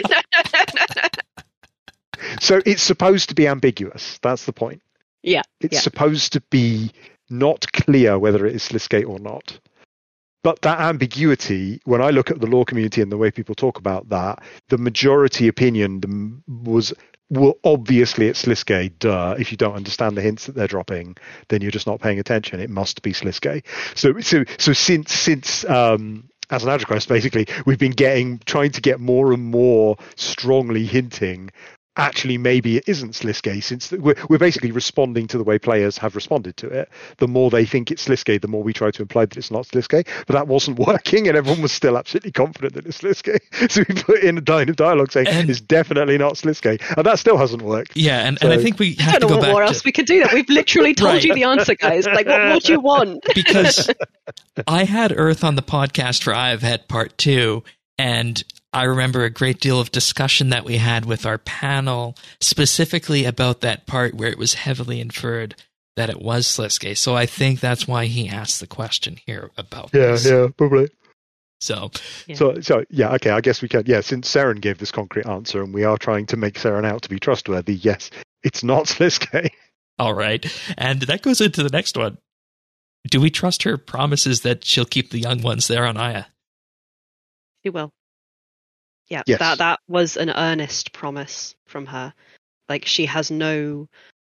[SPEAKER 3] So it's supposed to be ambiguous. That's the point.
[SPEAKER 4] Yeah,
[SPEAKER 3] It's
[SPEAKER 4] yeah.
[SPEAKER 3] supposed to be not clear whether it is Sliske or not. But that ambiguity, when I look at the law community and the way people talk about that, the majority opinion the- was, well, obviously it's Sliske, duh. If you don't understand the hints that they're dropping, then you're just not paying attention. It must be Sliske. So, so, so since, since, um, as an AdraQuest, basically, we've been getting, trying to get more and more strongly hinting actually maybe it isn't Sliske, since we're, we're basically responding to the way players have responded to it. The more they think it's Sliske, the more we try to imply that it's not Sliske. But that wasn't working, and everyone was still absolutely confident that it's Sliske. So we put in a line of dialogue saying
[SPEAKER 1] And-
[SPEAKER 3] it's definitely not Sliske, and that still hasn't worked.
[SPEAKER 1] Yeah, and, and I
[SPEAKER 3] So-
[SPEAKER 1] think we
[SPEAKER 4] I
[SPEAKER 1] have to
[SPEAKER 4] don't know
[SPEAKER 1] go
[SPEAKER 4] what
[SPEAKER 1] back
[SPEAKER 4] more
[SPEAKER 1] to...
[SPEAKER 4] else we could do. That we've literally told
[SPEAKER 1] Right.
[SPEAKER 4] you the answer, guys. Like, what more do you want?
[SPEAKER 1] because I had Earth on the podcast for I Have Het Part two, and I remember a great deal of discussion that we had with our panel specifically about that part where it was heavily inferred that it was Sliske. So I think that's why he asked the question here about
[SPEAKER 3] Yeah,
[SPEAKER 1] this.
[SPEAKER 3] yeah, probably.
[SPEAKER 1] So,
[SPEAKER 4] Yeah.
[SPEAKER 3] So, so yeah, okay. I guess we can. Yeah, since Saren gave this concrete answer, and we are trying to make Saren out to be trustworthy. Yes, it's not Sliske.
[SPEAKER 1] all right. And that goes into the next one. Do we trust her promises that she'll keep the young ones there on Aya?
[SPEAKER 4] She will. Yeah,
[SPEAKER 3] Yes.
[SPEAKER 4] that that was an earnest promise from her. Like, she has no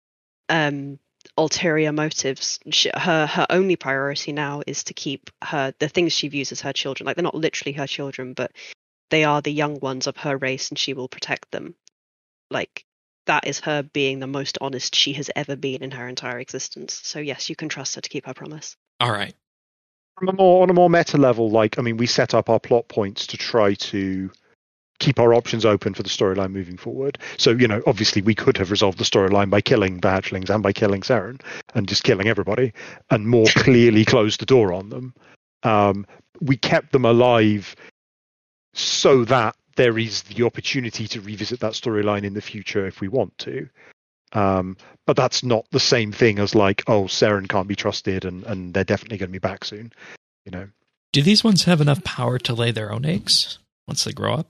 [SPEAKER 4] um ulterior motives. She, her her only priority now is to keep her the things she views as her children. Like, they're not literally her children, but they are the young ones of her race, and she will protect them. Like, that is her being the most honest she has ever been in her entire existence. So yes, you can trust her to keep her promise.
[SPEAKER 1] All right.
[SPEAKER 3] From a more on a more meta level, like I mean, we set up our plot points to try to keep our options open for the storyline moving forward. So, you know, obviously we could have resolved the storyline by killing the hatchlings and by killing Saren and just killing everybody and more clearly closed the door on them. Um, we kept them alive so that there is the opportunity to revisit that storyline in the future if we want to. Um, but that's not the same thing as like, oh, Seren can't be trusted, and and they're definitely going to be back soon. You know.
[SPEAKER 1] Do these ones have enough power to lay their own eggs once they grow up?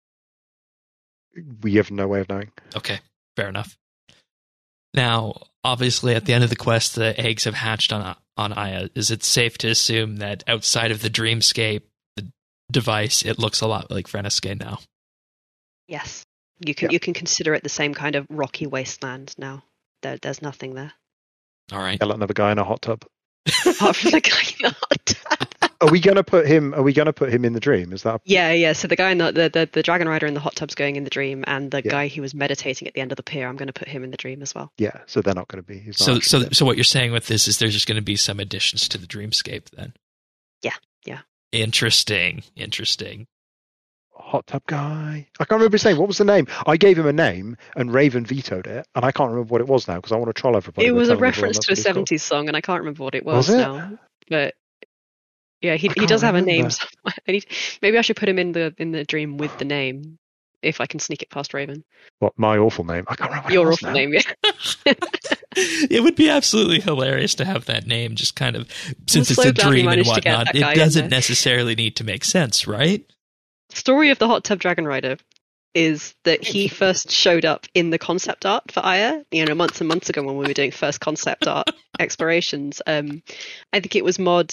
[SPEAKER 3] We have no way of knowing.
[SPEAKER 1] Okay, fair enough. Now, obviously, at the end of the quest, the eggs have hatched on on Aya. Is it safe to assume that outside of the dreamscape, the device, it looks a lot like Vrenniske now?
[SPEAKER 4] Yes, you can
[SPEAKER 3] Yeah.
[SPEAKER 4] you can consider it the same kind of rocky wasteland now. There, there's nothing there
[SPEAKER 1] All right.
[SPEAKER 3] Yell at another guy in a hot tub.
[SPEAKER 4] apart from the guy in the hot tub.
[SPEAKER 3] Are we going to put him? Are we going to put him in the dream? Is that?
[SPEAKER 4] Yeah, yeah. So the guy in the, the the the dragon rider in the hot tub's going in the dream, and the
[SPEAKER 3] Yeah.
[SPEAKER 4] guy who was meditating at the end of the pier, I'm going to put him in the dream as well.
[SPEAKER 3] Yeah. So they're not going to be. He's not
[SPEAKER 1] So,
[SPEAKER 3] actually
[SPEAKER 1] so,
[SPEAKER 3] there.
[SPEAKER 1] so what you're saying with this is there's just going to be some additions to the dreamscape then?
[SPEAKER 4] Yeah, yeah.
[SPEAKER 1] Interesting, interesting.
[SPEAKER 3] Hot tub guy. I can't remember his name. What was the name? I gave him a name, and Raven vetoed it, and I can't remember what it was now because I want to troll everybody.
[SPEAKER 4] It
[SPEAKER 3] by
[SPEAKER 4] was a
[SPEAKER 3] telling everyone
[SPEAKER 4] reference
[SPEAKER 3] that's
[SPEAKER 4] to a
[SPEAKER 3] what he's called.
[SPEAKER 4] seventies song, and I can't remember what it was,
[SPEAKER 3] Was it?
[SPEAKER 4] now. But yeah, he
[SPEAKER 3] I
[SPEAKER 4] he
[SPEAKER 3] can't
[SPEAKER 4] does have a
[SPEAKER 3] remember.
[SPEAKER 4] name somewhere. I need, maybe I should put him in the in the dream with the name, if I can sneak it past Raven.
[SPEAKER 3] What my awful name? I can't remember. What
[SPEAKER 4] Your
[SPEAKER 3] it was
[SPEAKER 4] awful
[SPEAKER 3] now.
[SPEAKER 4] name, yeah.
[SPEAKER 1] It would be absolutely hilarious to have that name just kind of, since it's
[SPEAKER 4] so
[SPEAKER 1] a
[SPEAKER 4] glad we
[SPEAKER 1] dream and
[SPEAKER 4] managed to get
[SPEAKER 1] whatnot,
[SPEAKER 4] that guy
[SPEAKER 1] it
[SPEAKER 4] in
[SPEAKER 1] doesn't
[SPEAKER 4] there.
[SPEAKER 1] necessarily need to make sense, right?
[SPEAKER 4] Story of the hot tub dragon rider is that he first showed up in the concept art for Aya, you know, months and months ago when we were doing first concept art explorations. Um, I think it was mod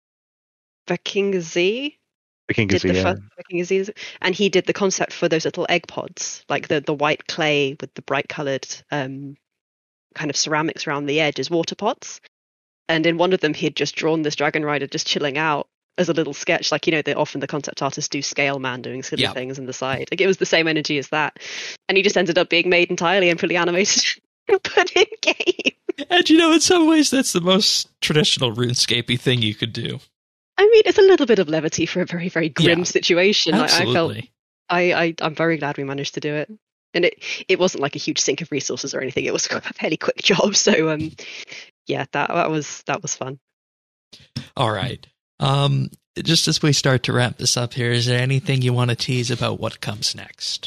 [SPEAKER 4] Viking Z
[SPEAKER 3] The King
[SPEAKER 4] did
[SPEAKER 3] is
[SPEAKER 4] the
[SPEAKER 3] yeah.
[SPEAKER 4] first Viking Z, and he did the concept for those little egg pods, like the the white clay with the bright coloured um, kind of ceramics around the edge as water pots. And in one of them, he had just drawn this dragon rider just chilling out as a little sketch, like, you know, they often the concept artists do scale man doing silly
[SPEAKER 1] Yeah.
[SPEAKER 4] things on the side. Like, it was the same energy as that, and he just ended up being made entirely and fully animated and put in game.
[SPEAKER 1] And you know, in some ways, that's the most traditional RuneScapey thing you could do.
[SPEAKER 4] I mean, it's a little bit of levity for a very, very grim
[SPEAKER 1] Yeah,
[SPEAKER 4] situation. Like, I felt,
[SPEAKER 1] Absolutely.
[SPEAKER 4] I, I, I'm very glad we managed to do it, and it, it wasn't like a huge sink of resources or anything. It was a fairly quick job. So, um, yeah, that that was that was fun.
[SPEAKER 1] All right. Um, just as we start to wrap this up here, is there anything you want to tease about what comes next?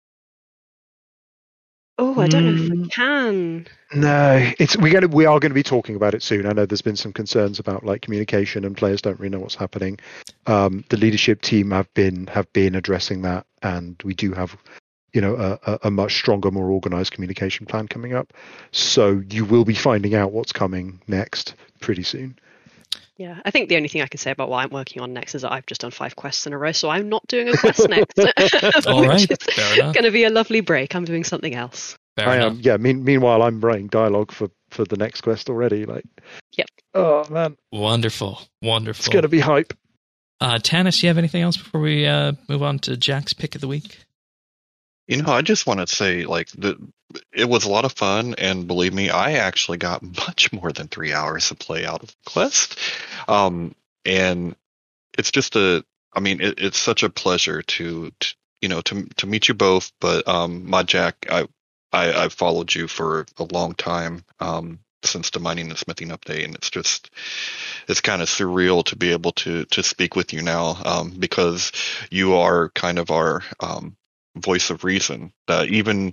[SPEAKER 4] Oh, I don't know if I
[SPEAKER 3] Mm.
[SPEAKER 4] can.
[SPEAKER 3] No, it's we're going to we are going to be talking about it soon. I know there's been some concerns about like communication and players don't really know what's happening. Um, the leadership team have been have been addressing that, and we do have, you know, a, a, a much stronger, more organized communication plan coming up. So you will be finding out what's coming next pretty soon.
[SPEAKER 4] Yeah, I think the only thing I can say about what I'm working on next is that I've just done five quests in a row, so I'm not doing a quest next.
[SPEAKER 1] All right,
[SPEAKER 4] Which is
[SPEAKER 1] fair enough.
[SPEAKER 4] going to be a lovely break. I'm doing something else.
[SPEAKER 1] Fair
[SPEAKER 3] I
[SPEAKER 1] enough.
[SPEAKER 3] am, yeah. Mean, meanwhile, I'm writing dialogue for for the next quest already. Like,
[SPEAKER 4] Yep.
[SPEAKER 3] Oh man,
[SPEAKER 1] Wonderful, wonderful.
[SPEAKER 3] it's going to be hype.
[SPEAKER 1] Uh, Tanis, you have anything else before we uh, move on to Jack's pick of the week?
[SPEAKER 2] You know, I just want to say, like, the, it was a lot of fun, and believe me, I actually got much more than three hours of play out of the quest. Um, and it's just a, I mean, it, it's such a pleasure to, to, you know, to to meet you both. But um, my Jack, I, I I've followed you for a long time, um, since the mining and smithing update, and it's just, it's kind of surreal to be able to to speak with you now, um, because you are kind of our um. voice of reason. That even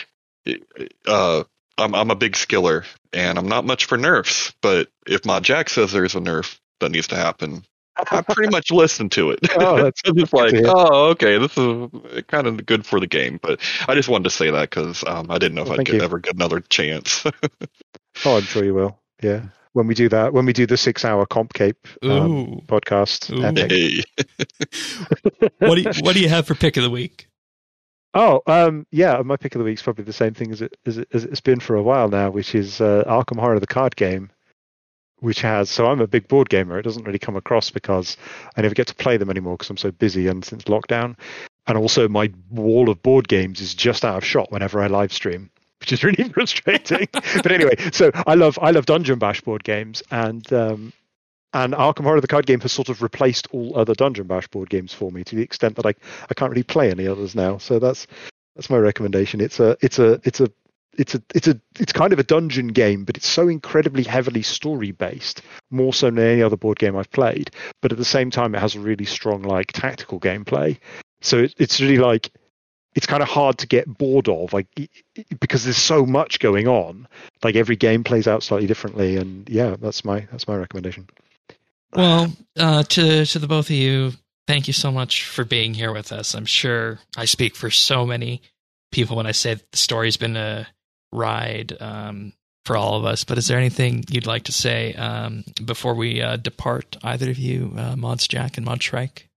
[SPEAKER 2] uh I'm I'm a big skiller and I'm not much for nerfs, but if my Jack says there's a nerf that needs to happen, I pretty much listen to it.
[SPEAKER 3] Oh, that's
[SPEAKER 2] I'm just like,
[SPEAKER 3] to hear.
[SPEAKER 2] oh, okay, this is kind of good for the game. But I just wanted to say that because um, I didn't know if
[SPEAKER 3] Well,
[SPEAKER 2] I'd
[SPEAKER 3] thank
[SPEAKER 2] get,
[SPEAKER 3] you.
[SPEAKER 2] ever get another chance.
[SPEAKER 3] Oh, I'm sure you will. Yeah. When we do that, when we do the six-hour Comp Cape um,
[SPEAKER 1] Ooh.
[SPEAKER 3] podcast,
[SPEAKER 1] Ooh.
[SPEAKER 3] epic.
[SPEAKER 2] Hey.
[SPEAKER 1] What do you, what do you have for pick of the week?
[SPEAKER 3] Oh, um, yeah, my pick of the week is probably the same thing as it as, it, as it's been for a while now, which is uh, Arkham Horror, the card game, which has. So I'm a big board gamer. It doesn't really come across because I never get to play them anymore because I'm so busy and since lockdown, and also my wall of board games is just out of shot whenever I live stream, which is really frustrating. But anyway, so I love I love Dungeon Bash board games, and um, and Arkham Horror, the card game, has sort of replaced all other Dungeon Bash board games for me to the extent that I, I can't really play any others now. So that's that's my recommendation. It's a it's a it's a it's a it's a it's kind of a dungeon game, but it's so incredibly heavily story based, more so than any other board game I've played. But at the same time, it has a really strong like tactical gameplay. So it, it's really like it's kind of hard to get bored of, like, because there's so much going on. Like every game plays out slightly differently, and yeah, that's my that's my recommendation.
[SPEAKER 1] Well, uh, to to the both of you, thank you so much for being here with us. I'm sure I speak for so many people when I say that the story's been a ride um, for all of us. But is there anything you'd like to say um, before we uh, depart, either of you, uh, Mods Jack and Mod Shrike?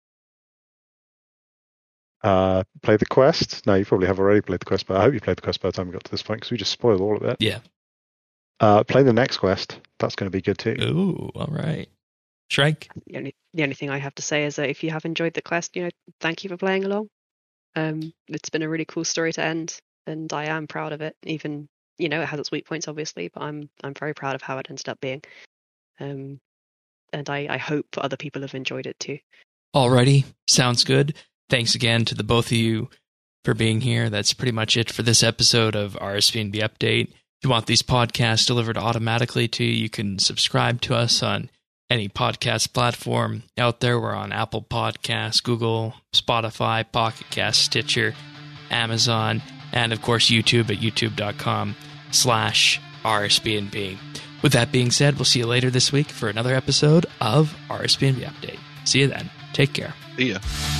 [SPEAKER 3] Uh, play the quest. No, you probably have already played the quest, but I hope you played the quest by the time we got to this point, because we just spoiled all of it.
[SPEAKER 1] Yeah.
[SPEAKER 3] Uh, play the next quest. That's going to be good too.
[SPEAKER 1] Ooh, all right. Shrike?
[SPEAKER 4] The only, the only thing I have to say is that if you have enjoyed the quest, you know, thank you for playing along. Um, it's been a really cool story to end, and I am proud of it. Even, you know, it has its weak points, obviously, but I'm I'm very proud of how it ended up being. Um, and I, I hope other people have enjoyed it too.
[SPEAKER 1] Alrighty, sounds good. Thanks again to the both of you for being here. That's pretty much it for this episode of R S P N B Update. If you want these podcasts delivered automatically to you, you can subscribe to us on any podcast platform out there. We're on Apple Podcasts, Google, Spotify, Pocket Cast, Stitcher, Amazon, and of course YouTube at youtube.com slash RSPNB. With that being said, we'll see you later this week for another episode of R S P N B Update. See you then. Take care.
[SPEAKER 2] See ya.